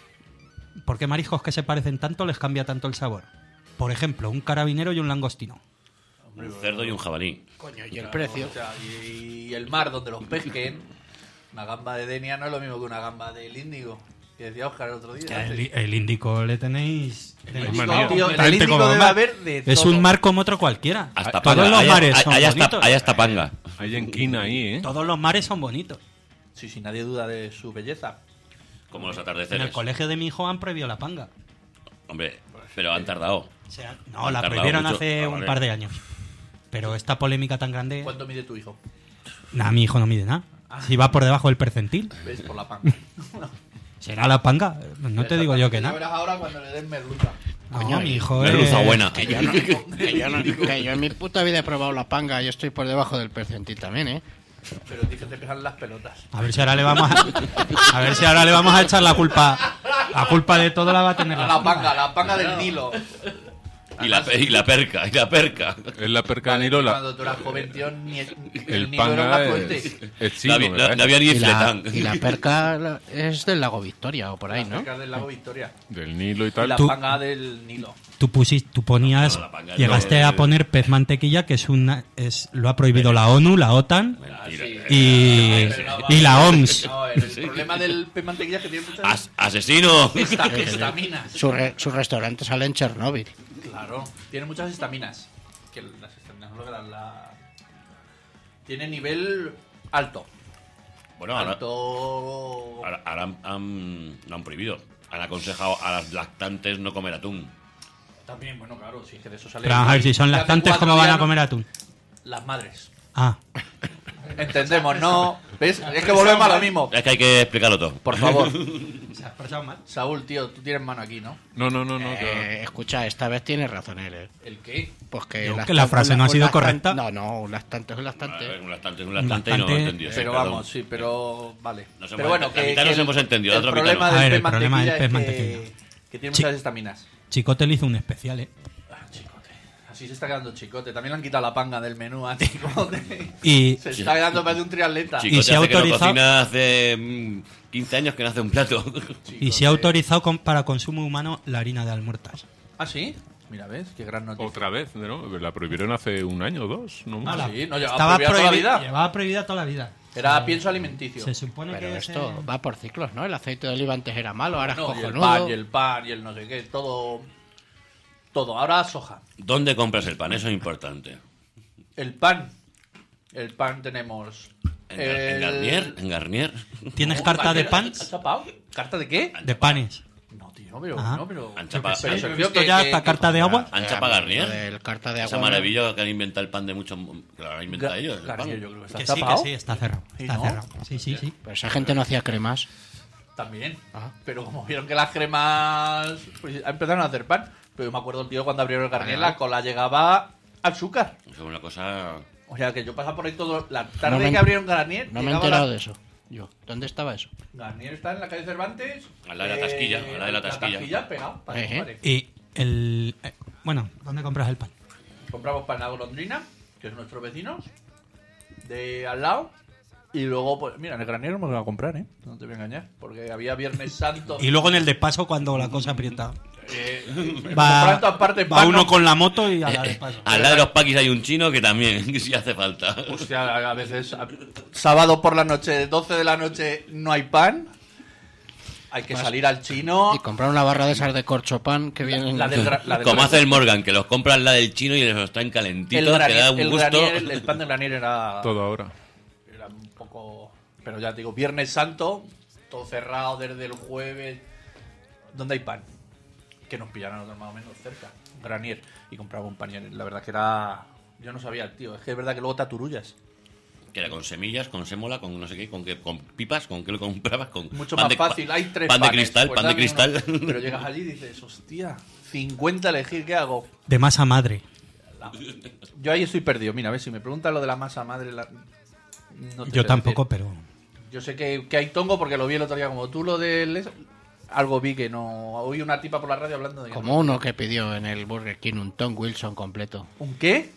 Speaker 3: ¿Por qué mariscos que se parecen tanto les cambia tanto el sabor? Por ejemplo, un carabinero y un langostino.
Speaker 4: Un cerdo y un jabalí.
Speaker 7: Coño, y el precio.
Speaker 8: O sea, y, y el mar donde los pesquen, una gamba de Denia no es lo mismo que una gamba del Índigo. Que decía Oscar el otro día.
Speaker 3: El, el Índico le tenéis...
Speaker 8: El
Speaker 5: manía.
Speaker 8: Índico, tío, en
Speaker 3: Tanto
Speaker 8: el Índico
Speaker 3: como
Speaker 8: debe
Speaker 3: mar.
Speaker 8: haber de
Speaker 3: Es
Speaker 8: todo.
Speaker 3: un mar como otro cualquiera.
Speaker 4: Hasta
Speaker 3: Todos
Speaker 4: panga.
Speaker 3: los
Speaker 4: Hay-
Speaker 3: mares
Speaker 4: hay-
Speaker 3: son
Speaker 4: hay hasta-
Speaker 3: bonitos.
Speaker 4: hay hasta panga.
Speaker 5: Hay enquina ahí, ¿eh?
Speaker 3: Todos los mares son bonitos.
Speaker 8: Sí, sí, nadie duda de su belleza.
Speaker 4: Como los
Speaker 3: En
Speaker 4: atardeceres.
Speaker 3: el colegio de mi hijo han prohibido la panga.
Speaker 4: Hombre, pero han tardado.
Speaker 3: O sea, no,
Speaker 4: Han
Speaker 3: la
Speaker 4: tardado
Speaker 3: prohibieron
Speaker 4: mucho.
Speaker 3: hace
Speaker 4: Ah,
Speaker 3: un
Speaker 4: vale.
Speaker 3: par de años. Pero esta polémica tan grande...
Speaker 8: ¿Cuánto mide tu hijo?
Speaker 3: Nah, mi hijo no mide nada. Si va por debajo del percentil.
Speaker 8: ¿Ves? Por la panga.
Speaker 3: ¿Será la panga? No te digo yo que
Speaker 8: Ya
Speaker 3: nada.
Speaker 8: verás ahora cuando le den merluza.
Speaker 3: No, mi hijo
Speaker 4: Merluza
Speaker 3: es...
Speaker 4: buena.
Speaker 7: Que yo, no- que yo no- que yo en mi puta vida he probado la panga y estoy por debajo del percentil también, ¿eh?
Speaker 8: Pero dije te pegan las pelotas.
Speaker 3: A ver si ahora le vamos a... A ver si ahora le vamos a echar la culpa... La culpa de todo la va a tener
Speaker 8: A
Speaker 3: la
Speaker 8: la panga, la panga del Nilo.
Speaker 4: Y la, pe- y la perca, y la perca.
Speaker 5: Es la perca de
Speaker 8: Vale,
Speaker 5: Nilo, la-
Speaker 8: Cuando tú eras joven, tío, ni el,
Speaker 5: el
Speaker 8: Nilo era un
Speaker 5: panga
Speaker 8: afluente.
Speaker 5: es, es
Speaker 4: No
Speaker 5: chino,
Speaker 4: había, no-
Speaker 5: ¿verdad?
Speaker 4: no había ni
Speaker 7: Y la,
Speaker 4: fletán.
Speaker 7: y la perca la- es del lago Victoria o por ahí, ¿no?
Speaker 8: Cerca del lago Victoria.
Speaker 5: Del Nilo y
Speaker 8: Y
Speaker 5: tal.
Speaker 8: la
Speaker 3: Tú-
Speaker 8: panga del Nilo.
Speaker 3: Tú, pusiste, tú ponías...
Speaker 4: No, la panga
Speaker 3: Llegaste
Speaker 4: no,
Speaker 3: a
Speaker 4: el-
Speaker 3: poner pez mantequilla, que es una... Es, lo ha prohibido la ONU, la OTAN
Speaker 4: Mentira.
Speaker 3: y,
Speaker 8: Pero no,
Speaker 3: y la O M S.
Speaker 8: No, el problema del pez mantequilla es que tiene muchas
Speaker 4: As- ¡Asesino!
Speaker 8: esta- estaminas.
Speaker 7: Su, re- su restaurante sale en Chernóbil.
Speaker 8: Claro, tiene muchas estaminas. Que las estaminas no logran la. Tiene nivel alto.
Speaker 4: Bueno, ahora,
Speaker 8: Alto.
Speaker 4: ahora- ahora han, han- lo han prohibido. Han aconsejado a las lactantes no comer atún.
Speaker 8: También, bueno, claro, sí, que de eso sale.
Speaker 3: Pero vamos a ver, si son
Speaker 8: Ya hace
Speaker 3: lactantes,
Speaker 8: cuatro
Speaker 3: ¿cómo van
Speaker 8: días
Speaker 3: a
Speaker 8: no-
Speaker 3: comer atún?
Speaker 8: Las madres.
Speaker 3: Ah,
Speaker 8: Entendemos, ¿no? ¿Ves? Es que volvemos a lo mismo.
Speaker 4: Es que hay que explicarlo todo.
Speaker 8: Por favor.
Speaker 3: se ha expresado mal.
Speaker 8: Saúl, tío, tú tienes mano aquí, ¿no?
Speaker 5: No, no, no, no. que
Speaker 7: Eh, escucha, esta vez tiene razón él, ¿eh?
Speaker 8: ¿El qué?
Speaker 7: Pues que,
Speaker 3: Yo,
Speaker 7: lactan-
Speaker 3: que la frase
Speaker 7: un-
Speaker 3: no ha
Speaker 7: un
Speaker 3: sido
Speaker 7: lactan-
Speaker 3: correcta.
Speaker 7: No, no, un lactante es un
Speaker 4: A ver,
Speaker 7: lactante.
Speaker 4: un lactante es un lactante y no lo he
Speaker 3: lactante.
Speaker 4: entendido. sí,
Speaker 8: Pero
Speaker 4: perdón.
Speaker 8: vamos, sí, pero. Vale.
Speaker 4: Nos hemos
Speaker 8: pero bueno,
Speaker 4: ent-
Speaker 8: que.
Speaker 4: la mitad
Speaker 8: que
Speaker 4: nos
Speaker 8: el-
Speaker 4: hemos entendido,
Speaker 8: El
Speaker 4: la otra
Speaker 8: problema
Speaker 4: mitad
Speaker 3: no. A
Speaker 8: del
Speaker 3: ver,
Speaker 8: pez
Speaker 3: el problema del
Speaker 8: mantequilla
Speaker 3: pez
Speaker 8: es que,
Speaker 3: mantequilla.
Speaker 8: que tiene
Speaker 3: Sí.
Speaker 8: muchas estaminas.
Speaker 3: Chicote le hizo un especial, ¿eh?
Speaker 8: Ah, Chicote. Así se está quedando Chicote. También le han quitado la panga del menú a Chicote.
Speaker 3: Y,
Speaker 8: Se está quedando para de un triatleta.
Speaker 4: Chico,
Speaker 3: Y
Speaker 4: te
Speaker 3: se ha
Speaker 4: hace que no
Speaker 3: autorizado-
Speaker 4: cocina hace mm, quince años que no hace un plato.
Speaker 3: y se ha autorizado con- para consumo humano la harina de almuertas.
Speaker 8: ¿Ah, sí? Mira, ¿ves? Qué gran noticia.
Speaker 5: Otra vez, ¿no? La prohibieron hace un año o dos, ¿no?
Speaker 8: Ah,
Speaker 3: la-
Speaker 8: sí, no, llevaba
Speaker 3: Estaba
Speaker 8: prohibida toda la
Speaker 3: prohibi-
Speaker 8: vida.
Speaker 3: Llevaba prohibida toda la vida.
Speaker 8: Era
Speaker 3: Eh,
Speaker 8: pienso alimenticio.
Speaker 3: Se supone
Speaker 7: Pero
Speaker 3: que
Speaker 7: esto
Speaker 3: ese-
Speaker 7: va por ciclos, ¿no? El aceite de oliva antes era malo, ahora es
Speaker 8: No, y el
Speaker 7: cojonudo.
Speaker 8: pan, y el pan, y el no sé qué, todo. Todo. Ahora soja.
Speaker 4: ¿Dónde compras el pan? Eso es importante.
Speaker 8: El pan. El pan tenemos.
Speaker 4: ¿En, Gar- en
Speaker 8: el-
Speaker 4: Garnier? ¿En Garnier?
Speaker 3: ¿Tienes
Speaker 8: Oh,
Speaker 3: carta de
Speaker 8: ¿has
Speaker 3: pans?
Speaker 8: chapado? ¿Carta de qué?
Speaker 3: De panes.
Speaker 8: No, tío, pero.
Speaker 3: Ajá.
Speaker 8: No, pero.
Speaker 4: Han chapado-
Speaker 8: pero
Speaker 4: han-
Speaker 8: Sergio,
Speaker 3: ¿Esto
Speaker 8: que-
Speaker 3: ya
Speaker 8: que-
Speaker 3: hasta
Speaker 8: que-
Speaker 3: carta de agua?
Speaker 4: ¿Han chapado
Speaker 7: Lo
Speaker 4: Garnier?
Speaker 7: del carta de
Speaker 4: Esa
Speaker 7: agua.
Speaker 4: maravilla que han inventado el pan de muchos... Que lo han inventado
Speaker 8: Ga-
Speaker 4: ellos. el
Speaker 8: Garnier,
Speaker 4: pan.
Speaker 8: yo creo que está
Speaker 3: Que sí, que
Speaker 8: chapado.
Speaker 3: sí, está cerrado.
Speaker 8: ¿Sí,
Speaker 3: Está
Speaker 8: no?
Speaker 3: cerrado. Sí, sí, sí.
Speaker 7: Pero esa gente no hacía cremas.
Speaker 8: También.
Speaker 7: Ah.
Speaker 8: Pero como vieron que las cremas. Pues empezaron a hacer pan. Pero yo me acuerdo, tío, cuando abrieron el Garnier,
Speaker 7: Vale, vale.
Speaker 8: la cola llegaba azúcar.
Speaker 4: Eso es una cosa...
Speaker 8: O sea que yo pasaba por ahí todo. La tarde
Speaker 7: No me-
Speaker 8: que abrieron Garnier.
Speaker 7: No me he
Speaker 8: llegaba
Speaker 7: enterado
Speaker 8: la-
Speaker 7: de eso. Yo, ¿dónde estaba eso?
Speaker 8: Garnier está en la calle Cervantes.
Speaker 4: Al lado de la tasquilla, al lado de la tasquilla.
Speaker 8: pegado. Vale,
Speaker 7: Ejé.
Speaker 8: vale.
Speaker 3: Y el... eh, bueno, ¿dónde compras el pan?
Speaker 8: Compramos pan La Golondrina, que es nuestros vecinos. De al lado. Y luego, pues, mira, en el Granier me lo voy a comprar, ¿eh? No te voy a engañar. Porque había Viernes Santo.
Speaker 3: Y luego en el despaso, cuando la cosa aprieta.
Speaker 8: Eh,
Speaker 3: Va,
Speaker 8: en todas partes,
Speaker 3: va
Speaker 8: pan,
Speaker 3: uno
Speaker 8: no.
Speaker 3: con la moto y a la despaso.
Speaker 4: Al lado de los paquis hay un chino que también, que sí hace falta.
Speaker 8: Hostia, a veces. a- sábado por la noche, doce de la noche, no hay pan. Hay que salir al chino.
Speaker 7: Y comprar una barra de esas de corchopan que vienen...
Speaker 8: La del gra- la del
Speaker 4: Como
Speaker 8: gra-
Speaker 4: hace el Morgan, que los compra al lado del chino y los están
Speaker 8: el,
Speaker 4: calentitos, que
Speaker 8: granier,
Speaker 4: da un
Speaker 8: el,
Speaker 4: gusto.
Speaker 8: granier, el, el pan de Granier era.
Speaker 5: Todo ahora.
Speaker 8: Era un poco. Pero ya te digo, Viernes Santo, todo cerrado desde el jueves. ¿Dónde hay pan? Que nos pillaron nosotros más o menos cerca. Granier. Y compraba un pan. Y la verdad que era. Yo no sabía el tío. Es que es verdad que luego te aturullas.
Speaker 4: Que era con semillas, con sémola, con no sé qué, con qué, con pipas, con qué lo comprabas, con
Speaker 8: Mucho
Speaker 4: pan
Speaker 8: más
Speaker 4: de-
Speaker 8: fácil. Hay tres
Speaker 4: pan de
Speaker 8: panes.
Speaker 4: cristal,
Speaker 8: Pues
Speaker 4: pan de
Speaker 8: dame
Speaker 4: cristal.
Speaker 8: uno. Pero llegas allí y dices, hostia, cincuenta elegir, ¿qué hago?
Speaker 3: De masa madre.
Speaker 8: Yo ahí estoy perdido. Mira, a ver si me preguntan lo de la masa madre. la- no te
Speaker 3: Yo
Speaker 8: sé
Speaker 3: tampoco,
Speaker 8: decir.
Speaker 3: pero...
Speaker 8: Yo sé que, que hay tongo porque lo vi el otro día como tú lo del... eso, algo vi que no... Oí una tipa por la radio hablando de...
Speaker 7: Como uno que pidió en el Burger King un Tom Wilson completo.
Speaker 8: ¿Un qué?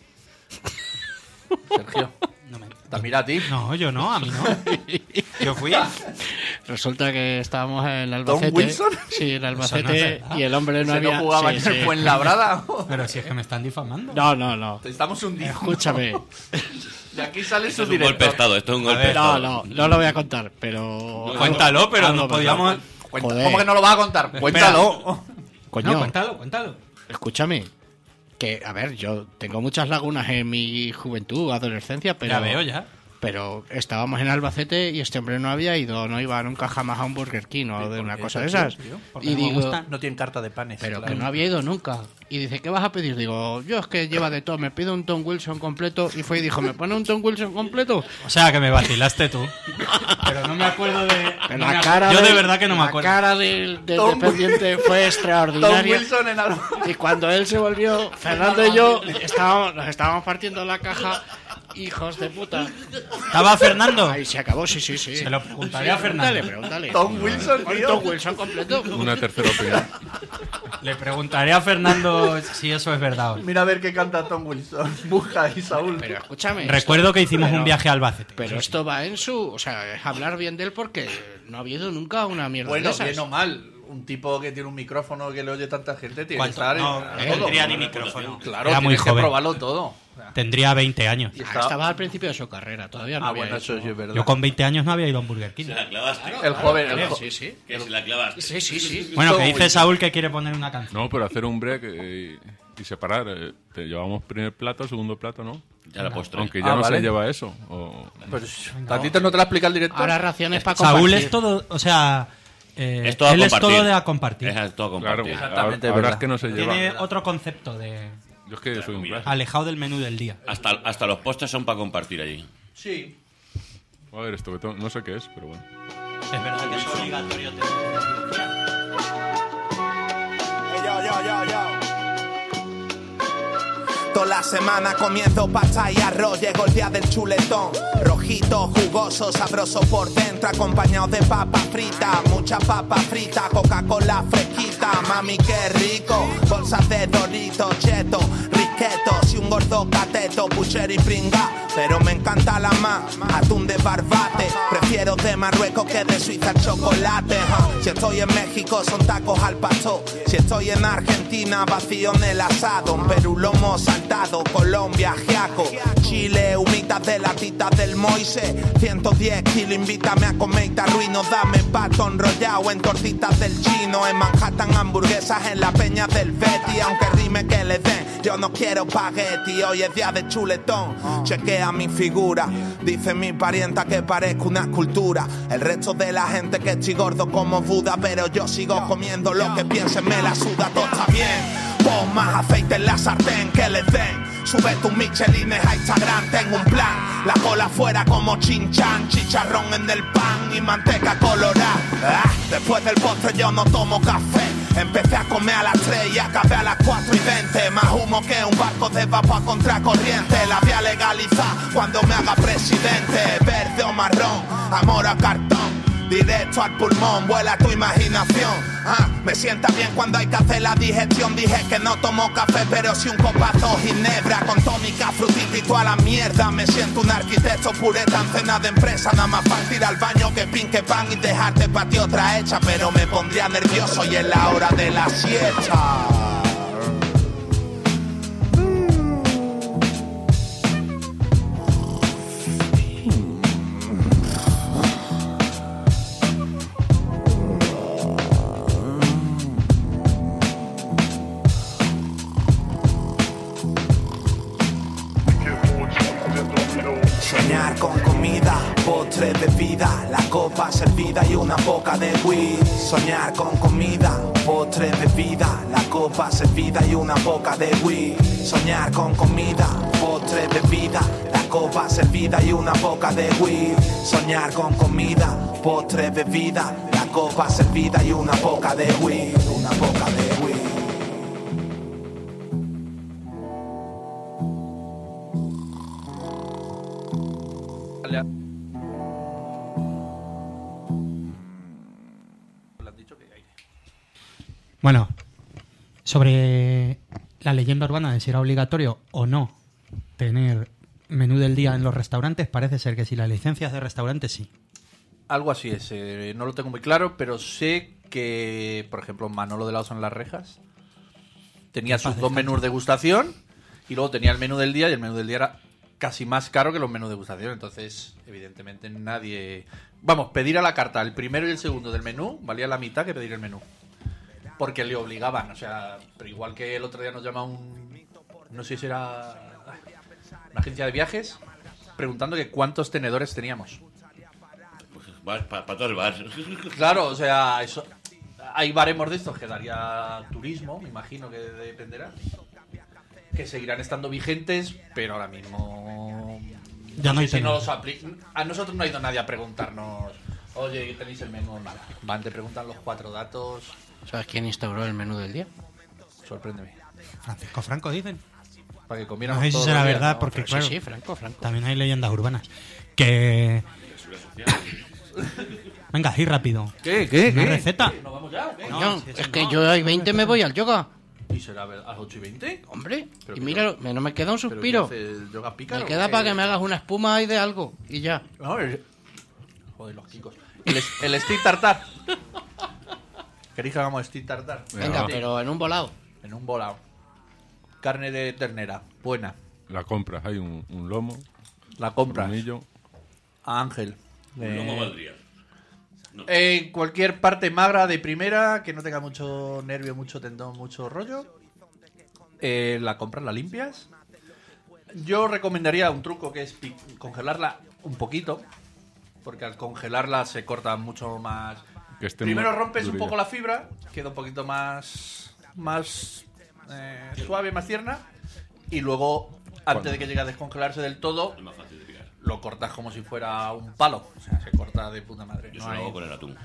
Speaker 8: Sergio.
Speaker 3: No me-
Speaker 8: Te mira a ti.
Speaker 3: No, yo no, a mí no. Yo fui.
Speaker 7: Resulta que estábamos en Albacete.
Speaker 8: Wilson?
Speaker 7: Sí, en
Speaker 3: Eso no es
Speaker 7: Albacete.
Speaker 3: verdad.
Speaker 7: y el hombre no
Speaker 8: ¿Se
Speaker 7: había...
Speaker 8: no jugaba
Speaker 7: sí,
Speaker 8: en
Speaker 7: sí.
Speaker 8: el Fuenlabrada?
Speaker 3: Pero si es que me están difamando.
Speaker 7: No, no, no.
Speaker 8: Te estamos hundiendo.
Speaker 7: Escúchame.
Speaker 8: De aquí sale
Speaker 4: Esto
Speaker 8: su
Speaker 4: es un golpe de
Speaker 8: director.
Speaker 4: estado, esto es un golpe de
Speaker 3: ver,
Speaker 7: No,
Speaker 4: estado.
Speaker 7: no, no lo voy a contar, pero...
Speaker 3: Cuéntalo, pero
Speaker 7: Algo
Speaker 3: no
Speaker 7: pasó.
Speaker 3: podíamos...
Speaker 8: Cuenta-
Speaker 7: Joder.
Speaker 8: ¿Cómo que no lo vas a contar? Cuéntalo.
Speaker 7: Coño,
Speaker 3: No, cuéntalo, cuéntalo.
Speaker 7: escúchame. Que, a ver, yo tengo muchas lagunas en mi juventud, adolescencia, pero...
Speaker 3: Ya veo, ya.
Speaker 7: Pero estábamos en Albacete y este hombre no había ido, no iba nunca jamás a un Burger King o de una
Speaker 8: qué
Speaker 7: cosa de
Speaker 8: eso,
Speaker 7: esas.
Speaker 8: tío?
Speaker 3: Porque
Speaker 7: Y
Speaker 3: no me
Speaker 7: digo,
Speaker 3: gustan.
Speaker 8: No tienen carta de panes.
Speaker 7: pero
Speaker 8: claro.
Speaker 7: que no había ido nunca. Y dice, ¿qué vas a pedir? Digo, yo es que lleva de todo, me pido un Tom Wilson completo. Y fue y dijo, ¿me pone un Tom Wilson completo?
Speaker 3: O sea, que me vacilaste tú. Pero no me acuerdo de...
Speaker 7: Pero
Speaker 3: no
Speaker 7: la
Speaker 3: me acu-
Speaker 7: cara
Speaker 3: Yo de
Speaker 7: del-
Speaker 3: verdad que no me acuerdo.
Speaker 7: La cara del, del
Speaker 8: Tom
Speaker 7: dependiente fue
Speaker 8: Tom
Speaker 7: extraordinaria.
Speaker 8: Wilson en algo.
Speaker 7: Y cuando él se volvió, Fernando y yo estábamos, nos estábamos partiendo la caja, hijos de puta.
Speaker 3: ¿Estaba Fernando?
Speaker 7: Ahí se acabó, sí, sí, sí.
Speaker 3: Se lo preguntaré a Fernando.
Speaker 7: Pregúntale, pregúntale.
Speaker 8: Tom Wilson,
Speaker 7: Pon
Speaker 8: tío.
Speaker 7: Tom Wilson completo.
Speaker 5: Una tercera opinión.
Speaker 3: Le preguntaré a Fernando si eso es verdad.
Speaker 8: Mira a ver qué canta Tom Wilson. Buja y Saúl.
Speaker 7: Pero escúchame.
Speaker 3: Recuerdo que hicimos
Speaker 7: Pero-
Speaker 3: un viaje a Albacete.
Speaker 7: Pero esto va en su... O sea, es hablar bien de él porque no ha habido nunca una mierda
Speaker 8: Bueno,
Speaker 7: de esas.
Speaker 8: bien o mal. Un tipo que tiene un micrófono que le oye tanta gente tiene que
Speaker 3: ¿Cuánto?
Speaker 8: estar en
Speaker 3: No,
Speaker 8: en
Speaker 3: no
Speaker 8: todo.
Speaker 3: tendría ni micrófono.
Speaker 8: Claro,
Speaker 3: Era muy
Speaker 8: tienes que
Speaker 3: joven.
Speaker 8: probarlo todo. O sea,
Speaker 3: Tendría veinte años.
Speaker 8: y
Speaker 7: Ah,
Speaker 8: está-
Speaker 7: estaba al principio de su carrera, todavía no
Speaker 8: Ah,
Speaker 7: había
Speaker 8: bueno,
Speaker 7: hecho-
Speaker 8: eso sí es verdad.
Speaker 3: Yo con veinte años no había ido a un Burger King.
Speaker 4: Se la clavaste.
Speaker 8: El joven, el
Speaker 7: Sí,
Speaker 8: jo-
Speaker 7: sí, sí.
Speaker 4: Que se la clavaste.
Speaker 7: Sí, sí, sí.
Speaker 3: Bueno, que
Speaker 8: Tom
Speaker 3: dice
Speaker 8: Wilson.
Speaker 3: Saúl que quiere poner una canción.
Speaker 5: No, pero hacer un break eh, y, y separar. eh, te llevamos primer plato, segundo plato, ¿no?
Speaker 4: Ya la postre.
Speaker 5: Aunque ya
Speaker 8: Ah,
Speaker 5: no
Speaker 8: vale.
Speaker 5: se lleva eso. O...
Speaker 8: Pues, ¿a ti te no te lo ha explicado el director?
Speaker 7: Ahora raciones para
Speaker 3: Saúl
Speaker 7: compartir.
Speaker 3: es todo, o sea, eh,
Speaker 4: Es todo a
Speaker 3: él es
Speaker 4: compartir.
Speaker 3: todo de a compartir.
Speaker 4: Es todo a
Speaker 5: Claro,
Speaker 4: compartir.
Speaker 8: Exactamente,
Speaker 5: ahora, ahora
Speaker 8: verdad.
Speaker 5: es que no se lleva.
Speaker 3: Tiene otro concepto de
Speaker 5: Yo es que soy un clásico.
Speaker 3: alejado del menú del día.
Speaker 4: Hasta, hasta los postres son para compartir allí.
Speaker 8: Sí.
Speaker 5: A ver, esto que to- no sé qué es, pero bueno.
Speaker 3: Es verdad que es obligatorio
Speaker 10: Toda la semana comienzo pasta y arroz, llegó el día del chuletón. Rojito, jugoso, sabroso por dentro, acompañado de papa frita, mucha papa frita, Coca-Cola fresquita, mami qué rico, bolsas de Doritos, cheto, risquetos y un gordo cateto, puchero y pringa, pero me encanta la más, atún de barbate, prefiero de Marruecos que de Suiza el chocolate, ja. Si estoy en México son tacos al pastor, si estoy en Argentina vacío en el asado, en Perú lomo saltado, Colombia giaco, Chile humitas de latitas del Moise, ciento diez kilos, invítame a comer y te arruino, dame pato enrollado en tortitas del chino, en Manhattan hamburguesas en la peña del Betty, aunque rime que le den, yo no quiero espagueti, hoy es día de chuletón, chequea mi figura, dice mi parienta que parezco una escultura, el resto de la gente que estoy gordo como Buda, pero yo sigo comiendo lo que piensen, me la suda, todo está bien. Pon más aceite en la sartén que les den. Sube tus michelines a Instagram, tengo un plan. La cola fuera como chinchan, chicharrón en el pan y manteca colorada. Ah, después del postre yo no tomo café. Empecé a comer a las tres y acabé a las cuatro y veinte. Más humo que un barco de vapor a contracorriente. La voy a legalizar cuando me haga presidente. Verde o marrón, amor a cartón. directo al pulmón, vuela tu imaginación. Ah, me sienta bien cuando hay que hacer la digestión. Dije que no tomo café, pero sí un copazo ginebra con tónica, frutita y toda la mierda. Me siento un arquitecto pureta en cena de empresa. Nada más fácil ir al baño que pin que pan y dejarte pa' ti otra hecha. Pero me pondría nervioso y es la hora de la siesta. Soñar con comida, postre, bebida, la copa servida y una boca de weed. Soñar con comida, postre, bebida, la copa servida y una boca de weed. Soñar con comida, postre, bebida, la copa servida y una boca de weed. Soñar con comida, postre, bebida, la copa servida y una boca de weed. Una boca de weed.
Speaker 3: Bueno, sobre la leyenda urbana de si era obligatorio o no tener menú del día en los restaurantes, parece ser que si las licencias de restaurantes sí.
Speaker 8: Algo así es, eh, no lo tengo muy claro, pero sé que, por ejemplo, Manolo de la Osa en las Rejas tenía sus dos menús de degustación y luego tenía el menú del día, y el menú del día era casi más caro que los menús de degustación. Entonces, evidentemente, nadie... Vamos, pedir a la carta el primero y el segundo del menú valía la mitad que pedir el menú. Porque le obligaban, o sea, pero igual que el otro día nos llama un... No sé si era una agencia de viajes, preguntando que cuántos tenedores teníamos.
Speaker 4: Para pa, pa todo el bar.
Speaker 8: Claro, o sea, eso, hay baremos de estos que daría turismo, me imagino que dependerá, que seguirán estando vigentes, pero ahora mismo
Speaker 3: ya no,
Speaker 8: no
Speaker 3: hay
Speaker 8: sé si no
Speaker 3: tenedor.
Speaker 8: los aplican. A nosotros no ha ido nadie a preguntarnos, oye, ¿tenéis el menú o nada? Van, te preguntan los cuatro datos.
Speaker 7: ¿Sabes quién instauró el menú del día?
Speaker 8: Sorpréndeme.
Speaker 3: Francisco Franco, dicen.
Speaker 8: Para que
Speaker 3: No
Speaker 8: comiéramos
Speaker 3: sé si
Speaker 8: todos
Speaker 3: será
Speaker 8: los días,
Speaker 3: verdad,
Speaker 8: ¿no?
Speaker 3: porque
Speaker 7: Pero
Speaker 3: claro,
Speaker 7: sí, sí, Franco, Franco.
Speaker 3: también hay leyendas urbanas. Que... Venga, así rápido.
Speaker 8: ¿Qué? ¿Qué?
Speaker 3: ¿Una
Speaker 8: ¿Qué?
Speaker 3: receta?
Speaker 8: ¿Nos vamos ya? ¿Qué?
Speaker 3: No,
Speaker 7: Coño,
Speaker 3: si
Speaker 7: es
Speaker 3: eso
Speaker 7: que
Speaker 3: no.
Speaker 7: yo a las veinte me voy al yoga.
Speaker 8: ¿Y será a las ocho y veinte?
Speaker 7: Hombre,
Speaker 8: Pero
Speaker 7: y
Speaker 8: que
Speaker 7: mira, no me queda un
Speaker 8: ¿Pero
Speaker 7: suspiro.
Speaker 8: qué hace el yoga pícaro
Speaker 7: Me
Speaker 8: o
Speaker 7: queda
Speaker 8: qué?
Speaker 7: para que me hagas una espuma ahí de algo y ya.
Speaker 8: No, el... Joder, los kikos. El, es- el stick tartar. ¿Queréis que hagamos stick tartar?
Speaker 7: Venga,
Speaker 5: va.
Speaker 7: pero en un volado.
Speaker 8: En un volado. Carne de ternera, buena.
Speaker 5: La compras, hay un, un lomo,
Speaker 8: La compras
Speaker 5: tornillo.
Speaker 8: a Ángel.
Speaker 4: Un lomo
Speaker 8: Eh,
Speaker 4: valdría. No.
Speaker 8: En cualquier parte magra de primera, que no tenga mucho nervio, mucho tendón, mucho rollo. Eh, la compras, la limpias. Yo recomendaría un truco que es pi- congelarla un poquito. Porque al congelarla se corta mucho más.
Speaker 5: Que esté
Speaker 8: Primero
Speaker 5: muy
Speaker 8: rompes un
Speaker 5: durilla.
Speaker 8: poco la fibra, queda un poquito más. Más eh, suave, más tierna. Y luego, antes de que llegue a descongelarse del todo,
Speaker 4: Es más fácil de picar.
Speaker 8: lo cortas como si fuera un palo. O sea, se corta de puta madre.
Speaker 4: Yo
Speaker 8: No
Speaker 4: se lo
Speaker 8: hay-
Speaker 4: hago con el atún.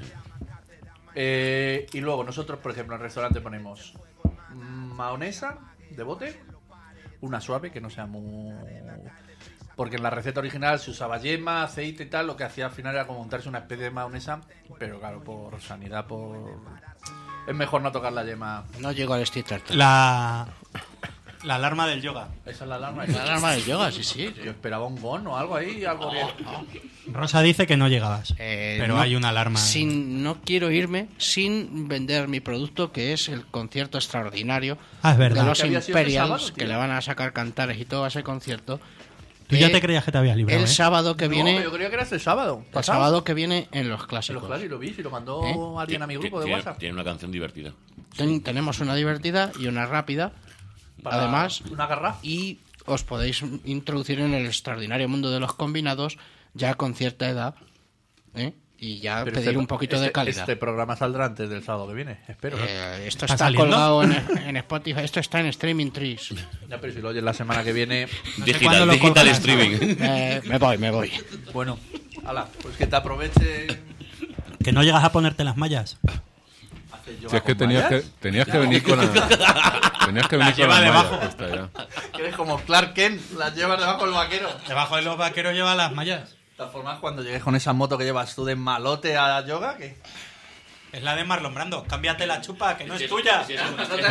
Speaker 8: Eh, y luego nosotros, por ejemplo, en el restaurante ponemos mahonesa de bote, una suave que no sea muy... Porque en la receta original se usaba yema, aceite y tal, lo que hacía al final era como montarse una especie de mahonesa, pero claro, por sanidad, por... Es mejor no tocar la yema.
Speaker 7: No llego al stick tartar.
Speaker 3: La... La alarma del yoga.
Speaker 8: Esa es la alarma.
Speaker 7: La alarma del yoga, sí, sí.
Speaker 8: Yo esperaba un gon o algo ahí, algo bien.
Speaker 3: Rosa dice que no llegabas.
Speaker 7: Eh,
Speaker 3: pero
Speaker 7: no-
Speaker 3: hay una alarma.
Speaker 7: Sin, no quiero irme sin vender mi producto, que es el concierto extraordinario
Speaker 3: Ah, es verdad.
Speaker 7: de los
Speaker 8: Que había sido este
Speaker 7: Imperials,
Speaker 8: sábado,
Speaker 7: que
Speaker 8: tío.
Speaker 7: le van a sacar cantares y todo a ese concierto.
Speaker 3: Tú ya
Speaker 7: Eh,
Speaker 3: te creías que te habías librado,
Speaker 7: El
Speaker 3: ¿eh?
Speaker 7: sábado que
Speaker 8: No,
Speaker 7: viene,
Speaker 8: pero yo creía que era este sábado.
Speaker 7: el
Speaker 8: pasado.
Speaker 7: sábado que viene en los
Speaker 8: En
Speaker 7: clásicos.
Speaker 8: los clásicos lo vi, si lo mandó
Speaker 7: ¿Eh?
Speaker 8: alguien a mi grupo de
Speaker 4: Tiene-
Speaker 8: WhatsApp.
Speaker 4: Tiene una canción divertida.
Speaker 7: Ten- tenemos una divertida y una rápida,
Speaker 8: Para
Speaker 7: además,
Speaker 8: una garra.
Speaker 7: y os podéis introducir en el extraordinario mundo de los combinados ya con cierta edad, ¿eh? Y ya
Speaker 8: Pero
Speaker 7: pedir
Speaker 8: este-
Speaker 7: un poquito
Speaker 8: este-
Speaker 7: de calidad.
Speaker 8: Este programa saldrá antes del sábado que viene, espero. ¿no?
Speaker 7: Eh, esto
Speaker 3: ¿Está
Speaker 7: está,
Speaker 3: saliendo?
Speaker 7: colgado en, en Spotify, esto está en Streaming Trees.
Speaker 8: Ya, pero si lo oyes la semana que viene.
Speaker 3: cuándo
Speaker 4: Digital,
Speaker 3: lo
Speaker 4: digital
Speaker 3: colgarás.
Speaker 4: streaming.
Speaker 7: Eh, me voy, me voy.
Speaker 8: Bueno, ala, pues que te aproveche.
Speaker 3: Que no llegas a ponerte las mallas.
Speaker 8: hacer yoga
Speaker 5: Si es que
Speaker 8: con
Speaker 5: tenías que,
Speaker 8: mallas.
Speaker 5: tenías que venir con la... Tenías que venir con
Speaker 3: lleva
Speaker 5: la
Speaker 3: debajo.
Speaker 5: malla puesta ya.
Speaker 8: Que eres como Clark Kent, las llevas debajo del vaquero.
Speaker 3: Debajo de los vaqueros lleva las mallas.
Speaker 8: todas formas, cuando llegues con esa moto que llevas tú de malote a yoga, ¿qué?
Speaker 3: Es la de Marlon Brando. Cámbiate la chupa, que no es tuya.
Speaker 4: Si eso,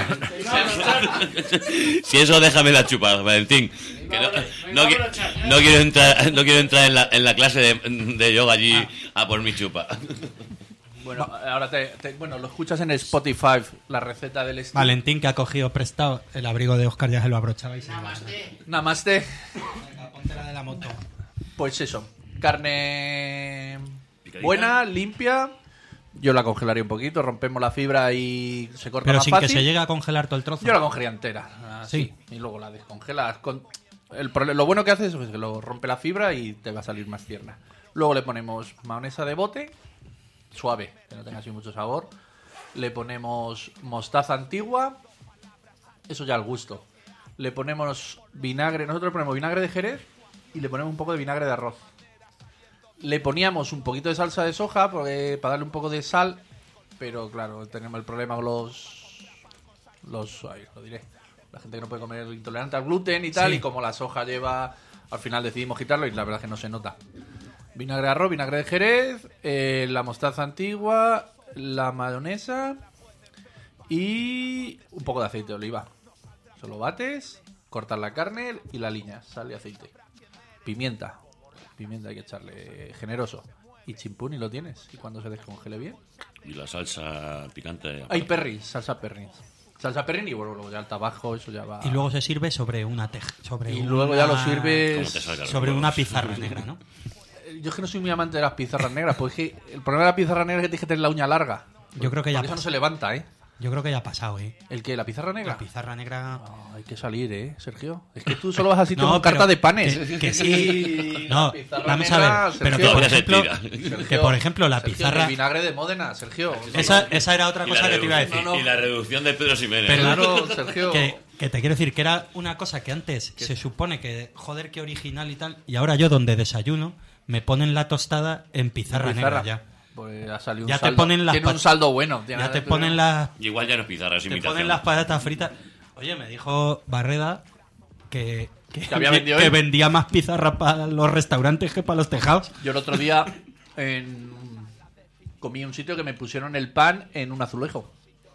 Speaker 4: si eso déjame la chupa, Valentín. Que no, no, qui- no quiero entrar, no quiero entrar en la, en la clase de, de yoga allí a por mi chupa.
Speaker 8: Bueno, ahora te, te- bueno, lo escuchas en Spotify, la receta del estilo.
Speaker 3: Valentín, que ha cogido prestado el abrigo de Oscar, ya se lo abrochaba y se lo
Speaker 8: Namaste.
Speaker 3: Venga, ponte la de la moto.
Speaker 8: Pues eso, carne
Speaker 4: Picadita.
Speaker 8: buena, limpia. Yo la congelaría un poquito, rompemos la fibra y se corta
Speaker 3: Pero
Speaker 8: más
Speaker 3: sin
Speaker 8: fácil.
Speaker 3: que se llegue a congelar todo el trozo.
Speaker 8: Yo la congelaría entera, así,
Speaker 3: Sí.
Speaker 8: y luego la descongelas. Con... El prole- lo bueno que hace es que lo rompe la fibra y te va a salir más tierna. Luego le ponemos mayonesa de bote, suave, que no tenga así mucho sabor. Le ponemos mostaza antigua, eso ya al gusto. Le ponemos vinagre, nosotros le ponemos vinagre de Jerez y le ponemos un poco de vinagre de arroz. Le poníamos un poquito de salsa de soja porque, para darle un poco de sal, pero claro, tenemos el problema con los... los ay, lo diré. La gente que no puede comer intolerante al gluten y tal,
Speaker 3: Sí.
Speaker 8: y como la soja lleva... Al final decidimos quitarlo y la verdad es que no se nota. Vinagre de arroz, vinagre de Jerez, eh, la mostaza antigua, la mayonesa y un poco de aceite de oliva. Solo bates, cortas la carne y la aliñas, sal y aceite. Pimienta. Pimienta hay que echarle generoso. Y chimpún y lo tienes. Y cuando se descongele bien.
Speaker 4: Y la salsa picante.
Speaker 8: Hay perris, salsa perris. Salsa perrin y bueno, luego ya el tabaco, eso ya va.
Speaker 3: Y luego se sirve sobre una teja. Sobre
Speaker 8: Y
Speaker 3: una-
Speaker 8: luego ya lo sirves-
Speaker 4: Como te salga los
Speaker 3: sobre
Speaker 4: huevos.
Speaker 3: una pizarra negra, ¿no?
Speaker 8: Yo es que no soy muy amante de las pizarras negras, porque es que el problema de la pizarra negra es que tienes que tener la uña larga.
Speaker 3: Yo creo que ya
Speaker 8: Porque eso no
Speaker 3: pasa.
Speaker 8: se levanta, ¿eh?
Speaker 3: Yo creo que ya ha pasado, ¿eh?
Speaker 8: ¿El qué? ¿La pizarra negra?
Speaker 3: La pizarra negra...
Speaker 8: No, hay que salir, ¿eh, Sergio? Es que tú solo vas a sitios
Speaker 3: No,
Speaker 8: con
Speaker 3: pero
Speaker 8: carta de panes.
Speaker 3: que- que sí.
Speaker 8: Y
Speaker 3: No,
Speaker 8: la pizarra
Speaker 3: vamos a
Speaker 8: negra,
Speaker 3: ver, pero
Speaker 8: Sergio,
Speaker 3: que por
Speaker 4: Todavía se
Speaker 3: ejemplo,
Speaker 4: tira.
Speaker 8: Sergio,
Speaker 3: que por ejemplo la
Speaker 8: Sergio,
Speaker 3: pizarra...
Speaker 8: el vinagre de Módena, Sergio.
Speaker 3: Esa, esa era otra
Speaker 4: Y la
Speaker 3: cosa que te iba a
Speaker 4: reducción-
Speaker 3: decir.
Speaker 8: No, no.
Speaker 4: Y la reducción de Pedro Ximénez.
Speaker 3: Pero
Speaker 8: Claro, Sergio.
Speaker 3: Que, que te quiero decir que era una cosa que antes se supone que, joder, qué original y tal, y ahora yo donde desayuno me ponen la tostada en pizarra,
Speaker 8: Pizarra.
Speaker 3: negra ya.
Speaker 8: Pues ha salido un
Speaker 3: Ya te
Speaker 8: saldo.
Speaker 3: ponen las
Speaker 8: Tiene
Speaker 3: pat-
Speaker 8: un saldo bueno. Tiene-
Speaker 3: Ya te ponen las
Speaker 4: Igual ya no es pizarra, es
Speaker 3: te
Speaker 4: imitación.
Speaker 3: ponen las patatas fritas. Oye, me dijo Barreda que, que,
Speaker 8: Que había vendido
Speaker 3: que
Speaker 8: él.
Speaker 3: vendía más pizarra para los restaurantes que para los tejados.
Speaker 8: Yo el otro día en... comí en un sitio que me pusieron el pan en un azulejo.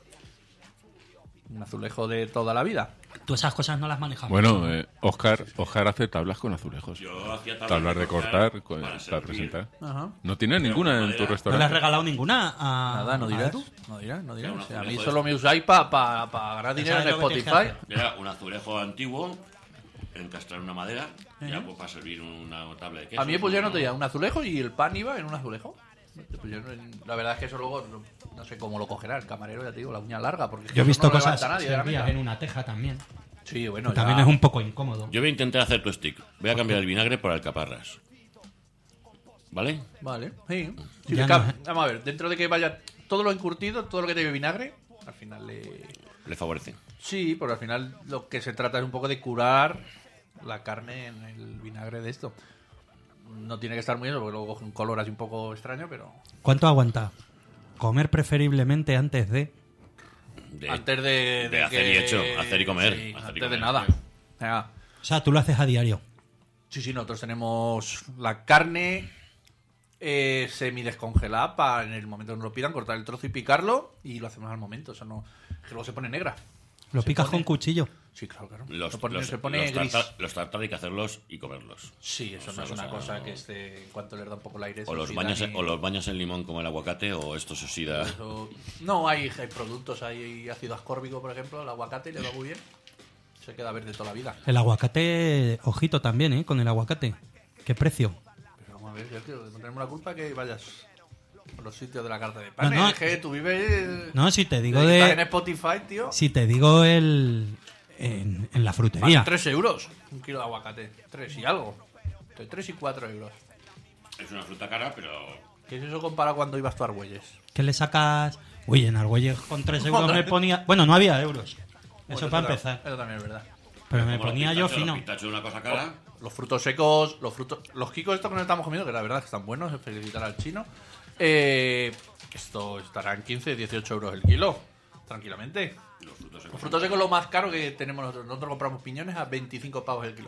Speaker 8: Un azulejo de toda la vida.
Speaker 3: Tú esas cosas no las manejas.
Speaker 5: Bueno, eh, Oscar, Oscar hace tablas con azulejos.
Speaker 4: Yo hacía tablas
Speaker 5: Tablas
Speaker 4: de
Speaker 5: de
Speaker 4: cortar
Speaker 5: cortar con-
Speaker 4: para
Speaker 5: para
Speaker 4: servir.
Speaker 5: presentar.
Speaker 8: Ajá.
Speaker 5: ¿No tienes ninguna en tu
Speaker 3: ¿No le has
Speaker 5: restaurante?
Speaker 3: regalado ninguna a
Speaker 8: Nada, no
Speaker 3: a
Speaker 8: dirás.
Speaker 3: Edu?
Speaker 8: No dirás, no dirás.
Speaker 4: Era un
Speaker 8: O sea, a mí
Speaker 4: azulejo
Speaker 8: solo
Speaker 4: de-
Speaker 8: me usáis para pa, pa ganar dinero en
Speaker 3: ¿Sabes lo que tienes que
Speaker 8: Spotify.
Speaker 3: hacer?
Speaker 4: Era un azulejo antiguo, encastrar una madera, ya pues, para servir una tabla de queso.
Speaker 8: A mí me pusieron otro día un azulejo y el pan iba en un azulejo. Me pusieron en- La verdad es que eso luego no, no sé cómo lo cogerá el camarero, ya te digo, la uña larga. Porque es que
Speaker 3: Yo he
Speaker 8: eso
Speaker 3: visto
Speaker 8: no lo
Speaker 3: cosas
Speaker 8: levanta nadie de la
Speaker 3: servidas
Speaker 8: mesa.
Speaker 3: en una teja también.
Speaker 8: Sí, bueno,
Speaker 3: Que también
Speaker 8: ya-
Speaker 3: es un poco incómodo.
Speaker 4: Yo voy a intentar hacer tu stick. Voy a cambiar el vinagre por alcaparras. ¿Vale?
Speaker 8: Vale, sí. Sí,
Speaker 3: Ya
Speaker 8: de ca-
Speaker 3: no, ¿eh?
Speaker 8: Vamos a ver, dentro de que vaya todo lo encurtido, todo lo que lleve vinagre, al final le...
Speaker 4: Le favorece.
Speaker 8: Sí, porque al final lo que se trata es un poco de curar la carne en el vinagre de esto. No tiene que estar muy eso, porque luego coge un color así un poco extraño, pero...
Speaker 3: ¿Cuánto aguanta? Comer preferiblemente antes de...
Speaker 4: De,
Speaker 8: antes de...
Speaker 4: de hacer y hecho, hacer y comer,
Speaker 8: Sí,
Speaker 4: hacer y
Speaker 8: antes
Speaker 4: comer.
Speaker 8: de nada. Venga.
Speaker 3: O sea, tú lo haces a diario.
Speaker 8: Sí, sí, nosotros tenemos la carne eh, semi-descongelada para en el momento que nos lo pidan, cortar el trozo y picarlo, y lo hacemos al momento. O sea, no... Es que luego se pone negra.
Speaker 3: Lo
Speaker 8: Se
Speaker 3: picas
Speaker 8: pone-
Speaker 3: con cuchillo.
Speaker 8: Sí, claro, claro.
Speaker 4: Los,
Speaker 8: se pone,
Speaker 4: los,
Speaker 8: se pone
Speaker 4: los
Speaker 8: gris.
Speaker 4: tartar, los tartar hay que hacerlos y comerlos.
Speaker 8: Sí, eso
Speaker 4: O
Speaker 8: no
Speaker 4: sea,
Speaker 8: es una
Speaker 4: o sea,
Speaker 8: cosa
Speaker 4: no-
Speaker 8: que esté en cuanto le da un poco el aire. se
Speaker 4: O los,
Speaker 8: oxidan
Speaker 4: bañas,
Speaker 8: y-
Speaker 4: o los bañas en limón como el aguacate o esto se oxida.
Speaker 8: eso- No, hay, hay productos, hay ácido ascórbico, por ejemplo, el aguacate le va muy bien. Se queda verde toda la vida.
Speaker 3: El aguacate, ojito también, ¿eh? Con el aguacate. ¿Qué precio?
Speaker 8: Pero vamos a ver, tío, no tenemos la culpa que vayas a los sitios de la carta de pan.
Speaker 3: No, no.
Speaker 8: Es que tú vives...
Speaker 3: No, si te digo
Speaker 8: de... estás en
Speaker 3: de...
Speaker 8: Spotify, tío.
Speaker 3: Si te digo el... En, en la frutería.
Speaker 8: Vale, tres euros un kilo de aguacate. Tres y algo. Entre tres y cuatro euros.
Speaker 4: Es una fruta cara, pero
Speaker 8: ¿Qué es eso comparado cuando ibas tú a Argüelles?
Speaker 3: ¿Qué le sacas? Uy, en Argüelles con tres euros me ponía... Bueno, no había euros.
Speaker 8: Bueno,
Speaker 3: Eso para
Speaker 8: tam-
Speaker 3: empezar.
Speaker 8: Eso también es verdad.
Speaker 3: Pero me
Speaker 4: como los
Speaker 3: ponía yo
Speaker 4: pistachos,
Speaker 3: fino.
Speaker 4: Los pistachos una cosa cara.
Speaker 8: Los frutos secos, los frutos... Los kikos estos que nos estamos comiendo, que la verdad es que están buenos, felicitar al chino. Eh, esto estará en quince, dieciocho euros el kilo. Tranquilamente.
Speaker 4: Los frutos secos.
Speaker 8: Los frutos secos es lo más caro que tenemos nosotros. Nosotros compramos piñones a veinticinco pavos el kilo.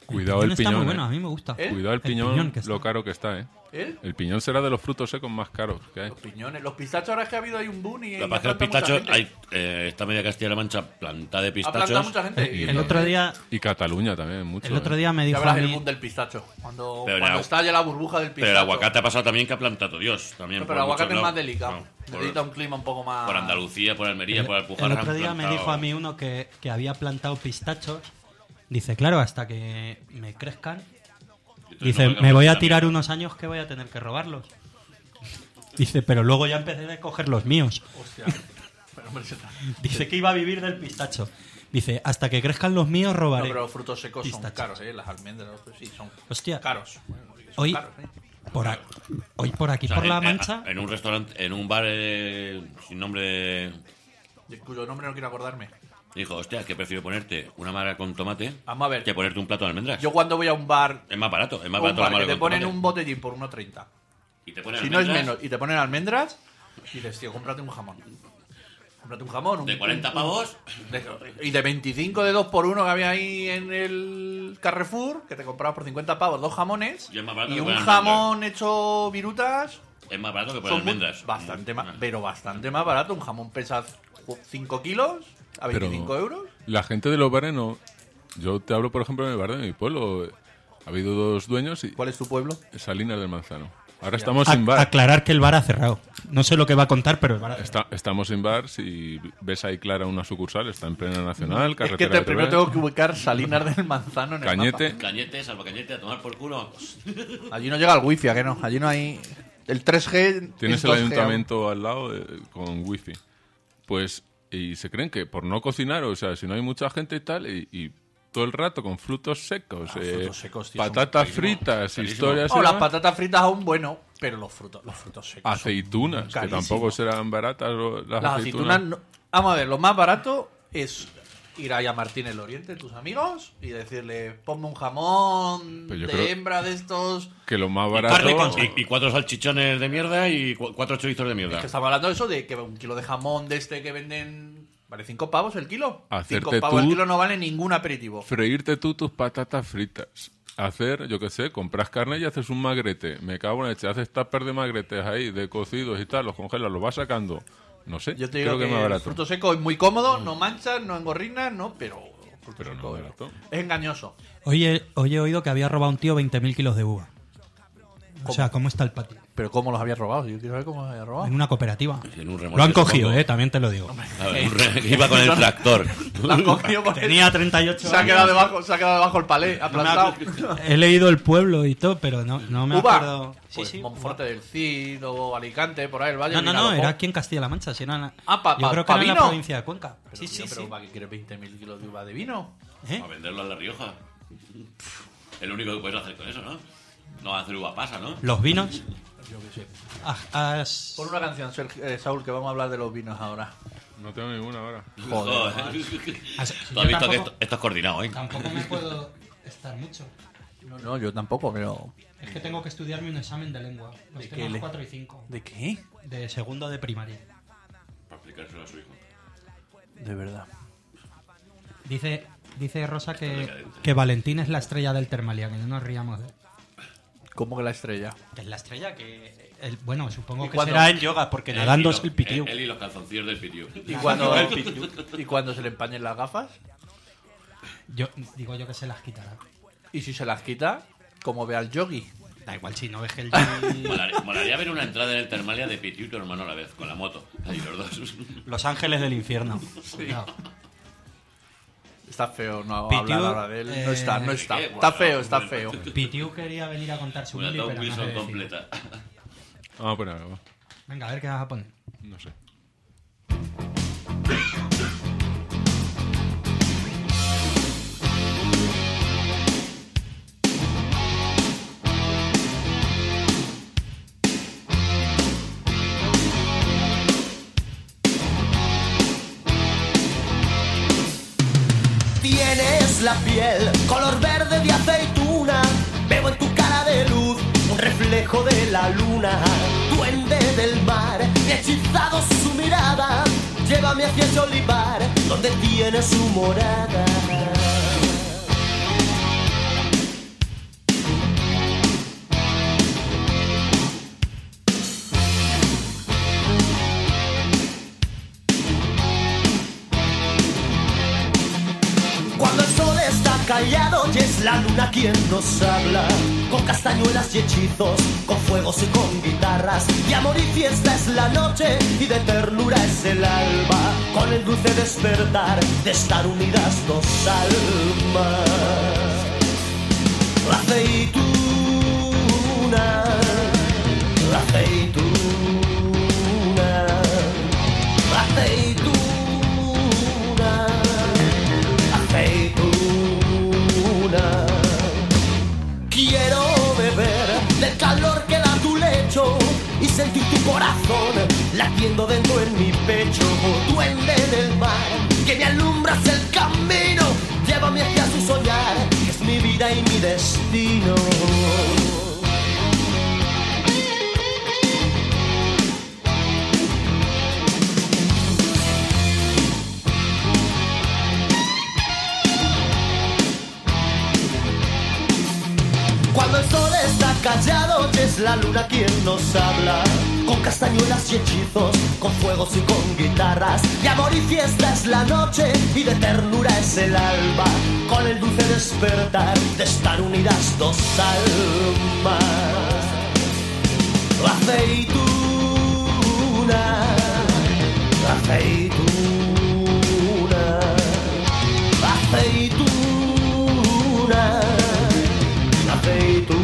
Speaker 5: Cuidado el
Speaker 3: está
Speaker 5: piñón.
Speaker 3: muy bueno,
Speaker 5: eh.
Speaker 3: a mí me gusta.
Speaker 8: ¿Eh?
Speaker 5: Cuidado el,
Speaker 3: El
Speaker 5: piñón,
Speaker 3: piñón que está.
Speaker 5: lo caro que está, ¿eh?
Speaker 8: ¿El?
Speaker 5: El piñón será de los frutos secos más caros que hay.
Speaker 8: Los piñones. Los pistachos, ahora es que ha habido ahí un boom y...
Speaker 4: Lo que pasa es que los pistachos, hay, eh, esta media Castilla-La Mancha plantada de
Speaker 8: Ha
Speaker 4: pistachos.
Speaker 8: plantado mucha gente.
Speaker 5: Y-
Speaker 8: Y
Speaker 3: El otro día,
Speaker 5: Y Cataluña también, mucho.
Speaker 3: el otro
Speaker 5: ¿eh?
Speaker 3: día me
Speaker 8: ya
Speaker 3: dijo a
Speaker 8: verás el
Speaker 3: mí,
Speaker 8: boom del pistacho. Cuando,
Speaker 4: Pero
Speaker 8: cuando
Speaker 4: el agu-
Speaker 8: estalla la burbuja del pistacho.
Speaker 4: Pero el aguacate ha pasado también que ha plantado Dios. También,
Speaker 8: No,
Speaker 4: por
Speaker 8: pero el aguacate
Speaker 4: muchos
Speaker 8: es más
Speaker 4: lados.
Speaker 8: delicado.
Speaker 4: No, por,
Speaker 8: Necesita un clima un poco más...
Speaker 4: por Andalucía, por Almería, por
Speaker 3: el,
Speaker 4: Alpujarra.
Speaker 3: el otro
Speaker 4: han
Speaker 3: día me
Speaker 4: plantado-
Speaker 3: dijo a mí uno que, que había plantado pistachos. Dice, claro, hasta que me crezcan. Dice, me voy a tirar unos años que voy a tener que robarlos. Dice, pero luego ya empecé a coger los míos.
Speaker 8: Hostia. Pero, hombre, se tra-
Speaker 3: Dice que iba a vivir del pistacho. Dice, hasta que crezcan los míos
Speaker 8: No,
Speaker 3: robaré.
Speaker 8: pero los frutos secos son
Speaker 3: Pistachos.
Speaker 8: caros, ¿eh? Las almendras, sí, son
Speaker 3: Hostia.
Speaker 8: caros. Bueno, son
Speaker 3: Hoy,
Speaker 8: caros, ¿eh?
Speaker 3: por, a- hoy por aquí,
Speaker 4: O sea,
Speaker 3: por la
Speaker 4: en-
Speaker 3: Mancha,
Speaker 4: En, en un restaurante, en un bar eh, sin nombre.
Speaker 8: De cuyo nombre no quiero acordarme.
Speaker 4: Dijo, hostia, que prefiero ponerte una mara con tomate
Speaker 8: Vamos a ver.
Speaker 4: que ponerte un plato de almendras.
Speaker 8: Yo cuando voy a un bar,
Speaker 4: Es más barato, es más
Speaker 8: un
Speaker 4: barato la
Speaker 8: bar
Speaker 4: mara
Speaker 8: que te
Speaker 4: con
Speaker 8: ponen
Speaker 4: tomate.
Speaker 8: un botellín por uno treinta.
Speaker 4: Y te ponen
Speaker 8: Si no es
Speaker 4: almendras
Speaker 8: menos, y te ponen almendras, y dices, tío, cómprate un jamón. Cómprate un jamón. Un,
Speaker 4: de cuarenta
Speaker 8: un-
Speaker 4: pavos.
Speaker 8: de- y de veinticinco de dos por uno que había ahí en el Carrefour, que te comprabas por cincuenta pavos dos jamones.
Speaker 4: Y es más barato
Speaker 8: Y
Speaker 4: que
Speaker 8: un
Speaker 4: poner
Speaker 8: jamón hecho virutas.
Speaker 4: Es más barato que poner
Speaker 8: Son muy-
Speaker 4: almendras.
Speaker 8: bastante más,
Speaker 4: Ah.
Speaker 8: pero bastante más barato. Un jamón pesa cinco kilos a
Speaker 5: Pero
Speaker 8: veinticinco euros.
Speaker 5: La gente de los bares no. Yo te hablo, por ejemplo, en el bar de mi pueblo. Ha habido dos dueños y
Speaker 8: ¿Cuál es tu pueblo?
Speaker 5: Salinas del Manzano. Ahora estamos
Speaker 3: a-
Speaker 5: sin bar.
Speaker 3: aclarar que el bar ha cerrado. No sé lo que va a contar, pero el bar ha cerrado.
Speaker 5: Está- estamos sin bar. Si ves ahí clara una sucursal, está en plena nacional.
Speaker 8: Es que
Speaker 5: Carretera
Speaker 8: te,
Speaker 5: de
Speaker 8: primero
Speaker 5: Teruel,
Speaker 8: tengo que ubicar Salinas del Manzano en el
Speaker 5: Cañete.
Speaker 8: mapa.
Speaker 4: Cañete, salvacañete, a tomar por culo.
Speaker 8: Allí no llega el wifi, ¿a que no? Allí no hay... El tres G...
Speaker 5: Tienes
Speaker 8: es
Speaker 5: el
Speaker 8: dos G
Speaker 5: ayuntamiento al lado eh, con wifi. Pues, y se creen que por no cocinar, o sea, si no hay mucha gente y tal, y, y todo el rato con frutos secos,
Speaker 8: Ah,
Speaker 5: eh,
Speaker 8: frutos secos, tío, son
Speaker 5: patatas
Speaker 8: carísimos,
Speaker 5: fritas,
Speaker 4: carísimos.
Speaker 5: historias
Speaker 8: aún.
Speaker 5: y
Speaker 8: Oh, las
Speaker 5: demás,
Speaker 8: patatas fritas aún bueno, pero los frutos, los frutos secos son
Speaker 5: aceitunas, que
Speaker 8: carísimos.
Speaker 5: tampoco serán baratas o- las,
Speaker 8: Las
Speaker 5: aceitunas.
Speaker 8: aceitunas... no- Vamos a ver, lo más barato es ir ahí a Martín el Oriente, tus amigos, y decirle, ponme un jamón
Speaker 5: Pues yo
Speaker 8: de
Speaker 5: creo-
Speaker 8: hembra de estos...
Speaker 5: Que lo más
Speaker 4: Carne
Speaker 5: barato...
Speaker 4: con- y, y cuatro salchichones de mierda y cu- cuatro chorizos de mierda.
Speaker 8: Que estamos hablando de eso, de que un kilo de jamón de este que venden... Vale cinco pavos el kilo.
Speaker 5: Hacerte
Speaker 8: cinco pavos el
Speaker 5: tú-
Speaker 8: kilo no vale ningún aperitivo.
Speaker 5: Freírte tú tus patatas fritas. Hacer, yo qué sé, compras carne y haces un magrete. Me cago en la leche. Haces tupper de magretes ahí, de cocidos y tal, los congelas, los vas sacando. No sé,
Speaker 8: Yo te digo
Speaker 5: creo que,
Speaker 8: que,
Speaker 5: es más
Speaker 8: el
Speaker 5: barato.
Speaker 8: fruto seco es muy cómodo, no manchas, no engorrinas, no, pero... fruto
Speaker 5: Pero no
Speaker 8: seco
Speaker 5: es
Speaker 8: es-
Speaker 5: barato.
Speaker 8: es engañoso.
Speaker 3: Hoy he, hoy he oído que había robado un tío veinte mil kilos de uva. O sea, ¿cómo está el patio?
Speaker 8: Pero ¿cómo los había robado? Yo quiero saber cómo los había robado.
Speaker 3: En una cooperativa.
Speaker 4: En un remolque,
Speaker 3: Lo han cogido,
Speaker 4: supongo.
Speaker 3: eh, también te lo digo.
Speaker 4: A ver, un re- que iba con el tractor.
Speaker 8: La han cogido porque
Speaker 3: Tenía treinta y ocho
Speaker 8: se ha
Speaker 3: años.
Speaker 8: quedado debajo, se ha quedado debajo el palé,
Speaker 3: No me
Speaker 8: aplastado.
Speaker 3: acu- He leído el pueblo y todo, pero no, no me
Speaker 8: Uva.
Speaker 3: acuerdo. Sí,
Speaker 8: Pues
Speaker 3: sí.
Speaker 8: Monforte del Cid o Alicante, por ahí el Valle.
Speaker 3: No, no,
Speaker 8: del
Speaker 3: no,
Speaker 8: Vinalopó.
Speaker 3: era aquí en Castilla-La Mancha. Si era en la-
Speaker 8: Ah, pa-
Speaker 3: Yo
Speaker 8: pa-
Speaker 3: creo que
Speaker 8: pa
Speaker 3: era en la
Speaker 8: vino.
Speaker 3: provincia de Cuenca.
Speaker 8: Pero,
Speaker 3: Sí,
Speaker 8: tío,
Speaker 3: sí,
Speaker 8: pero
Speaker 3: sí.
Speaker 8: ¿para qué quieres veinte mil kilos de uva de vino?
Speaker 3: ¿Eh?
Speaker 4: A venderlo a La Rioja. Es lo único que puedes hacer con eso, ¿no? No hacer uva pasa, ¿no?
Speaker 3: Los vinos.
Speaker 8: Yo qué sé.
Speaker 3: Ah, has-
Speaker 8: Pon una canción, Sergio- eh, Saúl, que vamos a hablar de los vinos ahora.
Speaker 5: No tengo ninguna ahora.
Speaker 8: Joder.
Speaker 3: has-
Speaker 4: Tú has
Speaker 3: yo
Speaker 4: visto que
Speaker 3: tampoco-
Speaker 4: esto, esto es coordinado, ¿eh?
Speaker 3: Tampoco me puedo estar mucho.
Speaker 8: No, no, yo tampoco, pero...
Speaker 3: Es que tengo que estudiarme un examen de lengua. Los
Speaker 8: ¿De qué
Speaker 3: temas
Speaker 8: le-
Speaker 3: cuatro y cinco.
Speaker 8: ¿De qué?
Speaker 3: De segundo de primaria.
Speaker 4: Para explicárselo a su hijo.
Speaker 8: De verdad.
Speaker 3: Dice, dice Rosa que, que Valentín es la estrella del Termalia, que no nos riamos de él.
Speaker 8: ¿Cómo que la estrella?
Speaker 3: Que es la estrella que... el- bueno, supongo
Speaker 8: ¿Y
Speaker 3: que
Speaker 8: cuándo?
Speaker 3: será en yoga, porque
Speaker 4: Él
Speaker 3: nadando
Speaker 4: y
Speaker 3: es
Speaker 4: los-
Speaker 3: el pitiu.
Speaker 4: Él, él y los calzoncillos del pitiu.
Speaker 8: ¿Y cuando, ¿Y cuando se le empañen las gafas?
Speaker 3: Yo digo yo que se las quitará.
Speaker 8: Y si se las quita, como ve al yogi.
Speaker 3: Da igual si no ves que el
Speaker 4: Molaría, molaría ver una entrada en el Termalia de Pitiu y tu hermano a la vez, con la moto. Ahí los dos.
Speaker 3: Los ángeles del infierno. No.
Speaker 8: Está feo no
Speaker 3: Pitiu,
Speaker 8: hablar ahora de él. No
Speaker 3: eh,
Speaker 8: está, no está.
Speaker 4: ¿qué?
Speaker 8: Está
Speaker 4: Bueno,
Speaker 8: feo, está
Speaker 4: bueno.
Speaker 8: feo.
Speaker 3: Pitiu quería venir a contar su
Speaker 4: Una
Speaker 3: mili,
Speaker 4: Tom
Speaker 3: pero no se
Speaker 4: Wilson
Speaker 3: decidió.
Speaker 4: completa.
Speaker 5: Vamos a poner algo.
Speaker 3: Venga, a ver qué vas a poner.
Speaker 5: No sé.
Speaker 2: Tienes la piel color verde de aceituna. Veo en tu cara de luz un reflejo de la luna. Duende del mar, me ha hechizado su mirada. Llévame hacia ese olivar donde tiene su morada.
Speaker 11: callado y es la luna quien nos habla. Con castañuelas y hechizos, con fuegos y con guitarras. De amor y fiesta es la noche y de ternura es el alba. Con el dulce despertar de estar unidas dos almas. La aceituna, la aceituna, la aceituna, aceituna. Quiero beber del calor que da tu lecho y sentir tu corazón latiendo dentro en mi pecho. Duende del mar, que me alumbras el camino, llévame hacia su soñar, que es mi vida y mi destino. Cuando el sol está callado y es la luna quien nos habla. Con castañuelas y hechizos, con fuegos y con guitarras. De amor y fiesta es la noche y de ternura es el alba. Con el dulce despertar de estar unidas dos almas. La aceituna, la aceituna, la aceituna, la aceituna.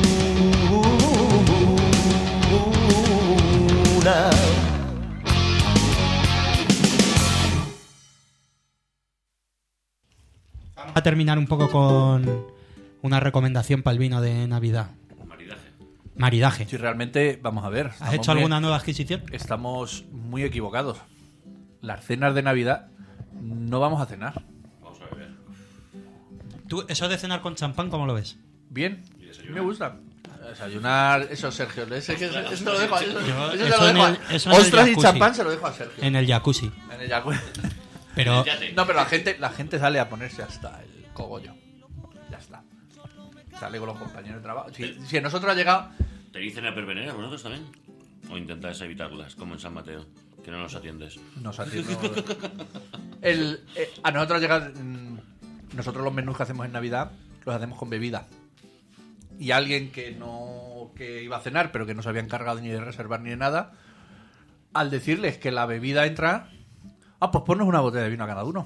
Speaker 3: Vamos a terminar un poco con una recomendación para el vino de Navidad.
Speaker 4: Maridaje.
Speaker 3: Maridaje.
Speaker 8: Si realmente, vamos a ver.
Speaker 3: ¿Has hecho
Speaker 8: muy-
Speaker 3: alguna nueva adquisición?
Speaker 8: Estamos muy equivocados. Las cenas de Navidad no vamos a cenar.
Speaker 4: Vamos a beber.
Speaker 3: ¿Tú eso de cenar con champán cómo lo ves?
Speaker 8: Bien, me gusta. Desayunar, eso Sergio. Ese, que- eso se lo dejo a eso,
Speaker 3: Yo-
Speaker 8: eso se
Speaker 3: eso
Speaker 8: lo
Speaker 3: en
Speaker 8: dejo a-
Speaker 3: el- eso en el
Speaker 8: Ostras y
Speaker 3: jacuzzi.
Speaker 8: champán se lo dejo a Sergio.
Speaker 3: En el jacuzzi.
Speaker 8: En el jacuzzi.
Speaker 3: Pero
Speaker 8: No, pero la gente, la gente sale a ponerse hasta el cogollo. Ya está. Sale con los compañeros de trabajo. Si, si a nosotros ha llegado.
Speaker 4: ¿Tenéis cena perveneras vosotros también? ¿O intentáis evitarlas, como en San Mateo? Que no nos atiendes.
Speaker 8: Nos atiende. El, eh, a nosotros ha llegado. mm, Nosotros los menús que hacemos en Navidad los hacemos con bebida. Y alguien que no. Que iba a cenar, pero que no se había encargado ni de reservar ni de nada. Al decirles que la bebida entra. Ah, pues ponnos una botella de vino a cada uno.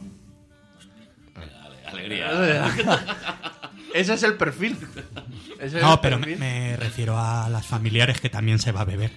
Speaker 4: Alegría.
Speaker 8: Ese es el perfil. Ese es
Speaker 3: no,
Speaker 8: el
Speaker 3: pero me,
Speaker 8: perfil.
Speaker 3: me refiero a las familiares que también se va a beber.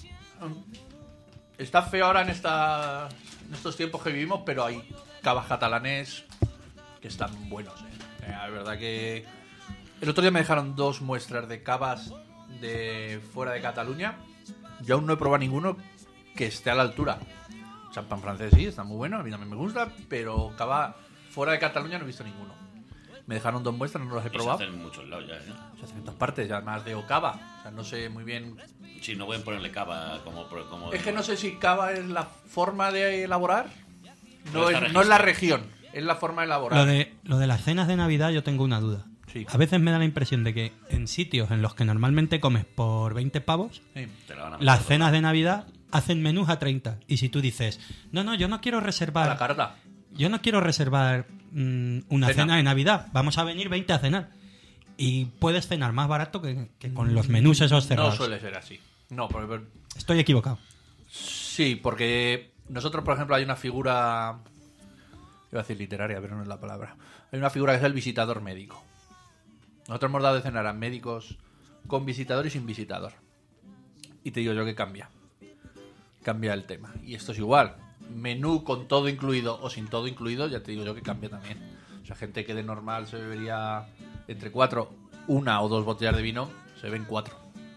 Speaker 8: Está feo ahora en, esta, en estos tiempos que vivimos, pero hay cavas catalanes que están buenos. ¿eh? Eh, La verdad que el otro día me dejaron dos muestras de cavas de fuera de Cataluña. Yo aún no he probado ninguno que esté a la altura. Champán francés sí, está muy bueno, a mí también me gusta, pero cava fuera de Cataluña no he visto ninguno. Me dejaron dos muestras, no las he
Speaker 4: Y se
Speaker 8: probado.
Speaker 4: hacen en muchos lados ya, ¿eh?
Speaker 8: Se hacen en todas partes, ya además de Ocava. O sea, no sé muy bien.
Speaker 4: Sí, no pueden ponerle cava como... como
Speaker 8: Es que no sé si cava es la forma de elaborar. No,
Speaker 4: No está
Speaker 8: es, no es
Speaker 4: registrado.
Speaker 8: la región, es la forma de elaborar.
Speaker 3: Lo de, lo de las cenas de Navidad yo tengo una duda.
Speaker 8: Sí.
Speaker 3: A veces me da la impresión de que en sitios en los que normalmente comes por veinte pavos,
Speaker 8: Sí.
Speaker 4: Te la van a meter
Speaker 3: las
Speaker 4: por
Speaker 3: cenas de Navidad hacen menús a treinta. Y si tú dices, no, no, yo no quiero
Speaker 8: A la
Speaker 3: reservar,
Speaker 8: carta.
Speaker 3: yo no quiero reservar mm, una
Speaker 8: Cena.
Speaker 3: cena de Navidad, vamos a venir veinte a cenar. Y puedes cenar más barato que, que con los menús esos
Speaker 8: No
Speaker 3: cerrados.
Speaker 8: suele ser así. No, por- por-
Speaker 3: Estoy equivocado.
Speaker 8: sí, porque nosotros, por ejemplo, hay una figura. Iba a decir literaria, pero no es la palabra. Hay una figura que es el visitador médico. Nosotros hemos dado de cenar a médicos con visitador y sin visitador. Y te digo yo que cambia. Cambia el tema. Y esto es igual. Menú con todo incluido o sin todo incluido, ya te digo yo que cambia también. O sea, gente que de normal se bebería entre cuatro, una o dos botellas de vino, se ven cuatro.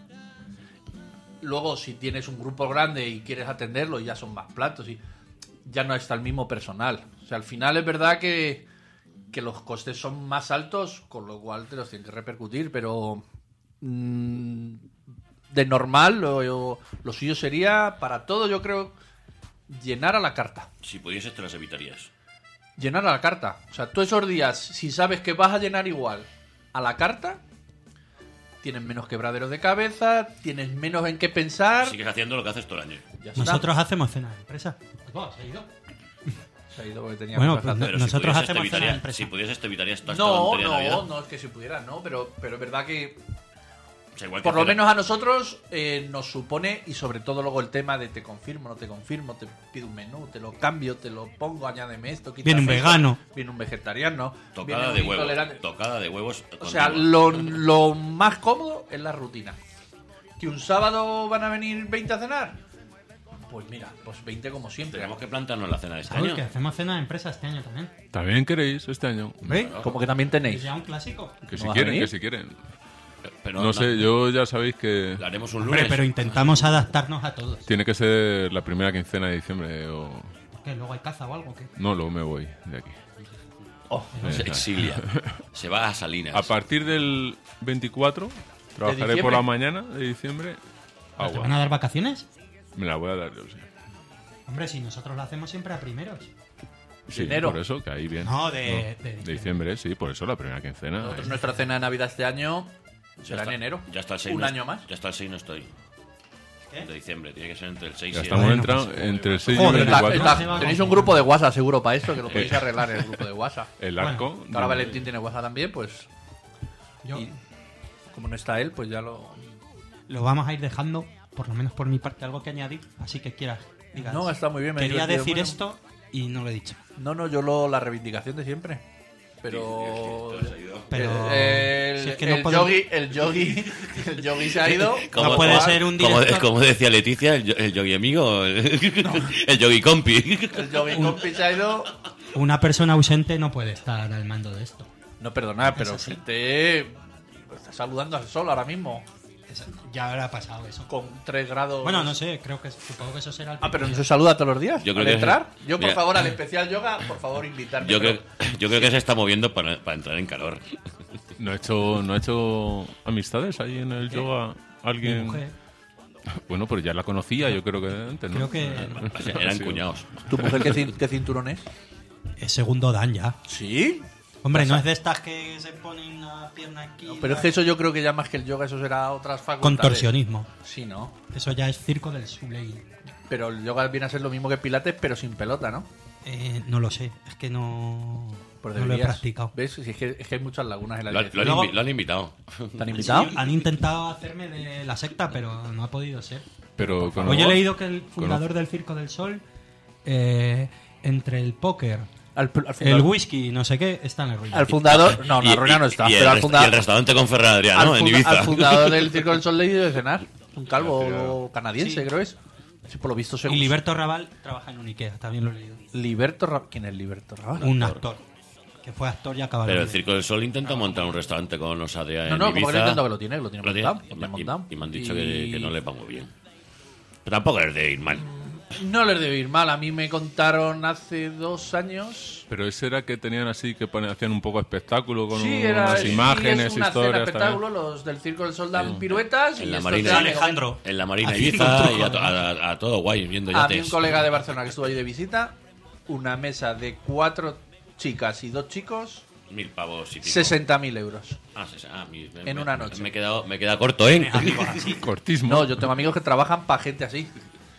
Speaker 8: Luego, si tienes un grupo grande y quieres atenderlo, ya son más platos y ya no está el mismo personal. O sea, al final es verdad que, que los costes son más altos, con lo cual te los tienen que repercutir, pero mm, de normal lo, lo suyo sería, para todo yo creo, llenar a la carta.
Speaker 4: Si pudieses, te las evitarías.
Speaker 8: Llenar a la carta. O sea, tú esos días, si sabes que vas a llenar igual a la carta, tienes menos quebraderos de cabeza, tienes menos en qué pensar.
Speaker 4: Sigues haciendo lo que haces todo el año.
Speaker 8: Ya está.
Speaker 3: Nosotros hacemos cena de empresa. Oh, ¿se ha ido?
Speaker 8: Se ha ido porque tenía
Speaker 3: Bueno,
Speaker 8: cosas que
Speaker 3: pues
Speaker 8: hacer.
Speaker 4: Pero
Speaker 3: nosotros
Speaker 4: si pudieses,
Speaker 3: hacemos
Speaker 4: te evitarías-
Speaker 3: una empresa.
Speaker 4: Si pudieses, te evitarías toda esta
Speaker 8: No,
Speaker 4: tontería de
Speaker 8: no,
Speaker 4: Navidad.
Speaker 8: no es que si pudiera, no, pero, pero es verdad que
Speaker 4: O sea, igual que
Speaker 8: por lo
Speaker 4: hacer-
Speaker 8: menos a nosotros eh, nos supone, y sobre todo luego el tema de te confirmo, no te confirmo, te pido un menú, te lo cambio, te lo pongo, añádeme esto, quítame
Speaker 3: Viene un
Speaker 8: esto,
Speaker 3: vegano.
Speaker 8: viene un vegetariano,
Speaker 4: Tocada
Speaker 8: viene
Speaker 4: de
Speaker 8: un
Speaker 4: huevos.
Speaker 8: intolerante.
Speaker 4: Tocada de huevos.
Speaker 8: O sea,
Speaker 4: continua.
Speaker 8: lo, lo más cómodo es la rutina. ¿Que un sábado van a venir veinte a cenar? Pues mira, pues veinte como siempre.
Speaker 4: Tenemos que plantarnos la cena de este
Speaker 3: Raúl,
Speaker 4: año.
Speaker 3: que hacemos cena de empresa este año también.
Speaker 5: ¿También queréis este año?
Speaker 3: ¿Veis?
Speaker 8: Como que también tenéis.
Speaker 3: Es ya un clásico.
Speaker 5: Que si
Speaker 8: ¿No vas a
Speaker 5: quieren,
Speaker 8: venir?
Speaker 5: que si quieren.
Speaker 4: Pero
Speaker 5: No sé, yo ya sabéis que
Speaker 4: Lo haremos un
Speaker 3: Hombre,
Speaker 4: lunes.
Speaker 3: pero intentamos adaptarnos a todos.
Speaker 5: tiene que ser la primera quincena de diciembre o...
Speaker 3: ¿Qué? ¿Luego hay caza o algo? ¿Qué?
Speaker 5: No, luego me voy de aquí.
Speaker 4: Se exilia. Se va a Salinas.
Speaker 5: A partir del veinticuatro trabajaré
Speaker 8: diciembre?
Speaker 5: por la mañana de diciembre.
Speaker 3: ¿Te van a
Speaker 5: Agua.
Speaker 3: dar vacaciones?
Speaker 5: Me la voy a dar yo, sí.
Speaker 3: Hombre, si nosotros lo hacemos siempre a primeros.
Speaker 5: Sí,
Speaker 8: Enero.
Speaker 5: por eso, que ahí bien.
Speaker 3: No, de- de
Speaker 5: de
Speaker 3: diciembre.
Speaker 5: diciembre, sí, por eso la primera quincena.
Speaker 8: Nosotros
Speaker 5: ahí.
Speaker 8: nuestra cena de Navidad este año
Speaker 4: Ya
Speaker 8: será
Speaker 4: está-
Speaker 8: en enero.
Speaker 4: Ya está el seis.
Speaker 8: Un
Speaker 4: no-
Speaker 8: año más.
Speaker 4: Ya está el seis, no estoy.
Speaker 3: ¿Qué?
Speaker 4: De diciembre. Tiene que ser entre el seis
Speaker 5: Ya
Speaker 4: y el
Speaker 5: estamos
Speaker 3: Bueno,
Speaker 5: entrando
Speaker 3: pues,
Speaker 5: entre el seis y el
Speaker 3: joder,
Speaker 8: Está-
Speaker 5: veinticuatro.
Speaker 8: está- tenéis un grupo de WhatsApp seguro para esto, que lo podéis arreglar en el grupo de WhatsApp.
Speaker 5: El arco.
Speaker 8: Que ahora Valentín tiene WhatsApp también, pues
Speaker 3: Yo
Speaker 8: y como no está él, pues ya lo...
Speaker 3: lo vamos a ir dejando, por lo menos por mi parte, algo que añadir. Así que quieras. digas,
Speaker 8: No, está muy bien. me he
Speaker 3: Quería
Speaker 8: divertido.
Speaker 3: decir
Speaker 8: Bueno,
Speaker 3: esto y no lo he dicho.
Speaker 8: No, no, yo lo la reivindicación de siempre. Pero...
Speaker 3: Pero
Speaker 8: Eh, el,
Speaker 3: si es que no
Speaker 8: el
Speaker 3: podemos-
Speaker 8: yogi, el yogi, el yogi se ha ido.
Speaker 4: Como-
Speaker 3: no puede
Speaker 4: como-
Speaker 3: ser un
Speaker 4: Como,
Speaker 3: director.
Speaker 4: como decía Leticia, el, yo- el yogi amigo, el, el yogi compi.
Speaker 8: El yogi compi se ha ido.
Speaker 3: Una persona ausente no puede estar al mando de esto.
Speaker 8: No, perdona, pero
Speaker 3: así.
Speaker 8: gente está saludando al sol ahora mismo.
Speaker 3: Ya habrá pasado eso.
Speaker 8: Con tres grados.
Speaker 3: Bueno, no sé, creo que supongo que eso será el
Speaker 8: Ah, pero no
Speaker 3: primer
Speaker 8: se saluda todos los días.
Speaker 4: Yo creo
Speaker 8: al
Speaker 4: que-
Speaker 8: entrar. Yo, por
Speaker 4: Mira.
Speaker 8: favor, al especial yoga, por favor, invitarme.
Speaker 4: Yo
Speaker 8: pero-
Speaker 4: creo, yo creo que se está moviendo para, para entrar en calor.
Speaker 5: ¿No ha hecho, no ha hecho amistades ahí en el yoga?
Speaker 3: Mi
Speaker 5: ¿Alguien?
Speaker 3: mujer.
Speaker 5: Bueno, pues ya la conocía, yo creo que antes, ¿no?
Speaker 3: Creo que
Speaker 4: Eran
Speaker 5: Sí.
Speaker 4: cuñados.
Speaker 8: ¿Tu mujer qué, cin- qué cinturón es?
Speaker 3: es segundo dan ya.
Speaker 8: ¿Sí?
Speaker 3: Hombre, no es de estas que se ponen la pierna aquí.
Speaker 8: Pero es que eso yo creo que ya más que el yoga, eso será otras facultades.
Speaker 3: Contorsionismo.
Speaker 8: Sí, ¿no?
Speaker 3: Eso ya es circo del Soleil.
Speaker 8: Pero el yoga viene a ser lo mismo que pilates, pero sin pelota, ¿no?
Speaker 3: Eh, no lo sé, es que no,
Speaker 8: Pues
Speaker 3: no lo he
Speaker 8: deberías.
Speaker 3: practicado.
Speaker 8: ¿Ves? Si es, que, es que hay muchas lagunas en la
Speaker 4: Lo,
Speaker 8: dirección.
Speaker 4: lo han,
Speaker 3: Luego-
Speaker 4: invi- lo han invitado.
Speaker 8: ¿Te han invitado?
Speaker 3: Sí, han intentado hacerme de la secta, pero no ha podido ser.
Speaker 5: Pero con
Speaker 3: Hoy he leído que el fundador del Circo del Sol, eh, entre el póker,
Speaker 8: Al, al
Speaker 3: el
Speaker 8: fundador,
Speaker 3: whisky y no sé qué, está en el ruina.
Speaker 8: al fundador... No,
Speaker 4: Y-
Speaker 8: la ruina
Speaker 4: y-
Speaker 8: no está.
Speaker 4: Y, el,
Speaker 8: pero al
Speaker 4: rest-
Speaker 8: fundador...
Speaker 4: y el restaurante con Ferran Adrià, ¿no?
Speaker 8: al,
Speaker 4: En
Speaker 8: funda-
Speaker 4: Ibiza.
Speaker 8: al fundador del Circo del Sol le dio de cenar. Un calvo
Speaker 5: pero-
Speaker 8: canadiense,
Speaker 3: Sí.
Speaker 8: creo es. Sí, por lo visto se
Speaker 3: Y Liberto Raval trabaja en un Ikea, también lo he leído.
Speaker 8: Liberto Ra- ¿Quién es Liberto Raval?
Speaker 3: Un actor, que fue actor y acaba
Speaker 4: Pero el
Speaker 3: de
Speaker 4: Circo del Sol intenta montar un restaurante con los Adrià en
Speaker 8: No, no, como
Speaker 4: Ibiza.
Speaker 8: que lo intento que lo tiene, que lo tiene
Speaker 4: Lo tiene.
Speaker 8: montado.
Speaker 4: Y,
Speaker 8: lo tiene
Speaker 4: y-
Speaker 8: montado.
Speaker 4: y me han dicho que,
Speaker 8: Y-
Speaker 4: que no le va muy bien. Pero tampoco les debe ir mal.
Speaker 8: No les debe ir mal. A mí me contaron hace dos años.
Speaker 5: Pero ese era que tenían así, que ponían, hacían un poco de espectáculo con
Speaker 8: Sí, era
Speaker 5: unas
Speaker 8: sí,
Speaker 5: imágenes,
Speaker 8: es una cena
Speaker 5: historias.
Speaker 8: espectáculo.
Speaker 5: también.
Speaker 8: Los del Circo del Sol dan piruetas.
Speaker 4: En
Speaker 8: y
Speaker 4: la
Speaker 8: estos
Speaker 4: Marina
Speaker 8: de
Speaker 3: Alejandro.
Speaker 4: En la Marina
Speaker 3: Haciendo
Speaker 4: Ibiza
Speaker 3: un truco.
Speaker 4: y a, to- a- a todo guay, viendo
Speaker 8: A mí
Speaker 4: yates.
Speaker 8: un colega de Barcelona que estuvo allí de visita, una mesa de cuatro chicas y dos chicos,
Speaker 4: Mil pavos y pico.
Speaker 8: sesenta mil euros.
Speaker 4: Ah, ses- ah, mi- me-
Speaker 8: En
Speaker 4: me-
Speaker 8: una noche.
Speaker 4: Me he quedado, me he quedado corto, ¿eh?
Speaker 5: Cortismo.
Speaker 8: No, yo tengo amigos que trabajan para gente así.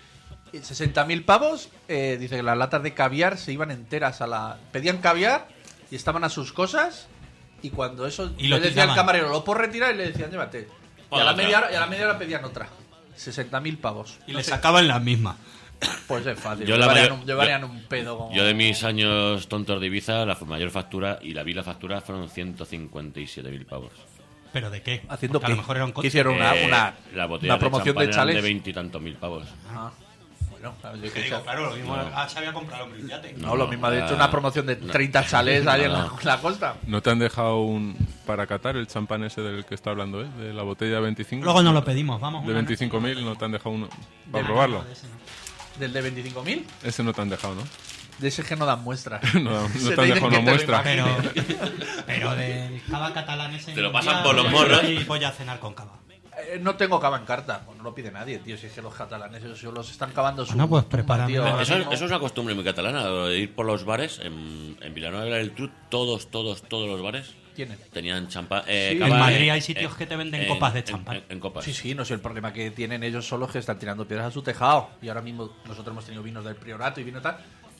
Speaker 8: sesenta mil pavos, eh, dice que las latas de caviar se iban enteras a la... Pedían caviar y estaban a sus cosas y cuando eso
Speaker 3: Y lo
Speaker 8: le decía al
Speaker 3: tiraban.
Speaker 8: camarero, lo puedo retirar y le decían, llévate. Y a,
Speaker 4: Pon
Speaker 8: la
Speaker 4: otra.
Speaker 8: media hora, y a la media hora pedían otra. sesenta mil pavos.
Speaker 3: Y
Speaker 8: No
Speaker 3: le
Speaker 8: sé,
Speaker 3: sacaban las mismas.
Speaker 8: Pues es fácil.
Speaker 4: Yo la
Speaker 8: llevarían,
Speaker 4: mayor-
Speaker 8: un, llevarían
Speaker 4: yo-
Speaker 8: un pedo como...
Speaker 4: Yo de mis años tontos de Ibiza, la mayor factura, y la vi la factura, fueron ciento cincuenta y siete mil pavos.
Speaker 3: ¿Pero de qué?
Speaker 8: Haciendo
Speaker 3: Porque a lo
Speaker 8: qué?
Speaker 3: mejor era un
Speaker 8: ¿Qué
Speaker 3: coche.
Speaker 8: hicieron? Una,
Speaker 4: Eh,
Speaker 8: una,
Speaker 4: la botella
Speaker 8: una promoción
Speaker 4: de
Speaker 8: de
Speaker 4: champán eran de
Speaker 8: chales.
Speaker 4: veintitantos mil pavos.
Speaker 8: Ah, bueno, claro, yo
Speaker 3: Que
Speaker 8: que
Speaker 3: digo,
Speaker 8: sé.
Speaker 3: claro, lo mismo. Ah, se había comprado hombre, un yate.
Speaker 8: No, lo mismo ha hecho
Speaker 4: no,
Speaker 8: una promoción de
Speaker 4: no.
Speaker 8: treinta chales ahí en la,
Speaker 4: No.
Speaker 8: la costa.
Speaker 5: ¿No te han dejado un para catar el champán ese del que está hablando, eh? De la botella de veinticinco.
Speaker 3: Luego nos lo pedimos, vamos.
Speaker 5: De
Speaker 3: una noche.
Speaker 5: veinticinco mil, ¿no te han dejado uno? Para
Speaker 3: Ah,
Speaker 5: probarlo.
Speaker 3: de ese no.
Speaker 8: Del de veinticinco mil,
Speaker 5: Ese no te han dejado, ¿no?
Speaker 8: de ese que no dan muestras.
Speaker 5: No, no
Speaker 8: Se
Speaker 5: te han
Speaker 8: dicen
Speaker 5: dejado
Speaker 8: que
Speaker 5: una
Speaker 8: te lo
Speaker 5: muestra.
Speaker 3: Pero,
Speaker 8: imagines.
Speaker 3: pero del cava catalán ese.
Speaker 4: Te lo
Speaker 3: un
Speaker 4: pasan
Speaker 3: día
Speaker 4: por los
Speaker 3: voy-
Speaker 4: morros.
Speaker 3: Y voy a cenar con cava.
Speaker 8: Eh, no tengo cava en carta. Pues no lo pide nadie, tío. Si es que los catalanes esos los están cavando su.
Speaker 3: Bueno, pues
Speaker 8: tumba,
Speaker 3: prepárame.
Speaker 8: tío, ahora
Speaker 4: Eso,
Speaker 8: mismo.
Speaker 4: eso es una costumbre muy catalana, lo de ir por los bares. En, en Villanueva del Trut, todos, todos, todos los bares
Speaker 8: Tienen.
Speaker 4: tenían champán. eh,
Speaker 8: Sí.
Speaker 4: cava
Speaker 3: En Madrid
Speaker 4: en-
Speaker 3: hay sitios
Speaker 4: en-
Speaker 3: que te venden
Speaker 4: en-
Speaker 3: copas de
Speaker 4: en-
Speaker 3: champán.
Speaker 4: En, en copas.
Speaker 8: Sí, sí, no sé, el problema que tienen ellos son los que están tirando piedras a su tejado. Y ahora mismo nosotros hemos tenido vinos del Priorato y vino tal.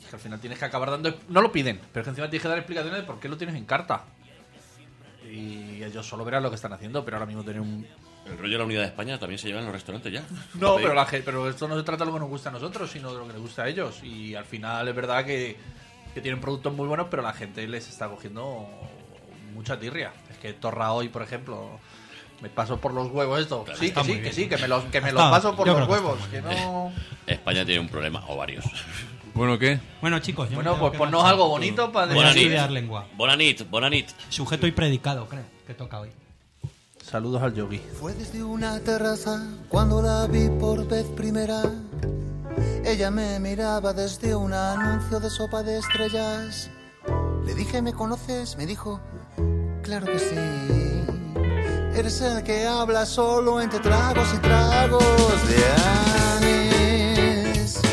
Speaker 8: que al final tienes que acabar dando... No lo piden, pero es que encima tienes que dar explicaciones de por qué lo tienes en carta. Y ellos solo verán lo que están haciendo, pero ahora mismo tienen un...
Speaker 4: El rollo de la unidad de España también se lleva en los restaurantes ya.
Speaker 8: No, pero, la, pero esto no se trata de lo que nos gusta a nosotros, sino de lo que les gusta a ellos. Y al final es verdad que, que tienen productos muy buenos, pero la gente les está cogiendo mucha tirria. Es que Torra hoy, por ejemplo, me paso por los huevos esto.
Speaker 4: Claro,
Speaker 8: sí, que sí, que sí, que me los, que me
Speaker 3: Está,
Speaker 8: los paso por
Speaker 3: yo
Speaker 8: los
Speaker 3: creo que
Speaker 8: huevos. Que no...
Speaker 4: España tiene un problema, o varios.
Speaker 5: Bueno, ¿qué?
Speaker 3: Bueno, chicos, yo
Speaker 8: Bueno,
Speaker 3: me tengo
Speaker 8: pues
Speaker 3: que
Speaker 8: ponnos
Speaker 3: marchar.
Speaker 8: algo bonito para
Speaker 3: Voy a
Speaker 4: Bonanit.
Speaker 3: estudiar lengua.
Speaker 4: Bonanit, bonanit.
Speaker 3: Sujeto y predicado, creo, que toca hoy.
Speaker 8: Saludos al yogi.
Speaker 12: Fue desde una terraza cuando la vi por vez primera. Ella me miraba desde un anuncio de sopa de estrellas. Le dije, ¿me conoces? Me dijo, claro que sí. Eres el que habla solo entre tragos y tragos de anís.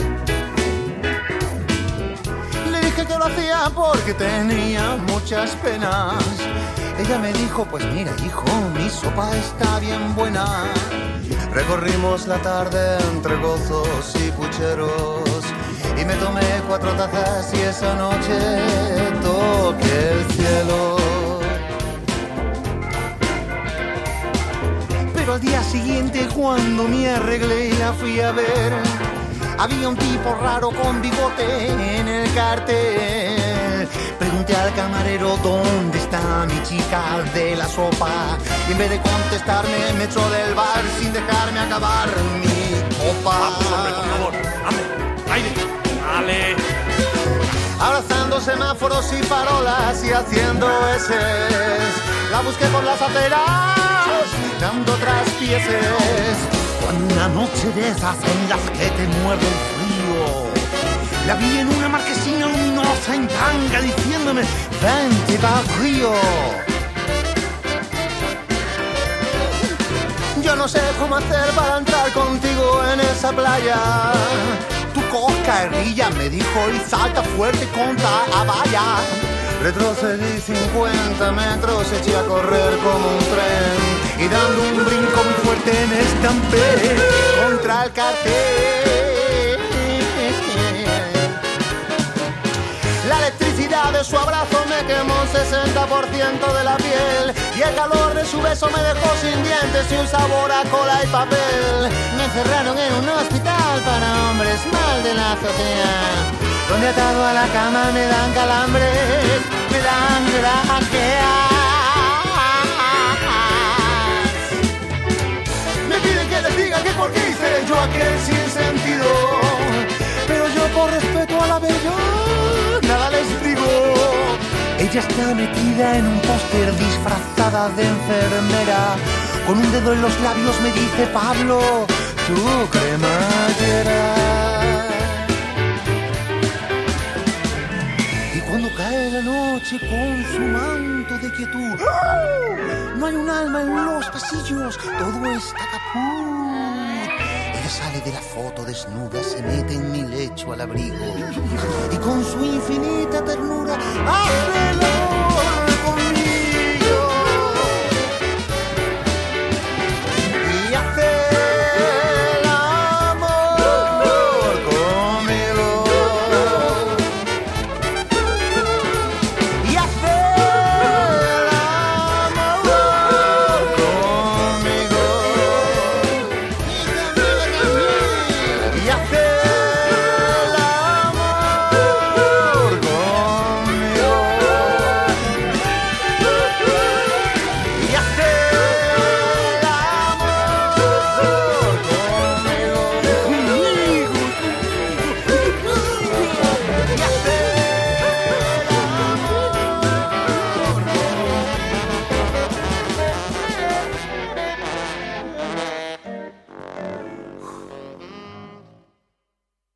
Speaker 12: Le dije que lo hacía porque tenía muchas penas. Ella me dijo, pues mira, hijo, mi sopa está bien buena. Recorrimos la tarde entre gozos y pucheros y me tomé cuatro tazas y esa noche toqué el cielo. Pero al día siguiente, cuando me arreglé y la fui a ver, había un tipo raro con bigote en el cartel. Pregunté al camarero dónde está mi chica de la sopa y en vez de contestarme me echó del bar sin dejarme acabar mi copa.
Speaker 4: Vamos, hombre, por favor. Vamos. Aire. Dale.
Speaker 12: Abrazando semáforos y farolas y haciendo eses, la busqué por las aceras, dando traspieses. Cuando una noche de esas en las que te muerde el frío, la vi en una marquesina luminosa en tanga diciéndome, vente Barrio. Yo no sé cómo hacer para entrar contigo en esa playa. Tu coca erguilla, me dijo, y salta fuerte contra la valla. Retrocedí cincuenta metros, eché a correr como un tren y dando un brinco muy fuerte me estampé contra el cartel. La electricidad de su abrazo me quemó un sesenta por ciento de la piel y el calor de su beso me dejó sin dientes y un sabor a cola y papel. Me encerraron en un hospital para hombres mal de la azotea, donde atado a la cama me dan calambres, me dan grajeas. Me piden que les diga que por qué hice yo aquel sinsentido, pero yo por respeto a la bella nada les digo. Ella está metida en un póster disfrazada de enfermera, con un dedo en los labios me dice, Pablo, tu cremallera. Y cuando cae la noche con su manto de quietud, no hay un alma en los pasillos, todo está caput. Ella sale de la foto desnuda, se mete en mi lecho al abrigo y con su infinita ternura hace el amor.